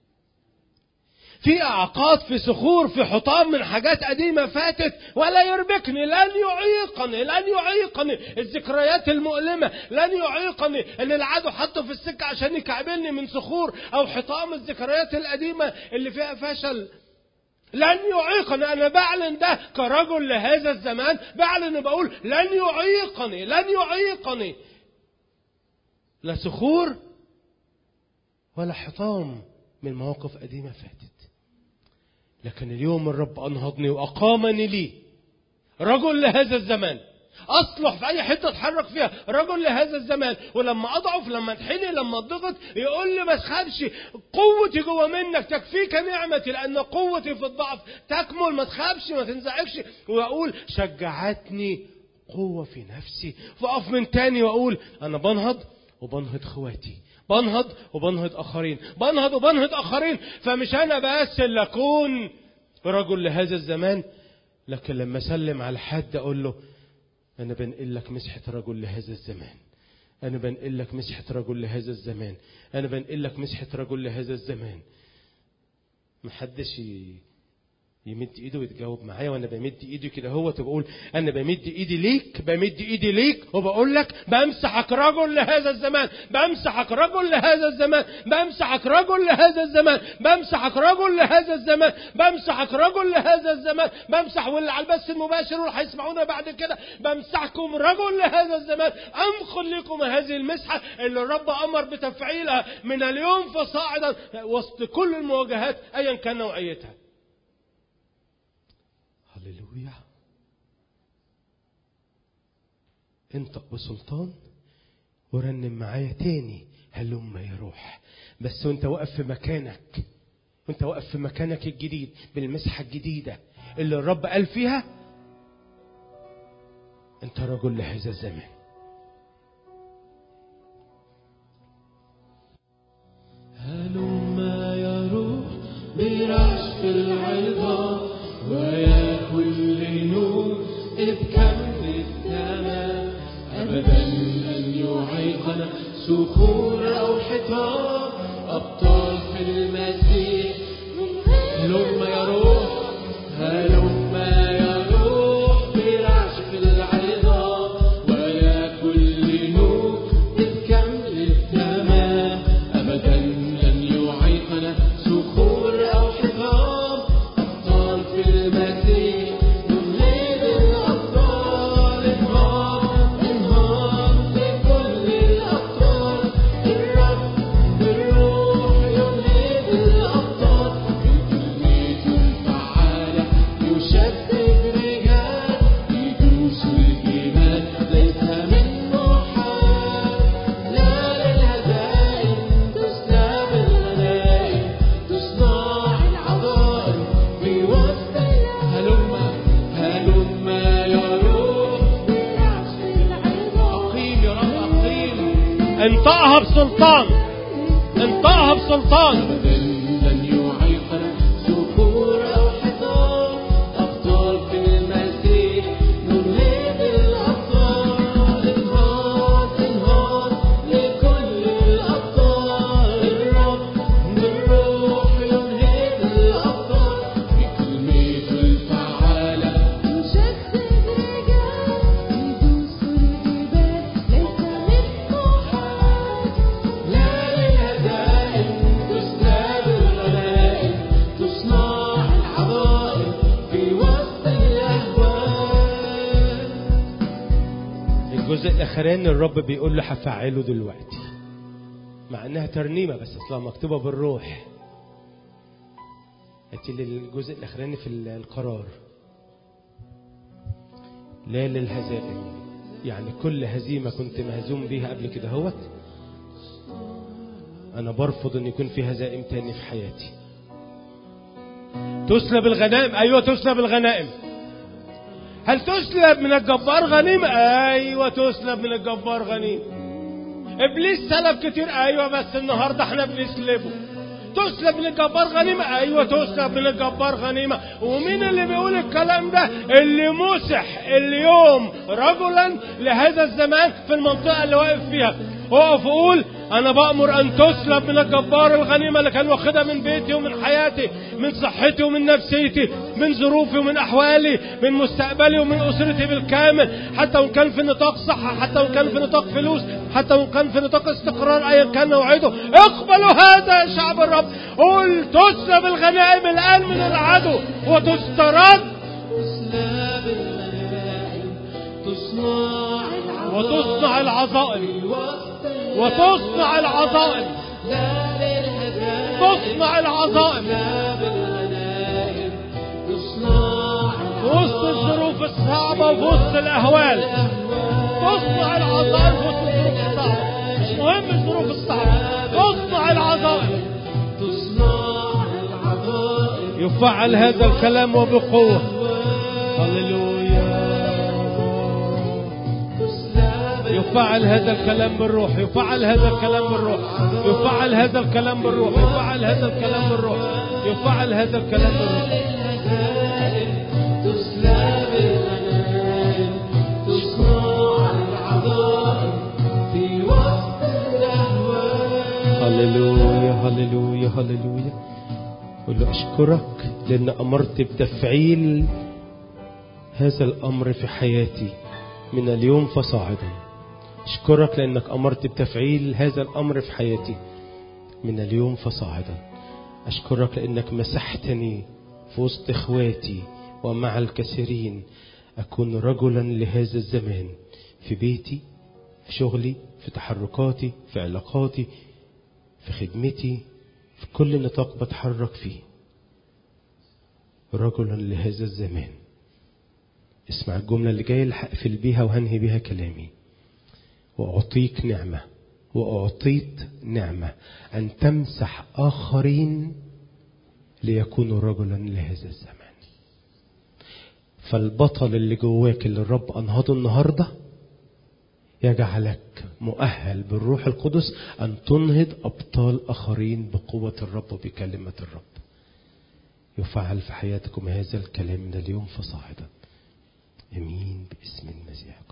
في أعقاد، في صخور، في حطام من حاجات قديمة فاتت، ولا يربكني، لن يعيقني، لن يعيقني الذكريات المؤلمة، لن يعيقني ان العدو حطه في السكة عشان يكعبلني من صخور او حطام الذكريات القديمة اللي فيها فشل. لن يعيقني. انا بعلن ده كرجل لهذا الزمان، بعلن وبقول لن يعيقني، لن يعيقني لا صخور ولا حطام من مواقف قديمة فاتت. لكن اليوم الرب أنهضني وأقامني لي رجل لهذا الزمان، أصلح في أي حتة أتحرك فيها، رجل لهذا الزمان. ولما أضعف، لما أتحني، لما أضغط، يقول لي ما تخافش، قوتي جوه منك، تكفيك نعمتي لأن قوتي في الضعف تكمل. ما تخافش، ما تنزعجش. وأقول شجعتني قوة في نفسي، فأقف من تاني وأقول أنا بنهض وبنهض خواتي، بنهض وبنهض آخرين، بنهض وبنهض آخرين. فمش أنا بس اللي أكون رجل لهذا الزمان، لكن لما أسلم على حد أقول له أنا بنقل لك مسحة رجل لهذا الزمان، أنا بنقل لك مسحة رجل لهذا الزمان، أنا بنقل لك مسحة رجل لهذا الزمان. محدش يمد ايده ويتجاوب معايا وانا بمد ايدي كده، هو تقول انا بمد ايدي ليك، بمد ايدي ليك وبقول لك بمسحك رجل لهذا الزمان، بمسحك رجل لهذا الزمان، بمسحك رجل لهذا الزمان، بمسحك رجل لهذا الزمان، بمسحك رجل لهذا الزمان، بمسح واللي على البث المباشر واللي هيسمعونا بعد كده بمسحكم رجل لهذا الزمان. انقل لكم هذه المسحه اللي الرب امر بتفعيلها من اليوم فصاعدا وسط كل المواجهات ايا كان نوعيتها. هللويا. انطق بسلطان ورنم معايا تاني هلم يا روح. بس وانت واقف في مكانك، وانت واقف في مكانك الجديد بالمسحة الجديدة اللي الرب قال فيها انت رجل لهذا الزمان. هلم يا روح برعش العظام، ويا كل نور ابكم السماء. أبدا لن يعيقنا صخور أو حيطان، أبطال في المسيح. هلم يا روح، هلم يا روح برعش العظام، ويا كل نور ابكم السماء. أبدا لن يعيقنا صخور أو حيطان، في المسيح. ننهض الأبطال، انهار انهار بكل الأبطال. انطقها بسلطان، انطقها بسلطان. لن يعيقنا صخور أو حصار، أبطال في المسيح ننهض الأبطال. انهار انهار لكل الأبطال، الرب بالروح ينهض الأبطال. بكلمته الفعالة نشدد رجال يدوسوا الجبال، ليس مسموحات. لا للهزائم تسنى بالغنائم، تصنع العظائم في وسط الأهوال. الجزء الاخراني الرب بيقول له هفعله دلوقتي، مع انها ترنيمه بس اصلا مكتوبه بالروح. اتي للجزء الاخراني في القرار. لا للهزائم، يعني كل هزيمه كنت مهزوم بيها قبل كده هوت، انا برفض ان يكون في هزائم تاني في حياتي. تسلب الغنائم، ايوه تسلب الغنائم. هل تسلب من الجبار غنيمة؟ ايوه تسلب من الجبار غنيمة. ابليس سلب كتير، ايوه بس النهارده احنا بنسلبه. تسلب من الجبار غنيمة، ايوه تسلب من الجبار غنيمة. ومين اللي بيقول الكلام ده؟ اللي مسح اليوم رجلا لهذا الزمان في المنطقة اللي واقف فيها. اقف وقول انا بأمر ان تسلب من الجبار الغنيمة اللي كان واخدها من بيتي ومن حياتي، من صحتي ومن نفسيتي، من ظروفي ومن احوالي، من مستقبلي ومن اسرتي بالكامل، حتى وان كان في نطاق صحة، حتى وان كان في نطاق فلوس، حتى وان كان في نطاق استقرار، ايا كان نوعيته. اقبلوا هذا يا شعب الرب. قول تسلب الغنائم الان من العدو وتسترد، تسلب الغنائم، تصنع وتصنع العظائم، في وسط وتصنع العظائم، لا للهزائم تصنع العظائم تسلب الغنائم، تصنع في وسط الظروف الصعبة وفي وسط الأهوال. تصنع العظائم في وسط الظروف الصعبة، مش مهم الظروف الصعبة، تصنع العظائم. تصنع العظائم. يفعل هذا الكلام وبقوة. هللويا. يفعل هذا الكلام بالروح، يفعل هذا الكلام بالروح، يفعل هذا الكلام بالروح، يفعل هذا الكلام بالروح، يفعل هذا الكلام بالروح. تسلب الغنائم، تصنع العظائم في وسط الأهوال. هللويا هللويا هللويا. قل له أشكرك لأن أمرت بتفعيل هذا الأمر في حياتي من اليوم فصاعدا. أشكرك لأنك أمرت بتفعيل هذا الأمر في حياتي من اليوم فصاعدا. أشكرك لأنك مسحتني في وسط إخواتي ومع الكثيرين أكون رجلا لهذا الزمان، في بيتي، في شغلي، في تحركاتي، في علاقاتي، في خدمتي، في كل نطاق بتحرك فيه، رجلا لهذا الزمان. اسمع الجملة اللي جاية اللي هقفل بيها وهنهي بيها كلامي. وأعطيك نعمة، وأعطيت نعمة أن تمسح آخرين ليكونوا رجلا لهذا الزمان. فالبطل اللي جواك اللي الرب أنهضه النهاردة يجعلك مؤهل بالروح القدس أن تنهض أبطال آخرين بقوة الرب وبكلمة الرب. يفعل في حياتكم هذا الكلام من اليوم فصاعدا. امين باسم المسيح.